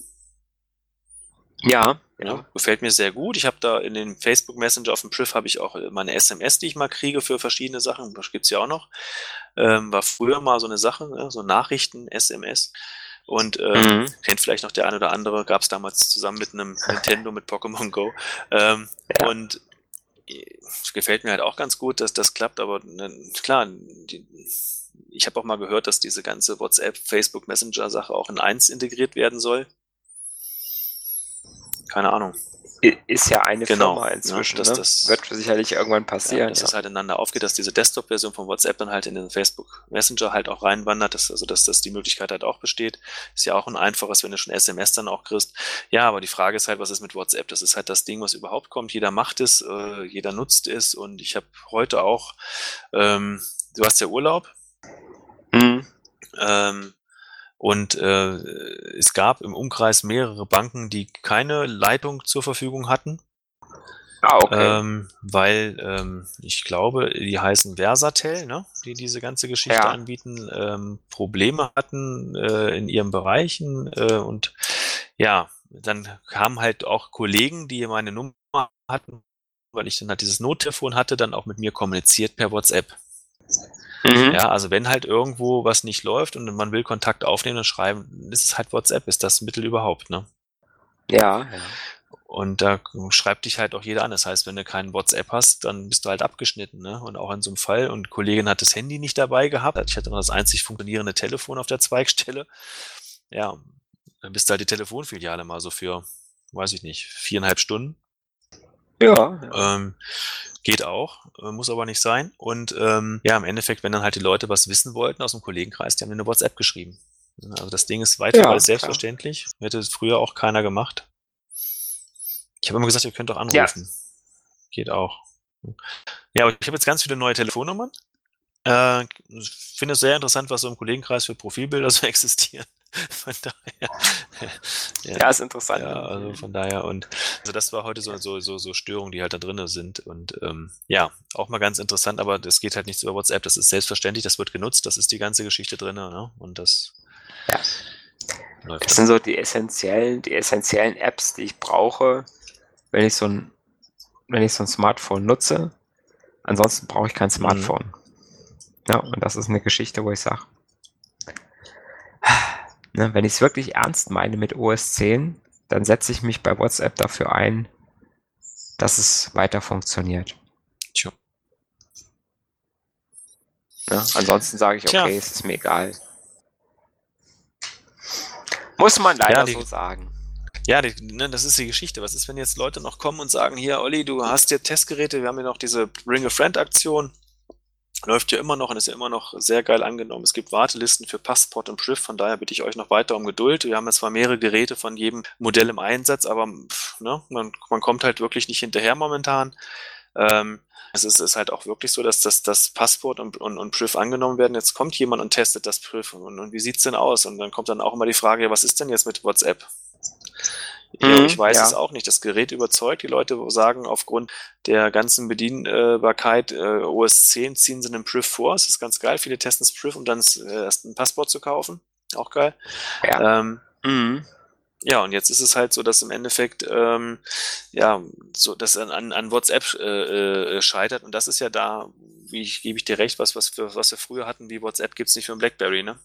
Speaker 1: Ja.
Speaker 2: Gefällt mir sehr gut. Ich habe da in den Facebook Messenger auf dem Priv habe ich auch meine SMS, die ich mal kriege für verschiedene Sachen. Das gibt's ja auch noch. War früher mal so eine Sache, so Nachrichten, SMS. Und kennt vielleicht noch der eine oder andere, gab es damals zusammen mit einem Nintendo mit Pokémon Go. Und gefällt mir halt auch ganz gut, dass das klappt, aber klar, ich habe auch mal gehört, dass diese ganze WhatsApp, Facebook Messenger Sache auch in eins integriert werden soll. Keine Ahnung.
Speaker 1: Ist ja eine Firma inzwischen, das wird sicherlich irgendwann passieren.
Speaker 2: Dass es halt ineinander aufgeht, dass diese Desktop-Version von WhatsApp dann halt in den Facebook Messenger halt auch reinwandert, dass die Möglichkeit halt auch besteht. Ist ja auch ein einfaches, wenn du schon SMS dann auch kriegst. Ja, aber die Frage ist halt, was ist mit WhatsApp? Das ist halt das Ding, was überhaupt kommt. Jeder macht es, jeder nutzt es, und ich habe heute auch, du hast ja Urlaub. Und es gab im Umkreis mehrere Banken, die keine Leitung zur Verfügung hatten.
Speaker 1: Okay.
Speaker 2: Weil ich glaube, die heißen Versatel, ne, die diese ganze Geschichte anbieten, Probleme hatten in ihren Bereichen. Und ja, dann kamen halt auch Kollegen, die meine Nummer hatten, weil ich dann halt dieses Nottelefon hatte, dann auch mit mir kommuniziert per WhatsApp. Ja, also wenn halt irgendwo was nicht läuft und man will Kontakt aufnehmen und schreiben, ist es halt WhatsApp, ist das Mittel überhaupt, ne?
Speaker 1: Ja.
Speaker 2: Und da schreibt dich halt auch jeder an. Das heißt, wenn du keinen WhatsApp hast, dann bist du halt abgeschnitten. Ne? Und auch in so einem Fall. Und die Kollegin hat das Handy nicht dabei gehabt. Ich hatte noch das einzig funktionierende Telefon auf der Zweigstelle. Ja, dann bist du halt die Telefonfiliale mal so für, weiß ich nicht, 4,5 Stunden.
Speaker 1: Ja.
Speaker 2: Geht auch, muss aber nicht sein. Und ja, im Endeffekt, wenn dann halt die Leute was wissen wollten aus dem Kollegenkreis, die haben mir eine WhatsApp geschrieben. Also das Ding ist weit
Speaker 1: Ja,
Speaker 2: von alles
Speaker 1: klar.
Speaker 2: selbstverständlich. Hätte früher auch keiner gemacht. Ich habe immer gesagt, ihr könnt doch
Speaker 1: Ja.
Speaker 2: anrufen. Geht auch. Ja, aber ich habe jetzt ganz viele neue Telefonnummern. Ich finde es sehr interessant, was so im Kollegenkreis für Profilbilder so existieren. Von daher.
Speaker 1: Ja, ist interessant.
Speaker 2: Ja, also von daher und also das war heute so Störungen, die halt da drin sind und ja, auch mal ganz interessant, aber das geht halt nichts über WhatsApp, das ist selbstverständlich, das wird genutzt, das ist die ganze Geschichte drin, ne? Und das
Speaker 1: Ja.
Speaker 2: läuft.
Speaker 1: Das sind so die essentiellen Apps, die ich brauche, wenn ich so ein Smartphone nutze. Ansonsten brauche ich kein Smartphone. Ja, und das ist eine Geschichte, wo ich sage, ne, wenn ich es wirklich ernst meine mit OS 10, dann setze ich mich bei WhatsApp dafür ein, dass es weiter funktioniert.
Speaker 2: Tja.
Speaker 1: Ja, ansonsten sage ich, okay,
Speaker 2: Tja.
Speaker 1: es ist mir egal. Muss man leider
Speaker 2: Ja,
Speaker 1: so sagen.
Speaker 2: Ja, das ist die Geschichte. Was ist, wenn jetzt Leute noch kommen und sagen, hier, Olli, du hast ja Testgeräte, wir haben ja noch diese Bring a Friend Aktion. Läuft ja immer noch und ist ja immer noch sehr geil angenommen. Es gibt Wartelisten für Passport und Schrift, von daher bitte ich euch noch weiter um Geduld. Wir haben jetzt zwar mehrere Geräte von jedem Modell im Einsatz, aber ne, man kommt halt wirklich nicht hinterher momentan. Es ist halt auch wirklich so, dass das Passport und Schrift angenommen werden. Jetzt kommt jemand und testet das Schrift und wie sieht's denn aus? Und dann kommt dann auch immer die Frage, ja, was ist denn jetzt mit WhatsApp? Ja, ich weiß es auch nicht. Das Gerät überzeugt. Die Leute sagen, aufgrund der ganzen Bedienbarkeit OS 10 ziehen sie einen Priv vor. Das ist ganz geil. Viele testen das Priv, um dann erst ein Passport zu kaufen. Auch geil.
Speaker 1: Ja.
Speaker 2: Ja, und jetzt ist es halt so, dass im Endeffekt ja, so dass an WhatsApp scheitert. Und das ist ja da, gebe ich dir recht, was wir früher hatten, wie WhatsApp gibt's nicht für ein BlackBerry, ne?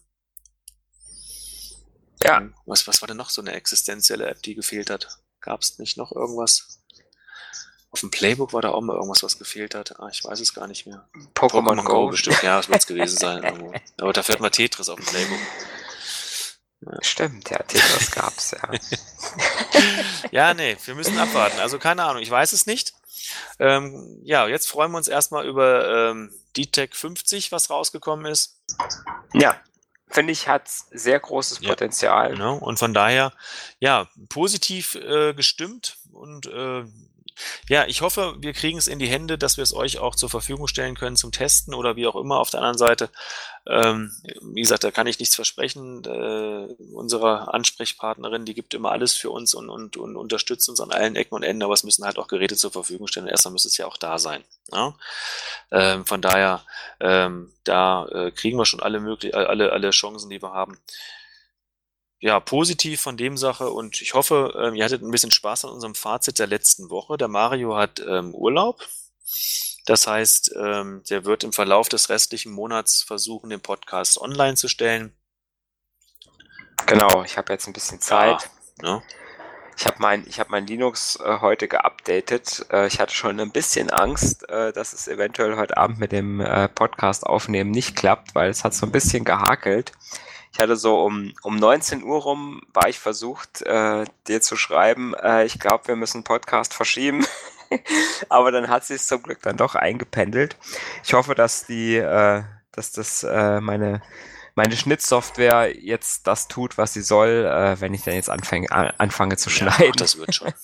Speaker 1: Ja.
Speaker 2: Was war denn noch so eine existenzielle App, die gefehlt hat? Gab es nicht noch irgendwas? Auf dem Playbook war da auch mal irgendwas, was gefehlt hat. Ich weiß es gar nicht mehr.
Speaker 1: Pokémon Go
Speaker 2: bestimmt. Ja, das wird es gewesen sein. Irgendwo. Aber dafür hat man Tetris auf dem Playbook.
Speaker 1: Ja. Stimmt, ja, Tetris gab's, ja.
Speaker 2: Ja, nee, wir müssen abwarten. Also keine Ahnung, ich weiß es nicht. Ja, jetzt freuen wir uns erstmal über DTEC 50, was rausgekommen ist.
Speaker 1: Ja. Finde ich, hat sehr großes Potenzial.
Speaker 2: Ja, genau. Und von daher, ja, positiv gestimmt und ja, ich hoffe, wir kriegen es in die Hände, dass wir es euch auch zur Verfügung stellen können zum Testen oder wie auch immer. Auf der anderen Seite, wie gesagt, da kann ich nichts versprechen. Unsere Ansprechpartnerin, die gibt immer alles für uns und unterstützt uns an allen Ecken und Enden, aber es müssen halt auch Geräte zur Verfügung stellen. Erstmal müsste es ja auch da sein. Ja? Von daher, da kriegen wir schon alle Chancen, die wir haben. Ja, positiv von dem Sache und ich hoffe, ihr hattet ein bisschen Spaß an unserem Fazit der letzten Woche. Der Mario hat Urlaub. Das heißt, der wird im Verlauf des restlichen Monats versuchen, den Podcast online zu stellen.
Speaker 1: Genau, ich habe jetzt ein bisschen Zeit.
Speaker 2: Ja, ne?
Speaker 1: Ich habe mein Linux heute geupdatet. Ich hatte schon ein bisschen Angst, dass es eventuell heute Abend mit dem Podcast aufnehmen nicht klappt, weil es hat so ein bisschen gehakelt. Ich hatte so um 19 Uhr rum, war ich versucht, dir zu schreiben, ich glaube, wir müssen Podcast verschieben. Aber dann hat sie es zum Glück dann doch eingependelt. Ich hoffe, dass meine Schnittsoftware jetzt das tut, was sie soll, wenn ich dann jetzt anfange zu schneiden.
Speaker 2: Ja, das wird schon.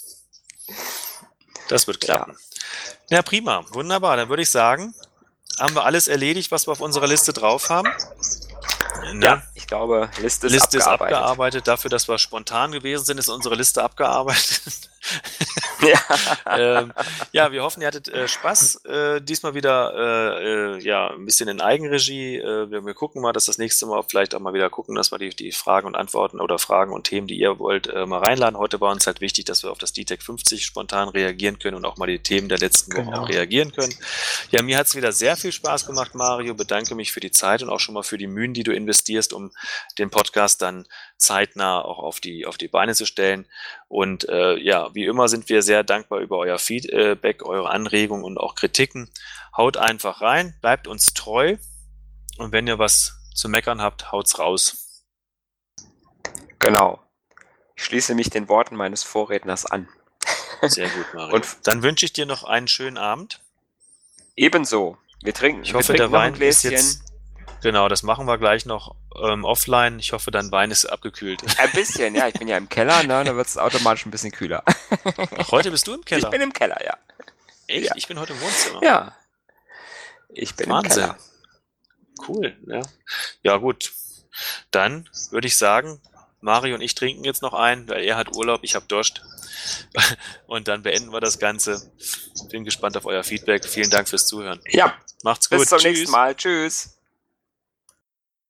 Speaker 2: Das wird klappen. Ja, prima. Wunderbar. Dann würde ich sagen, haben wir alles erledigt, was wir auf unserer Liste drauf haben. Ne?
Speaker 1: Ja, ich glaube, Liste ist abgearbeitet.
Speaker 2: Dafür, dass wir spontan gewesen sind, ist unsere Liste abgearbeitet. Ja, wir hoffen, ihr hattet Spaß. Diesmal wieder ein bisschen in Eigenregie. Wir gucken mal, dass das nächste Mal vielleicht auch mal wieder gucken, dass wir die Fragen und Antworten oder Fragen und Themen, die ihr wollt, mal reinladen. Heute war uns halt wichtig, dass wir auf das DTEC 50 spontan reagieren können und auch mal die Themen der letzten Woche auch reagieren können. Ja, mir hat es wieder sehr viel Spaß gemacht, Mario. Bedanke mich für die Zeit und auch schon mal für die Mühen, die du investierst, um den Podcast dann zeitnah auch auf die Beine zu stellen. Und ja, wie immer sind wir sehr dankbar über euer Feedback, eure Anregungen und auch Kritiken. Haut einfach rein, bleibt uns treu und wenn ihr was zu meckern habt, haut's raus.
Speaker 1: Genau. Ich schließe mich den Worten meines Vorredners an.
Speaker 2: Sehr gut, Mario. Und dann wünsche ich dir noch einen schönen Abend.
Speaker 1: Ebenso. Wir trinken.
Speaker 2: Ich hoffe, der Wein ist jetzt. Genau, das machen wir gleich noch offline. Ich hoffe, dein Wein ist abgekühlt.
Speaker 1: Ein bisschen, ja. Ich bin ja im Keller, ne? Da wird es automatisch ein bisschen kühler.
Speaker 2: Ach, heute bist du im Keller?
Speaker 1: Ich bin im Keller, ja.
Speaker 2: Echt?
Speaker 1: Ja.
Speaker 2: Ich bin heute im Wohnzimmer.
Speaker 1: Ja. Ich bin
Speaker 2: Wahnsinn.
Speaker 1: im Keller.
Speaker 2: Cool, ja. Ja, gut. Dann würde ich sagen, Mario und ich trinken jetzt noch ein, weil er hat Urlaub, ich habe Durst. Und dann beenden wir das Ganze. Bin gespannt auf euer Feedback. Vielen Dank fürs Zuhören.
Speaker 1: Ja.
Speaker 2: Macht's gut.
Speaker 1: Bis zum nächsten Mal. Tschüss.